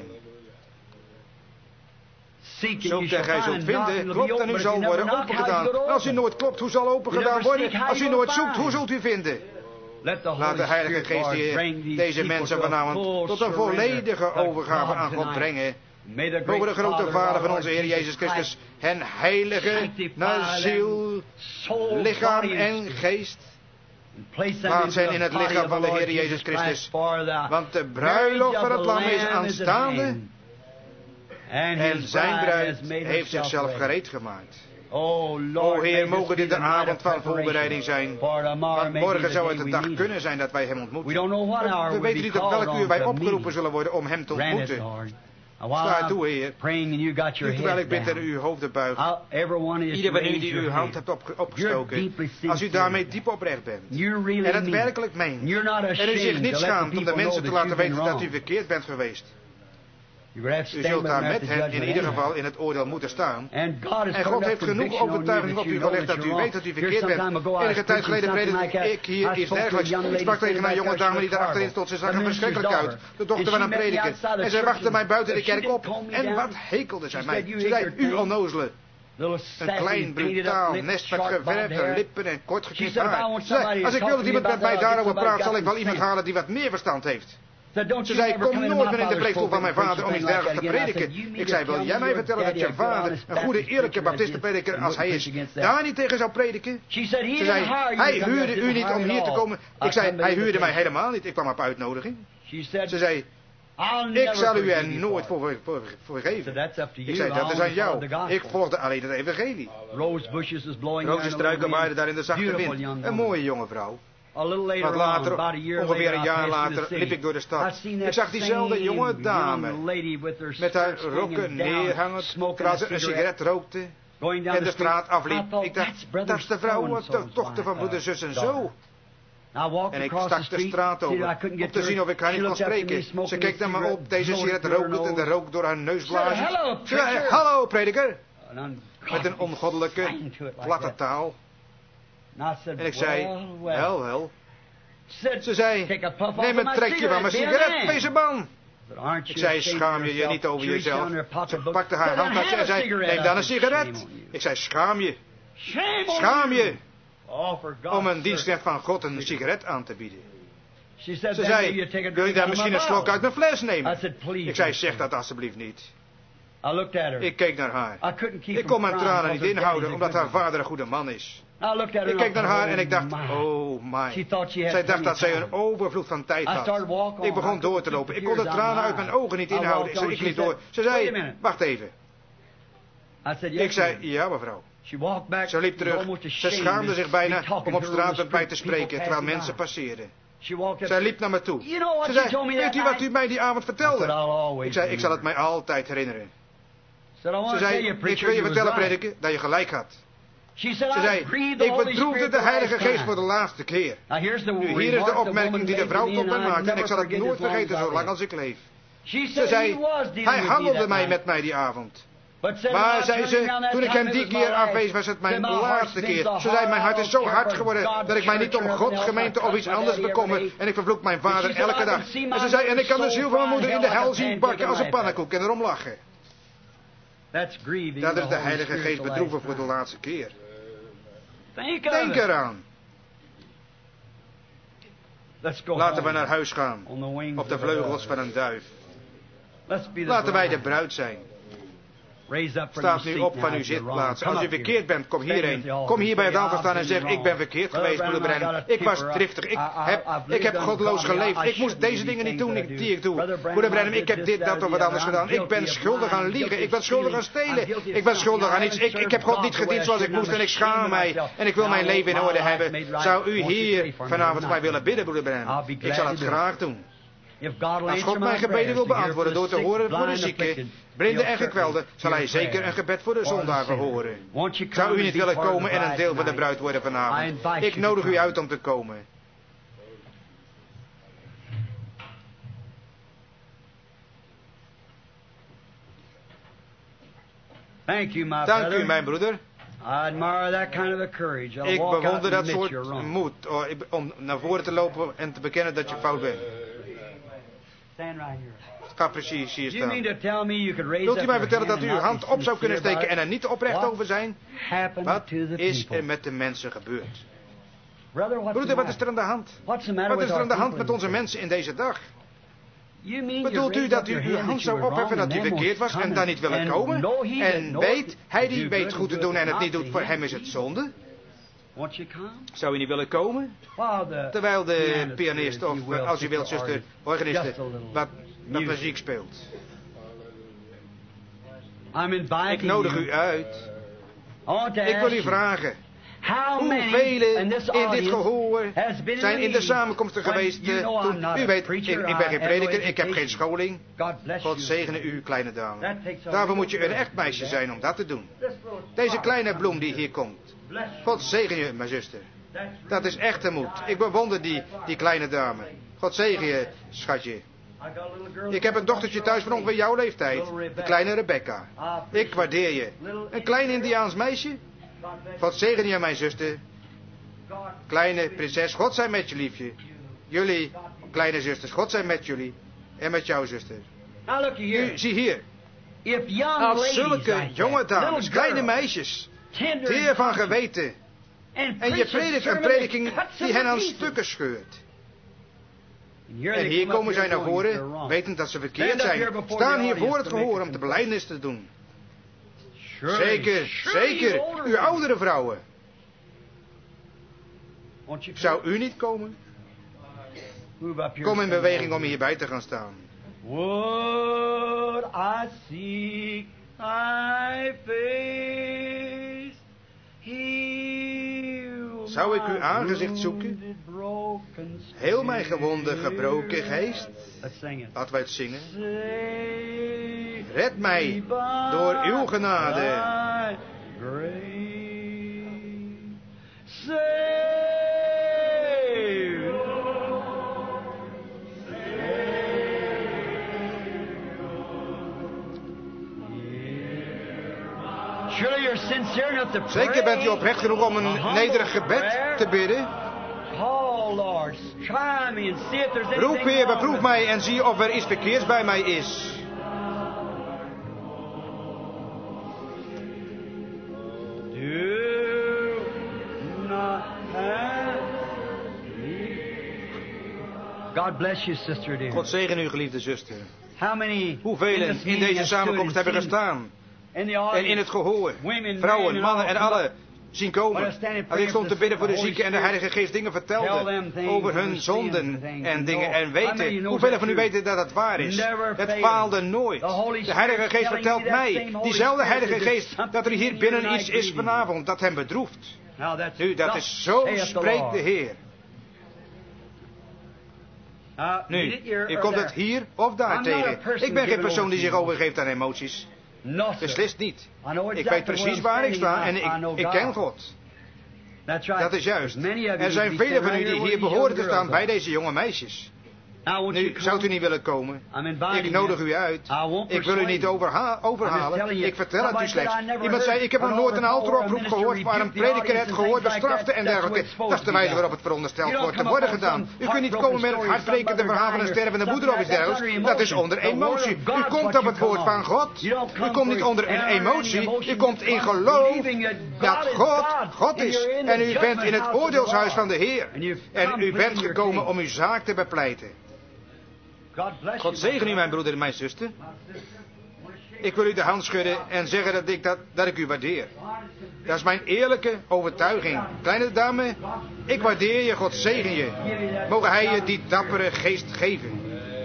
S1: Zoekt en gij zult vinden, klopt en u zal worden opengedaan. En als u nooit klopt, hoe zal opengedaan worden? Als u nooit zoekt, hoe zult u vinden? Laat de Heilige Geest hier deze mensen vanavond tot een volledige overgave aan God brengen. Mogen de grote Vader van onze Heer Jezus Christus hen heiligen naar ziel, lichaam en geest. Laat zijn in het lichaam van de Heer Jezus Christus. Want de bruiloft van het lam is aanstaande. En zijn bruid heeft zichzelf gereed gemaakt. O Heer, mogen dit de avond van voorbereiding zijn. Want morgen zou het de dag kunnen zijn dat wij hem ontmoeten. We weten niet op welk uur wij opgeroepen zullen worden om hem te ontmoeten. Sta toe, Heer. Terwijl ik bid en uw hoofden buigt. Ieder van u die uw hand hebt op, opgestoken. Als u daarmee diep oprecht bent. En het werkelijk meent. En u zich niet schaamt om de mensen te laten weten dat u verkeerd bent geweest. U zult daar met hen in ieder geval in het oordeel moeten staan. En God heeft genoeg overtuiging op u gelegd dat u weet dat u verkeerd bent. Enige tijd geleden predikte ik hier iets dergelijks. Ik sprak tegen een jonge dame die daar achterin stond. Ze zag er verschrikkelijk uit. De dochter van een prediker. En zij wachtte mij buiten de kerk op. En wat hekelde zij mij. Ze zei, u onnozele. Een klein brutaal nest met geverfde lippen en kort geknipt haar. Ze zei, als ik wil dat iemand met mij daarover praat, zal ik wel iemand halen die wat meer verstand heeft. Ze zei, kom nooit meer in de preekstoel van mijn vader om iets dergelijks te prediken. Ik zei, wil jij mij vertellen dat je vader, een goede eerlijke baptistenprediker als hij is, daar niet tegen zou prediken? Ze zei, hij huurde u niet om hier te komen. Ik zei, hij huurde mij helemaal niet. Ik kwam op uitnodiging. Ze zei, ik zal u er nooit voor, voor, voor geven. Ik zei, dat is aan jou. Ik volgde alleen het evangelie. Rozenstruiken waaiden daar in de zachte wind. Een mooie jonge vrouw. Wat later, ongeveer een jaar later, liep ik door de stad. Ik zag diezelfde jonge dame met haar rokken neerhangend, terwijl ze een sigaret rookte en de straat afliep. Ik dacht, dat is de vrouw, de dochter van broeder, zus en zo. En ik stak de straat over, om te zien of ik haar niet kon spreken. Ze keek naar me op, deze sigaret rookte en de rook door haar neus blazen. Ze zei, hallo prediker, met een ongoddelijke, platte taal. En ik zei, wel, wel. Ze zei, neem een trekje van mijn sigaret, wees man. Ik zei, schaam je je niet over jezelf. Ze pakte haar hand en zei, neem dan een sigaret. Ik zei, schaam je. Schaam je. om een dienstknecht van God een sigaret aan te bieden. Ze zei, wil je daar misschien een slok uit mijn fles nemen? Ik zei, zeg dat alsjeblieft niet. Ik keek naar haar. Ik kon mijn tranen niet inhouden, omdat haar vader een goede man is. Ik keek naar haar en ik dacht, oh my. Zij dacht dat zij een overvloed van tijd had. Ik begon door te lopen. Ik kon de tranen uit mijn ogen niet inhouden. Ik, zei, ik liep door. Ze zei, wacht even. Ik zei, ja mevrouw. Ze liep terug. Ze schaamde zich bijna om op straat met mij te spreken, terwijl mensen passeerden. Zij liep naar me toe. Ze zei, weet u wat u mij die avond vertelde? Ik zei, ik zal het mij altijd herinneren. Ze zei, ik wil je vertellen, prediker, dat je gelijk had. Ze zei, ik bedroefde de Heilige Geest voor de laatste keer. Nu, hier is de opmerking die de vrouw tot mij maakte en ik zal het nooit vergeten zolang als ik leef. Ze zei, hij handelde mij met mij die avond. Maar, zei ze, toen ik hem die keer afwees, was het mijn laatste keer. Ze zei, mijn hart is zo hard geworden dat ik mij niet om God, gemeente of iets anders bekommer. En ik vervloek mijn vader elke dag. En ze zei, en ik kan de ziel van mijn moeder in de hel zien bakken als een pannenkoek en erom lachen. Dat is de Heilige Geest bedroeven voor de laatste keer. Denk eraan. Laten we naar huis gaan, op de vleugels van een duif. Laten wij de bruid zijn. Staat nu op van uw zitplaats. Als u verkeerd bent, kom hierheen. Kom hier bij het altaar staan en zeg, ik ben verkeerd geweest, broeder Branham. Ik was driftig. Ik heb, ik heb godloos geleefd. Ik moest deze dingen niet doen die ik doe. Broeder Branham, ik heb dit, dat of wat anders gedaan. Ik ben schuldig aan liegen. Ik ben schuldig aan stelen. Ik ben schuldig aan iets. Ik, ik heb God niet gediend zoals ik moest en ik schaam mij. En ik wil mijn leven in orde hebben. Zou u hier vanavond voor mij willen bidden, broeder Branham? Ik zal het graag doen. Als God mijn gebeden wil beantwoorden door te horen voor de zieken, blinden en gekwelden, zal hij zeker een gebed voor de zondaar verhoren. Zou u niet willen komen en een deel van de bruid worden vanavond? Ik nodig u uit om te komen. Dank u, mijn broeder. Ik bewonder dat soort moed om naar voren te lopen en te bekennen dat je fout bent. Ga precies hier staan. Wilt u mij vertellen dat u uw hand op zou kunnen steken en er niet oprecht over zijn? Wat is er met de mensen gebeurd? Broeder, wat is er aan de hand? Wat is er aan de hand met onze mensen in deze dag? Bedoelt u dat u uw hand zou opheffen dat u verkeerd was en daar niet willen komen? En weet, hij die weet goed te doen en het niet doet, voor hem is het zonde? Zou u niet willen komen? Terwijl de pianist, of als u wilt, zuster, organiste, wat, wat muziek speelt. Ik nodig u uit. Ik wil u vragen. Hoeveel in dit gehoor zijn in de samenkomsten geweest toen, u weet, ik, ik ben geen prediker, ik heb geen scholing. God zegene u, kleine dame. Daarvoor moet je een echt meisje zijn om dat te doen. Deze kleine bloem die hier komt. God zegen je, mijn zuster. Dat is echte moed. Ik bewonder die, die kleine dame. God zegen je, schatje. Ik heb een dochtertje thuis van ongeveer jouw leeftijd. De kleine Rebecca. Ik waardeer je. Een klein Indiaans meisje. God zegen je, mijn zuster. Kleine prinses, God zij met je, liefje. Jullie, kleine zusters, God zij met jullie. En met jouw zuster. Nu, zie hier. Als zulke jonge dames, kleine meisjes, teer van geweten, en je predikt een prediking die hen aan stukken scheurt. En hier komen zij naar voren, wetend dat ze verkeerd zijn. Staan hier voor het gehoor om de belijdenis te doen. Zeker, zeker, uw oudere vrouwen. Zou u niet komen? Kom in beweging om hierbij te gaan staan.
S2: Would I seek thy face, heal
S1: zou ik uw aangezicht zoeken? Heel mijn gewonde, gebroken geest. Laten wij het zingen. Red mij door uw genade. Zeker bent u oprecht genoeg om een nederig gebed te bidden. Roep, Heer, beproef mij en zie of er iets verkeerds bij mij is.
S2: Do not
S3: God bless you, sister dear.
S1: God zegen u, geliefde zuster.
S3: How many
S1: Hoeveel in deze samenkomst hebben gestaan en in het gehoor, vrouwen, mannen en alle zien komen. En ik stond te bidden voor de zieken en de Heilige Geest dingen vertelde over hun zonden en dingen. En weten, hoeveel van u weten dat het waar is? Het faalde nooit. De Heilige Geest vertelt mij, diezelfde Heilige Geest, dat er hier binnen iets is vanavond dat hem bedroeft. Nu, dat is zo spreekt de Heer. Nu, u komt het hier of daar tegen. Ik ben geen persoon die zich overgeeft aan emoties. Beslist niet. Ik weet precies waar ik sta en ik, ik ken God. Dat is juist. Er zijn velen van u die hier behoren te staan bij deze jonge meisjes. Nu, zou u niet willen komen? Ik nodig u uit. Ik wil u niet overha overhalen. Ik vertel het u slechts. Iemand zei, ik heb nog nooit een altaroproep gehoord waar een prediker het gehoord bestrafte en dergelijke. Dat is de wijze waarop het verondersteld wordt te worden gedaan. U kunt niet komen met het hartbrekende verhaal van een stervende moeder of iets dergelijks. Dat is onder emotie. U komt op het woord van God. U komt niet onder een emotie. U komt in geloof dat God God is. En u bent in het oordeelshuis van de Heer. En u bent gekomen om uw zaak te bepleiten. God zegen u, mijn broeder en mijn zuster. Ik wil u de hand schudden en zeggen dat ik, dat, dat ik u waardeer. Dat is mijn eerlijke overtuiging. Kleine dame, ik waardeer je, God zegen je. Mogen hij je die dappere geest geven.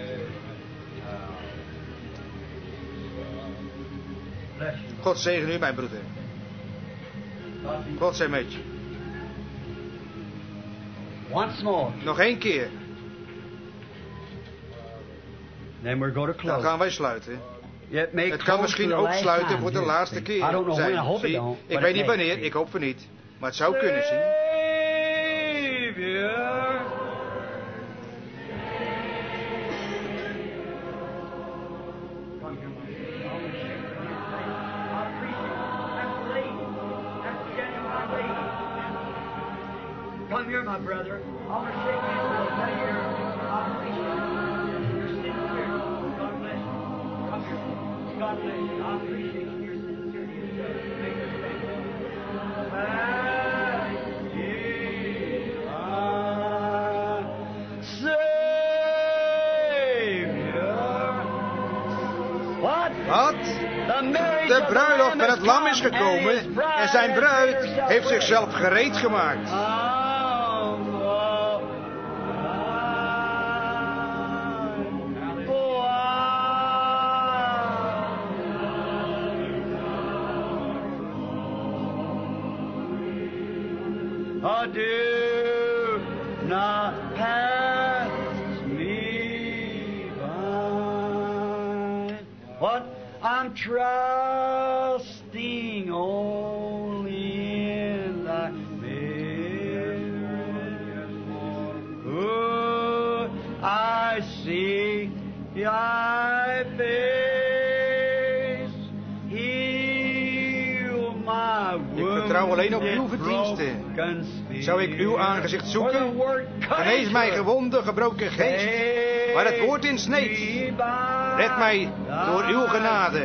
S1: God zegen u, mijn broeder. God zij met je. Nog één keer. Dan gaan wij sluiten. Het kan misschien ook sluiten voor de laatste keer zijn. Zie, ik weet niet wanneer, ik hoop van niet. Maar het zou kunnen, zie.
S3: Come here, my brother. I'm going to shake hands right here. I appreciate you. God bless you. I appreciate your sincerity. Make us thankful. What?
S1: Wat? De bruiloft met het lam is gekomen en zijn bruid heeft zichzelf gereed gemaakt.
S3: Oh, do not pass me by. What? I'm trusting only in thy mercy. Oh, I see thy face. Heal my wounds.
S1: Ik vertrouw alleen op uw verdiensten. Zou ik uw aangezicht zoeken? Genees mijn gewonde, gebroken geest, waar het woord in sneed. Red mij door uw genade.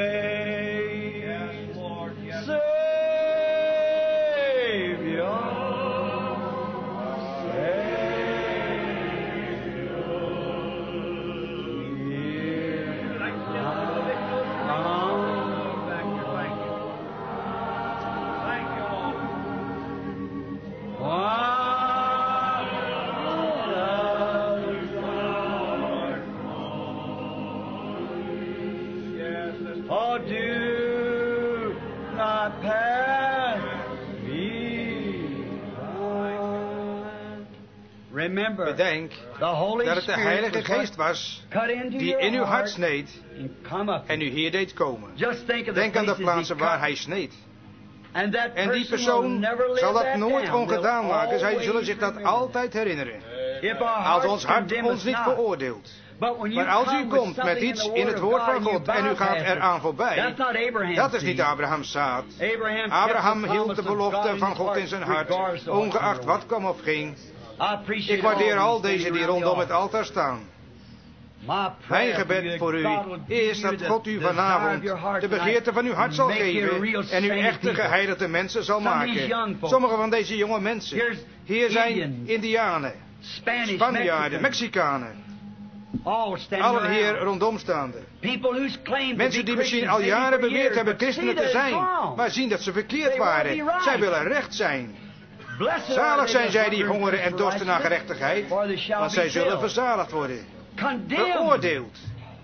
S3: Oh, do not pass me by. Remember,
S1: Bedenk dat het de Heilige Geest was die in uw hart sneed en u hier deed komen. Denk aan de plaatsen waar hij sneed. En die persoon zal dat nooit ongedaan maken. Zij zullen zich dat altijd herinneren. Als ons hart ons niet veroordeelt. Maar als u komt met iets in het woord van God en u gaat eraan voorbij, dat is niet Abrahams zaad. Abraham hield de belofte van God in zijn hart, ongeacht wat kwam of ging. Ik waardeer al deze die rondom het altaar staan. Mijn gebed voor u is dat God u vanavond de begeerte van uw hart zal geven en u echte geheiligde mensen zal maken. Sommige van deze jonge mensen, hier zijn Indianen. Spanjaarden, Mexicanen. Allen hier rondom staande. Mensen die misschien al jaren beweerd hebben christenen te zijn, maar zien dat ze verkeerd waren. Zij willen recht zijn. Zalig zijn zij die hongeren en dorsten naar gerechtigheid, want zij zullen verzaligd worden. Veroordeeld.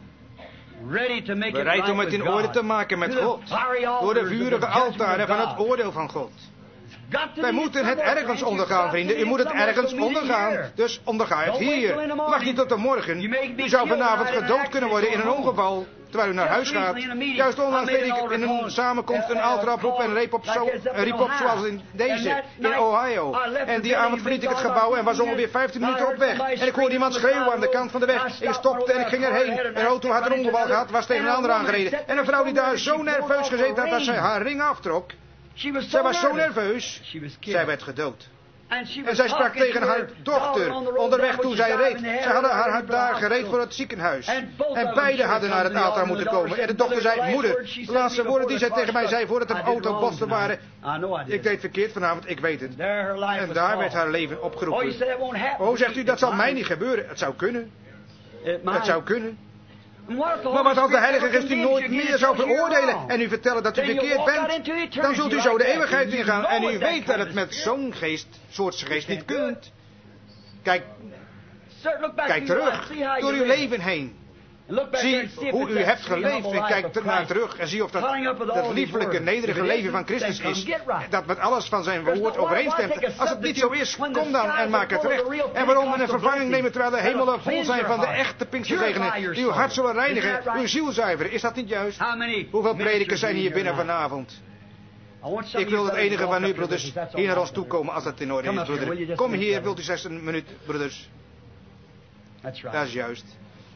S1: Bereid om het in orde te maken met God, door de vurige altaren van het oordeel van God. Wij moeten het ergens ondergaan, vrienden. U moet het ergens ondergaan. Dus onderga het hier. Wacht niet tot de morgen. U zou vanavond gedood kunnen worden in een ongeval, terwijl u naar huis gaat. Juist onlangs weet ik in een samenkomst een altaar oproep en riep op, zo, riep op zoals in deze, in Ohio. En die avond verliet ik het gebouw en was ongeveer vijftien minuten op weg. En ik hoorde iemand schreeuwen aan de kant van de weg. Ik stopte en ik ging erheen. Een auto had een ongeval gehad, was tegen een ander aangereden. En een vrouw die daar zo nerveus gezeten had dat zij haar ring aftrok. Zij was zo nerveus, zij werd gedood. En zij sprak tegen haar dochter onderweg toen zij reed. Zij hadden haar daar gereed voor het ziekenhuis. En beiden hadden naar het altaar moeten komen. En de dochter zei, moeder, de laatste woorden die zij tegen mij zei voordat de auto botste waren. Ik deed verkeerd vanavond, ik weet het. En daar werd haar leven opgeroepen. Oh, zegt u, dat zal mij niet gebeuren. Het zou kunnen. Het zou kunnen. Maar wat als de Heilige Geest u nooit meer zou veroordelen en u vertellen dat u verkeerd bent, dan zult u zo de eeuwigheid ingaan en u weet dat het met zo'n geest, soort geest niet kunt. Kijk, kijk terug, door uw leven heen. Zie hoe u hebt geleefd en kijk er naar terug en zie of dat, dat lieflijke, nederige leven van Christus is. Dat met alles van zijn woord overeenstemt. Als het niet zo is, kom dan en maak het recht. En waarom een vervanging nemen terwijl de hemelen vol zijn van de echte Pinksterzegenen die uw hart zullen reinigen, uw ziel zuiveren. Is dat niet juist? Hoeveel predikers zijn hier binnen vanavond? Ik wil het enige van u, broeders, hier naar ons toe komen als dat in orde is, broeder. Kom hier, wilt u zes een minuut, broeders? Dat is juist.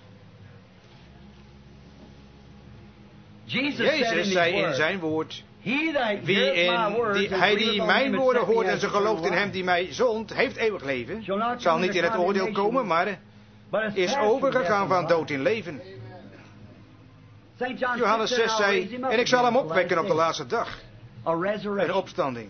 S1: Jezus zei in zijn woord, wie in, die, hij die mijn woorden hoort en ze gelooft in hem die mij zond, heeft eeuwig leven, zal niet in het oordeel komen, maar is overgegaan van dood in leven. Johannes zes zei, en ik zal hem opwekken op de laatste dag. Een opstanding.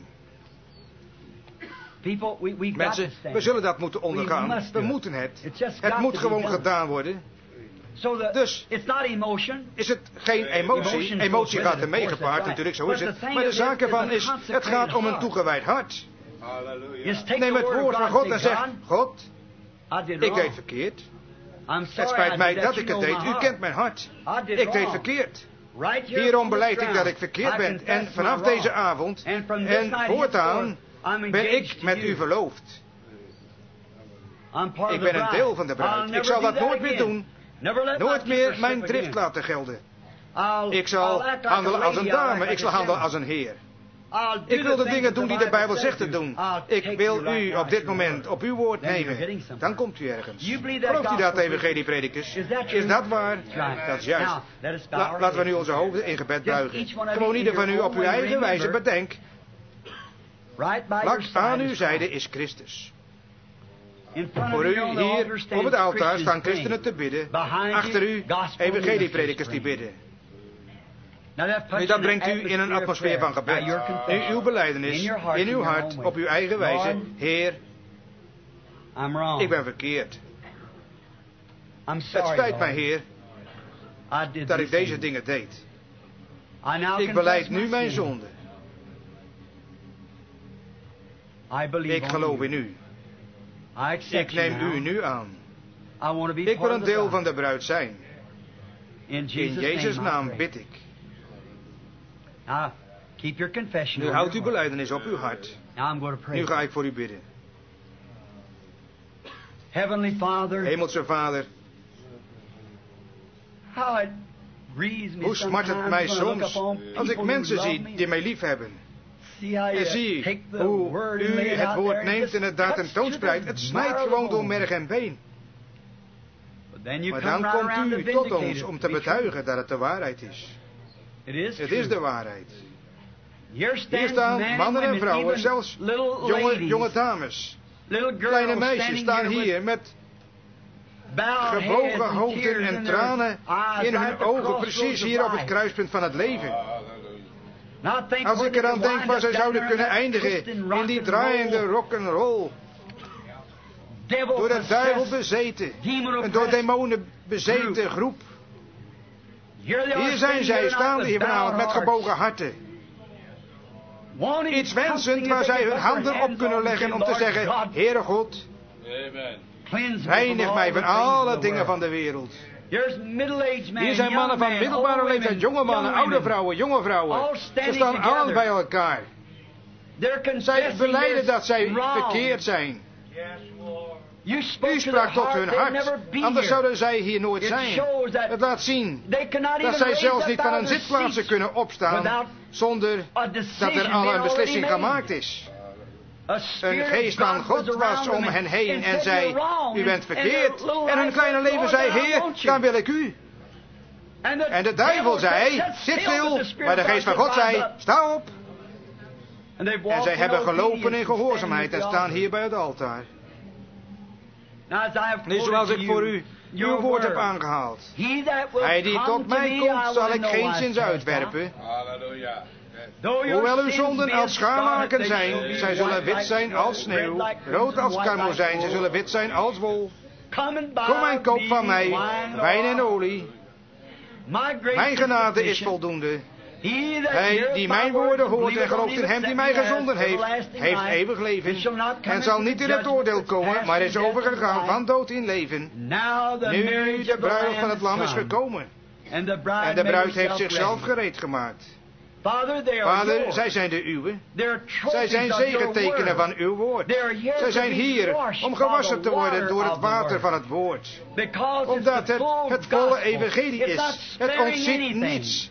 S1: Mensen, we zullen dat moeten ondergaan. We moeten het. Het moet gewoon gedaan worden. Dus is het geen emotie. Emotie gaat er mee gepaard, natuurlijk, zo is het. Maar de zaak ervan is, het gaat om een toegewijd hart. Neem het woord van God en zeg, God, ik deed verkeerd. Het spijt mij dat ik het deed. U kent mijn hart. Ik deed verkeerd. Hierom beleid ik dat ik verkeerd ben. En vanaf deze avond en voortaan ben ik met u verloofd. Ik ben een deel van de bruid. Ik zal dat nooit meer doen. Nooit meer mijn drift laten gelden. Ik zal handelen als een dame. Ik zal handelen als een heer. Ik wil de dingen doen die de Bijbel zegt te doen. Ik wil u op dit moment op uw woord nemen. Dan komt u ergens. Gelooft u dat, evangelie-predikers? Is dat waar? Dat is juist. La, laten we nu onze hoofden in gebed buigen. Gewoon ieder van u op uw eigen wijze bedenk. Vlak aan uw zijde is Christus. Voor u hier op het altaar staan christenen te bidden. Achter u evangelie-predikers die bidden. Nu, dat brengt u in een atmosfeer van gebed. Nu, uw belijdenis, in uw hart, op uw eigen wijze. Heer, ik ben verkeerd. Het spijt mij, Heer, dat ik deze dingen deed. Ik belijd nu mijn zonde. Ik geloof in u. Ik neem u nu aan. Ik wil een deel van de bruid zijn. In Jezus' naam bid ik. Nu houdt uw belijdenis op uw hart. Nu ga ik voor u bidden. Hemelse Vader, hoe smart het mij soms als ik mensen zie die mij lief hebben. En zie hoe u het woord neemt en het daar tentoonspreidt. Het snijdt gewoon door merg en been. Maar dan komt u tot ons om te betuigen dat het de waarheid is. Het is de waarheid. Hier staan mannen en vrouwen, zelfs jonge, jonge dames. Kleine meisjes staan hier met gebogen hoofden en tranen in hun ogen, precies hier op het kruispunt van het leven. Als ik eraan denk waar zij zouden kunnen eindigen in die draaiende rock'n'roll. door de duivel bezeten, een door demonen bezeten groep. Hier zijn zij, staande hier vanavond met gebogen harten. Iets wensend waar zij hun handen op kunnen leggen om te zeggen, Heere God, reinig mij van alle dingen van de wereld. Hier zijn mannen van middelbare leeftijd, jonge mannen, oude vrouwen, jonge vrouwen. Ze staan allen bij elkaar. Zij belijden dat zij verkeerd zijn. U sprak tot hun hart, anders zouden zij hier nooit zijn. Het laat zien dat zij zelfs niet van hun zitplaatsen kunnen opstaan zonder dat er al een beslissing gemaakt is. Een geest van God was om hen heen en zei, u bent verkeerd. En hun kleine leven zei, Heer, dan wil ik u. En de duivel zei, zit stil, maar de geest van God zei, sta op. En zij hebben gelopen in gehoorzaamheid en staan hier bij het altaar. Nu zoals ik voor u uw woord heb aangehaald. Hij die tot mij komt, zal ik geen zins uitwerpen. Hoewel uw zonden als scharlaken zijn, zij zullen wit zijn als sneeuw, rood als karmozijn, zij zullen wit zijn als wol. Kom en koop van mij wijn en olie. Mijn genade is voldoende. Hij die mijn woorden hoort en gelooft in hem die mij gezonden heeft, heeft eeuwig leven en zal niet in het oordeel komen, maar is overgegaan van dood in leven. Nu de bruiloft van het lam is gekomen en de bruid heeft zichzelf gereed gemaakt. Vader, zij zijn de uwe. Zij zijn zegetekenen van uw woord. Zij zijn hier om gewassen te worden door het water van het woord. Omdat het het volle evangelie is. Het ontziet niets.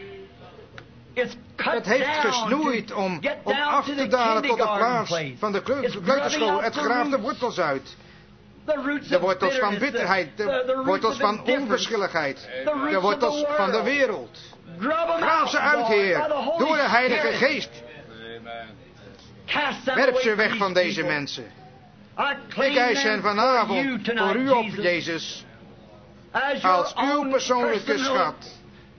S1: Het heeft gesnoeid om, om af te dalen tot de plaats van de kleuterschool. Het graaft de wortels uit. De wortels van bitterheid, de wortels van onverschilligheid, de wortels van de wereld. Graaf ze uit, Heer, door de Heilige Geest. Werp ze weg van deze mensen. Ik eis hen vanavond voor u op, Jezus, als uw persoonlijke schat.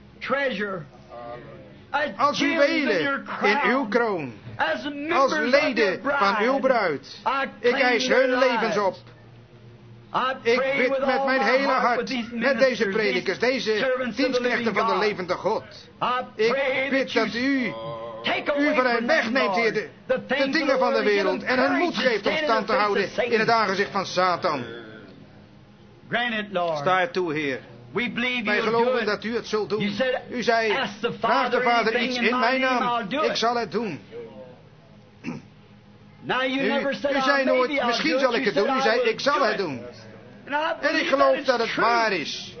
S1: Als juwelen in uw kroon. Als leden van uw bruid. Ik eis hun levens op. Ik bid met mijn hele hart, met deze predikers, deze dienstknechten van de levende God. Ik bid dat u, u van hen wegneemt, Heer, de, de dingen van de wereld en hen moed geeft om stand te houden in het aangezicht van Satan. Sta er toe, Heer. Wij geloven dat u het zult doen. U zei, vraag de Vader iets in mijn naam, ik zal het doen. U, u zei nooit, misschien zal ik het doen. U zei, ik zal het doen. En ik geloof dat het waar is.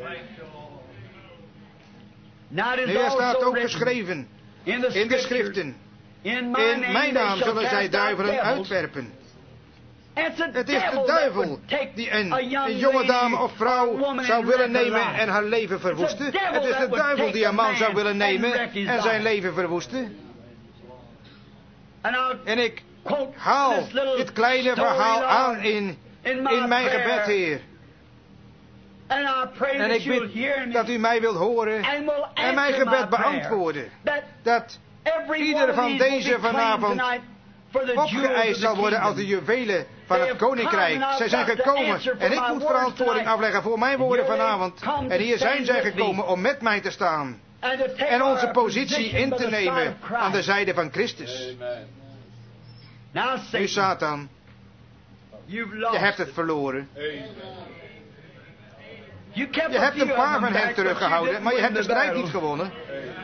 S1: Nu, er staat ook geschreven in de schriften. In mijn naam zullen zij duivelen uitwerpen. Het is de duivel die een, een jonge dame of vrouw zou willen nemen en haar leven verwoesten. Het is de duivel die een man zou willen nemen en zijn leven verwoesten. En ik haal dit kleine verhaal aan in, in mijn gebed, Heer. En ik bid dat u mij wilt horen en mijn gebed beantwoorden. Dat ieder van deze vanavond opgeëist zal worden als de juwelen van het koninkrijk. Zij zijn gekomen en ik moet verantwoording afleggen voor mijn woorden vanavond. En hier zijn zij gekomen om met mij te staan. En onze positie in te nemen aan de zijde van Christus. Nu, Satan, je hebt het verloren. Je hebt een paar van hen teruggehouden, maar je hebt de strijd niet gewonnen.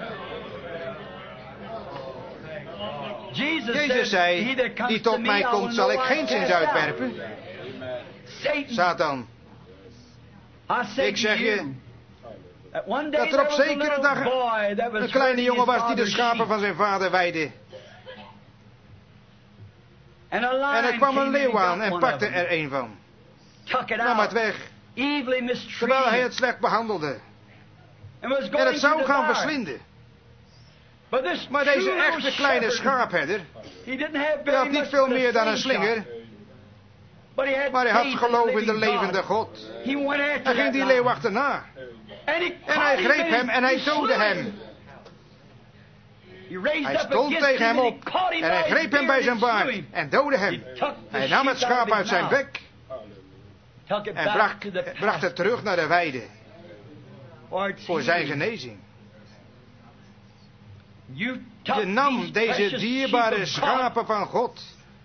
S1: Jezus zei, die tot mij komt zal ik geen zins uitwerpen. Satan, ik zeg je, dat er op zekere dag een kleine jongen was die de schapen van zijn vader weidde. En er kwam een leeuw aan en pakte er een van. Nam het weg, terwijl hij het slecht behandelde. En het zou gaan verslinden. Maar deze echte kleine schaapherder, hij had niet veel meer dan een slinger, maar hij had geloof in de levende God. Hij ging die leeuw achterna. En hij greep hem en hij doodde hem. Hij stond tegen hem op en hij greep hem bij zijn baard en doodde hem. Hij nam het schaap uit zijn bek en bracht, bracht het terug naar de weide voor zijn genezing. Je nam deze dierbare schapen van God,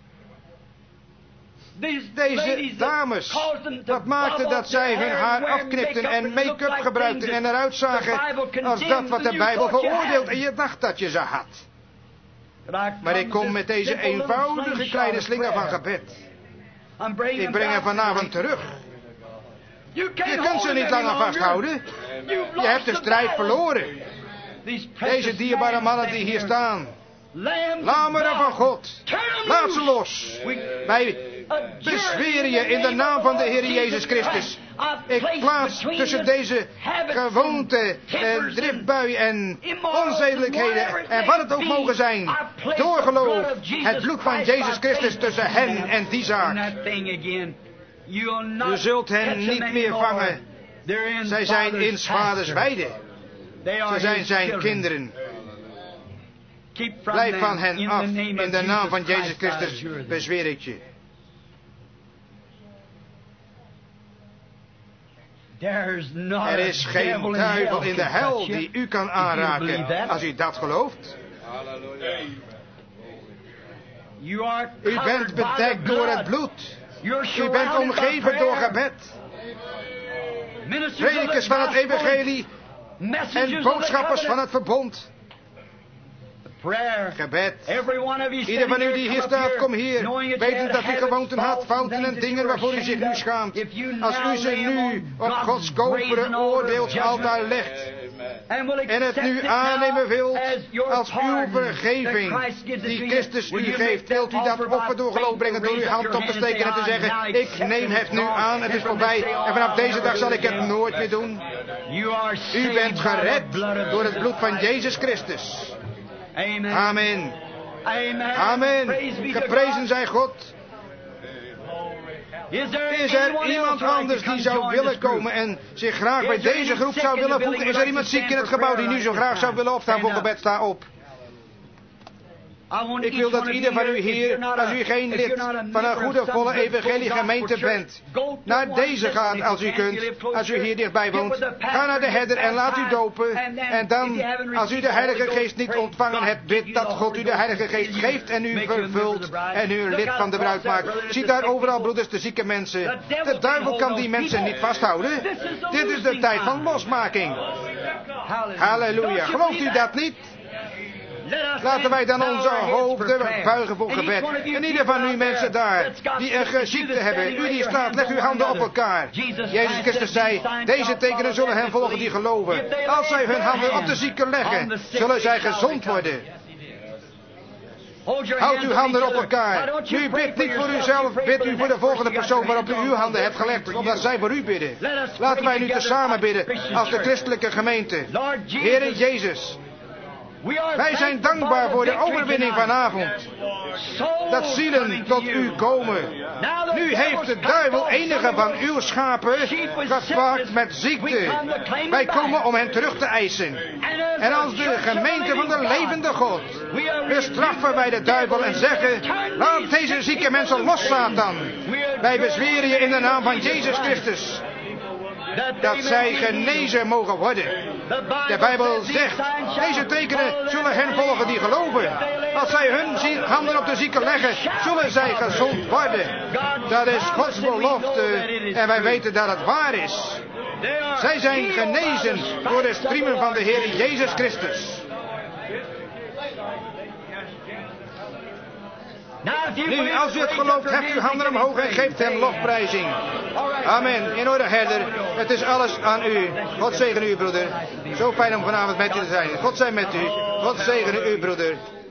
S1: deze dames, wat maakte dat zij hun haar afknipten en make-up gebruikten en eruit zagen als dat wat de Bijbel veroordeelt en je dacht dat je ze had. Maar ik kom met deze eenvoudige kleine slinger van gebed. Ik breng hem vanavond terug. Je kunt ze niet langer vasthouden. Je hebt de strijd verloren. Deze dierbare mannen die hier staan, lameren van God, laat ze los. Wij bezweren je in de naam van de Heer Jezus Christus. Ik plaats tussen deze gewoonte, en driftbui en onzedelijkheden en wat het ook mogen zijn, door geloof, het bloed van Jezus Christus tussen hen en die zaak. Je zult hen niet meer vangen. Zij zijn in 's vaders weide. Ze zijn zijn kinderen. Blijf van hen af. In de naam van Jezus Christus bezweer ik je. Er is geen duivel in de hel die u kan aanraken als u dat gelooft. U bent bedekt door het bloed. U bent omgeven door gebed. Predikers van het evangelie en boodschappers van het verbond. Gebed. Ieder van u die hier staat, kom hier. Wetend dat u gewoonten had, fouten en dingen waarvoor u zich nu schaamt. Als u ze nu op Gods koperen oordeelsaltaar legt. En het nu aannemen wilt als uw vergeving die Christus u geeft. Wilt u dat offer door geloof brengen door uw hand op te steken en te zeggen: ik neem het nu aan, het is voorbij. En vanaf deze dag zal ik het nooit meer doen. U bent gered door het bloed van Jezus Christus. Amen. Amen. Geprezen zij God. Is er iemand anders die zou willen komen en zich graag bij deze groep zou willen voegen? Is er iemand ziek in het gebouw die nu zo graag zou willen opstaan voor gebed? Sta op. Ik wil dat ieder van u hier, als u geen lid van een goede, volle evangeliegemeente bent, naar deze gaat als u kunt, als u hier dichtbij woont. Ga naar de herder en laat u dopen. En dan, als u de Heilige Geest niet ontvangen hebt, bid dat God u de Heilige Geest geeft en u vervult en u een lid van de bruid maakt. Ziet daar overal, broeders, de zieke mensen. De duivel kan die mensen niet vasthouden. Dit is de tijd van losmaking. Halleluja. Gelooft u dat niet? Laten wij dan onze hoofden buigen voor gebed. En ieder van u mensen daar, die een ziekte hebben, u die staat, leg uw handen op elkaar. Jezus Christus zei, deze tekenen zullen hen volgen die geloven. Als zij hun handen op de zieken leggen, zullen zij gezond worden. Houd uw handen op elkaar. Nu bid niet voor uzelf, bid u voor de volgende persoon waarop u uw handen hebt gelegd, omdat zij voor u bidden. Laten wij nu tezamen bidden als de christelijke gemeente. Heere Jezus, wij zijn dankbaar voor de overwinning vanavond. Dat zielen tot u komen. Nu heeft de duivel enige van uw schapen gepakt met ziekte. Wij komen om hen terug te eisen. En als de gemeente van de levende God bestraffen wij de duivel en zeggen: laat deze zieke mensen los, Satan. Wij bezweren je in de naam van Jezus Christus dat zij genezen mogen worden. De Bijbel zegt, deze tekenen zullen hen volgen die geloven. Als zij hun handen op de zieken leggen, zullen zij gezond worden. Dat is Gods belofte en wij weten dat het waar is. Zij zijn genezen door de striemen van de Heer Jezus Christus. Nu, als u het gelooft, heft uw handen omhoog en geeft hem lofprijzing. Amen. In orde, herder. Het is alles aan u. God zegene u, broeder. Zo fijn om vanavond met u te zijn. God zij met u. God zegene u, broeder.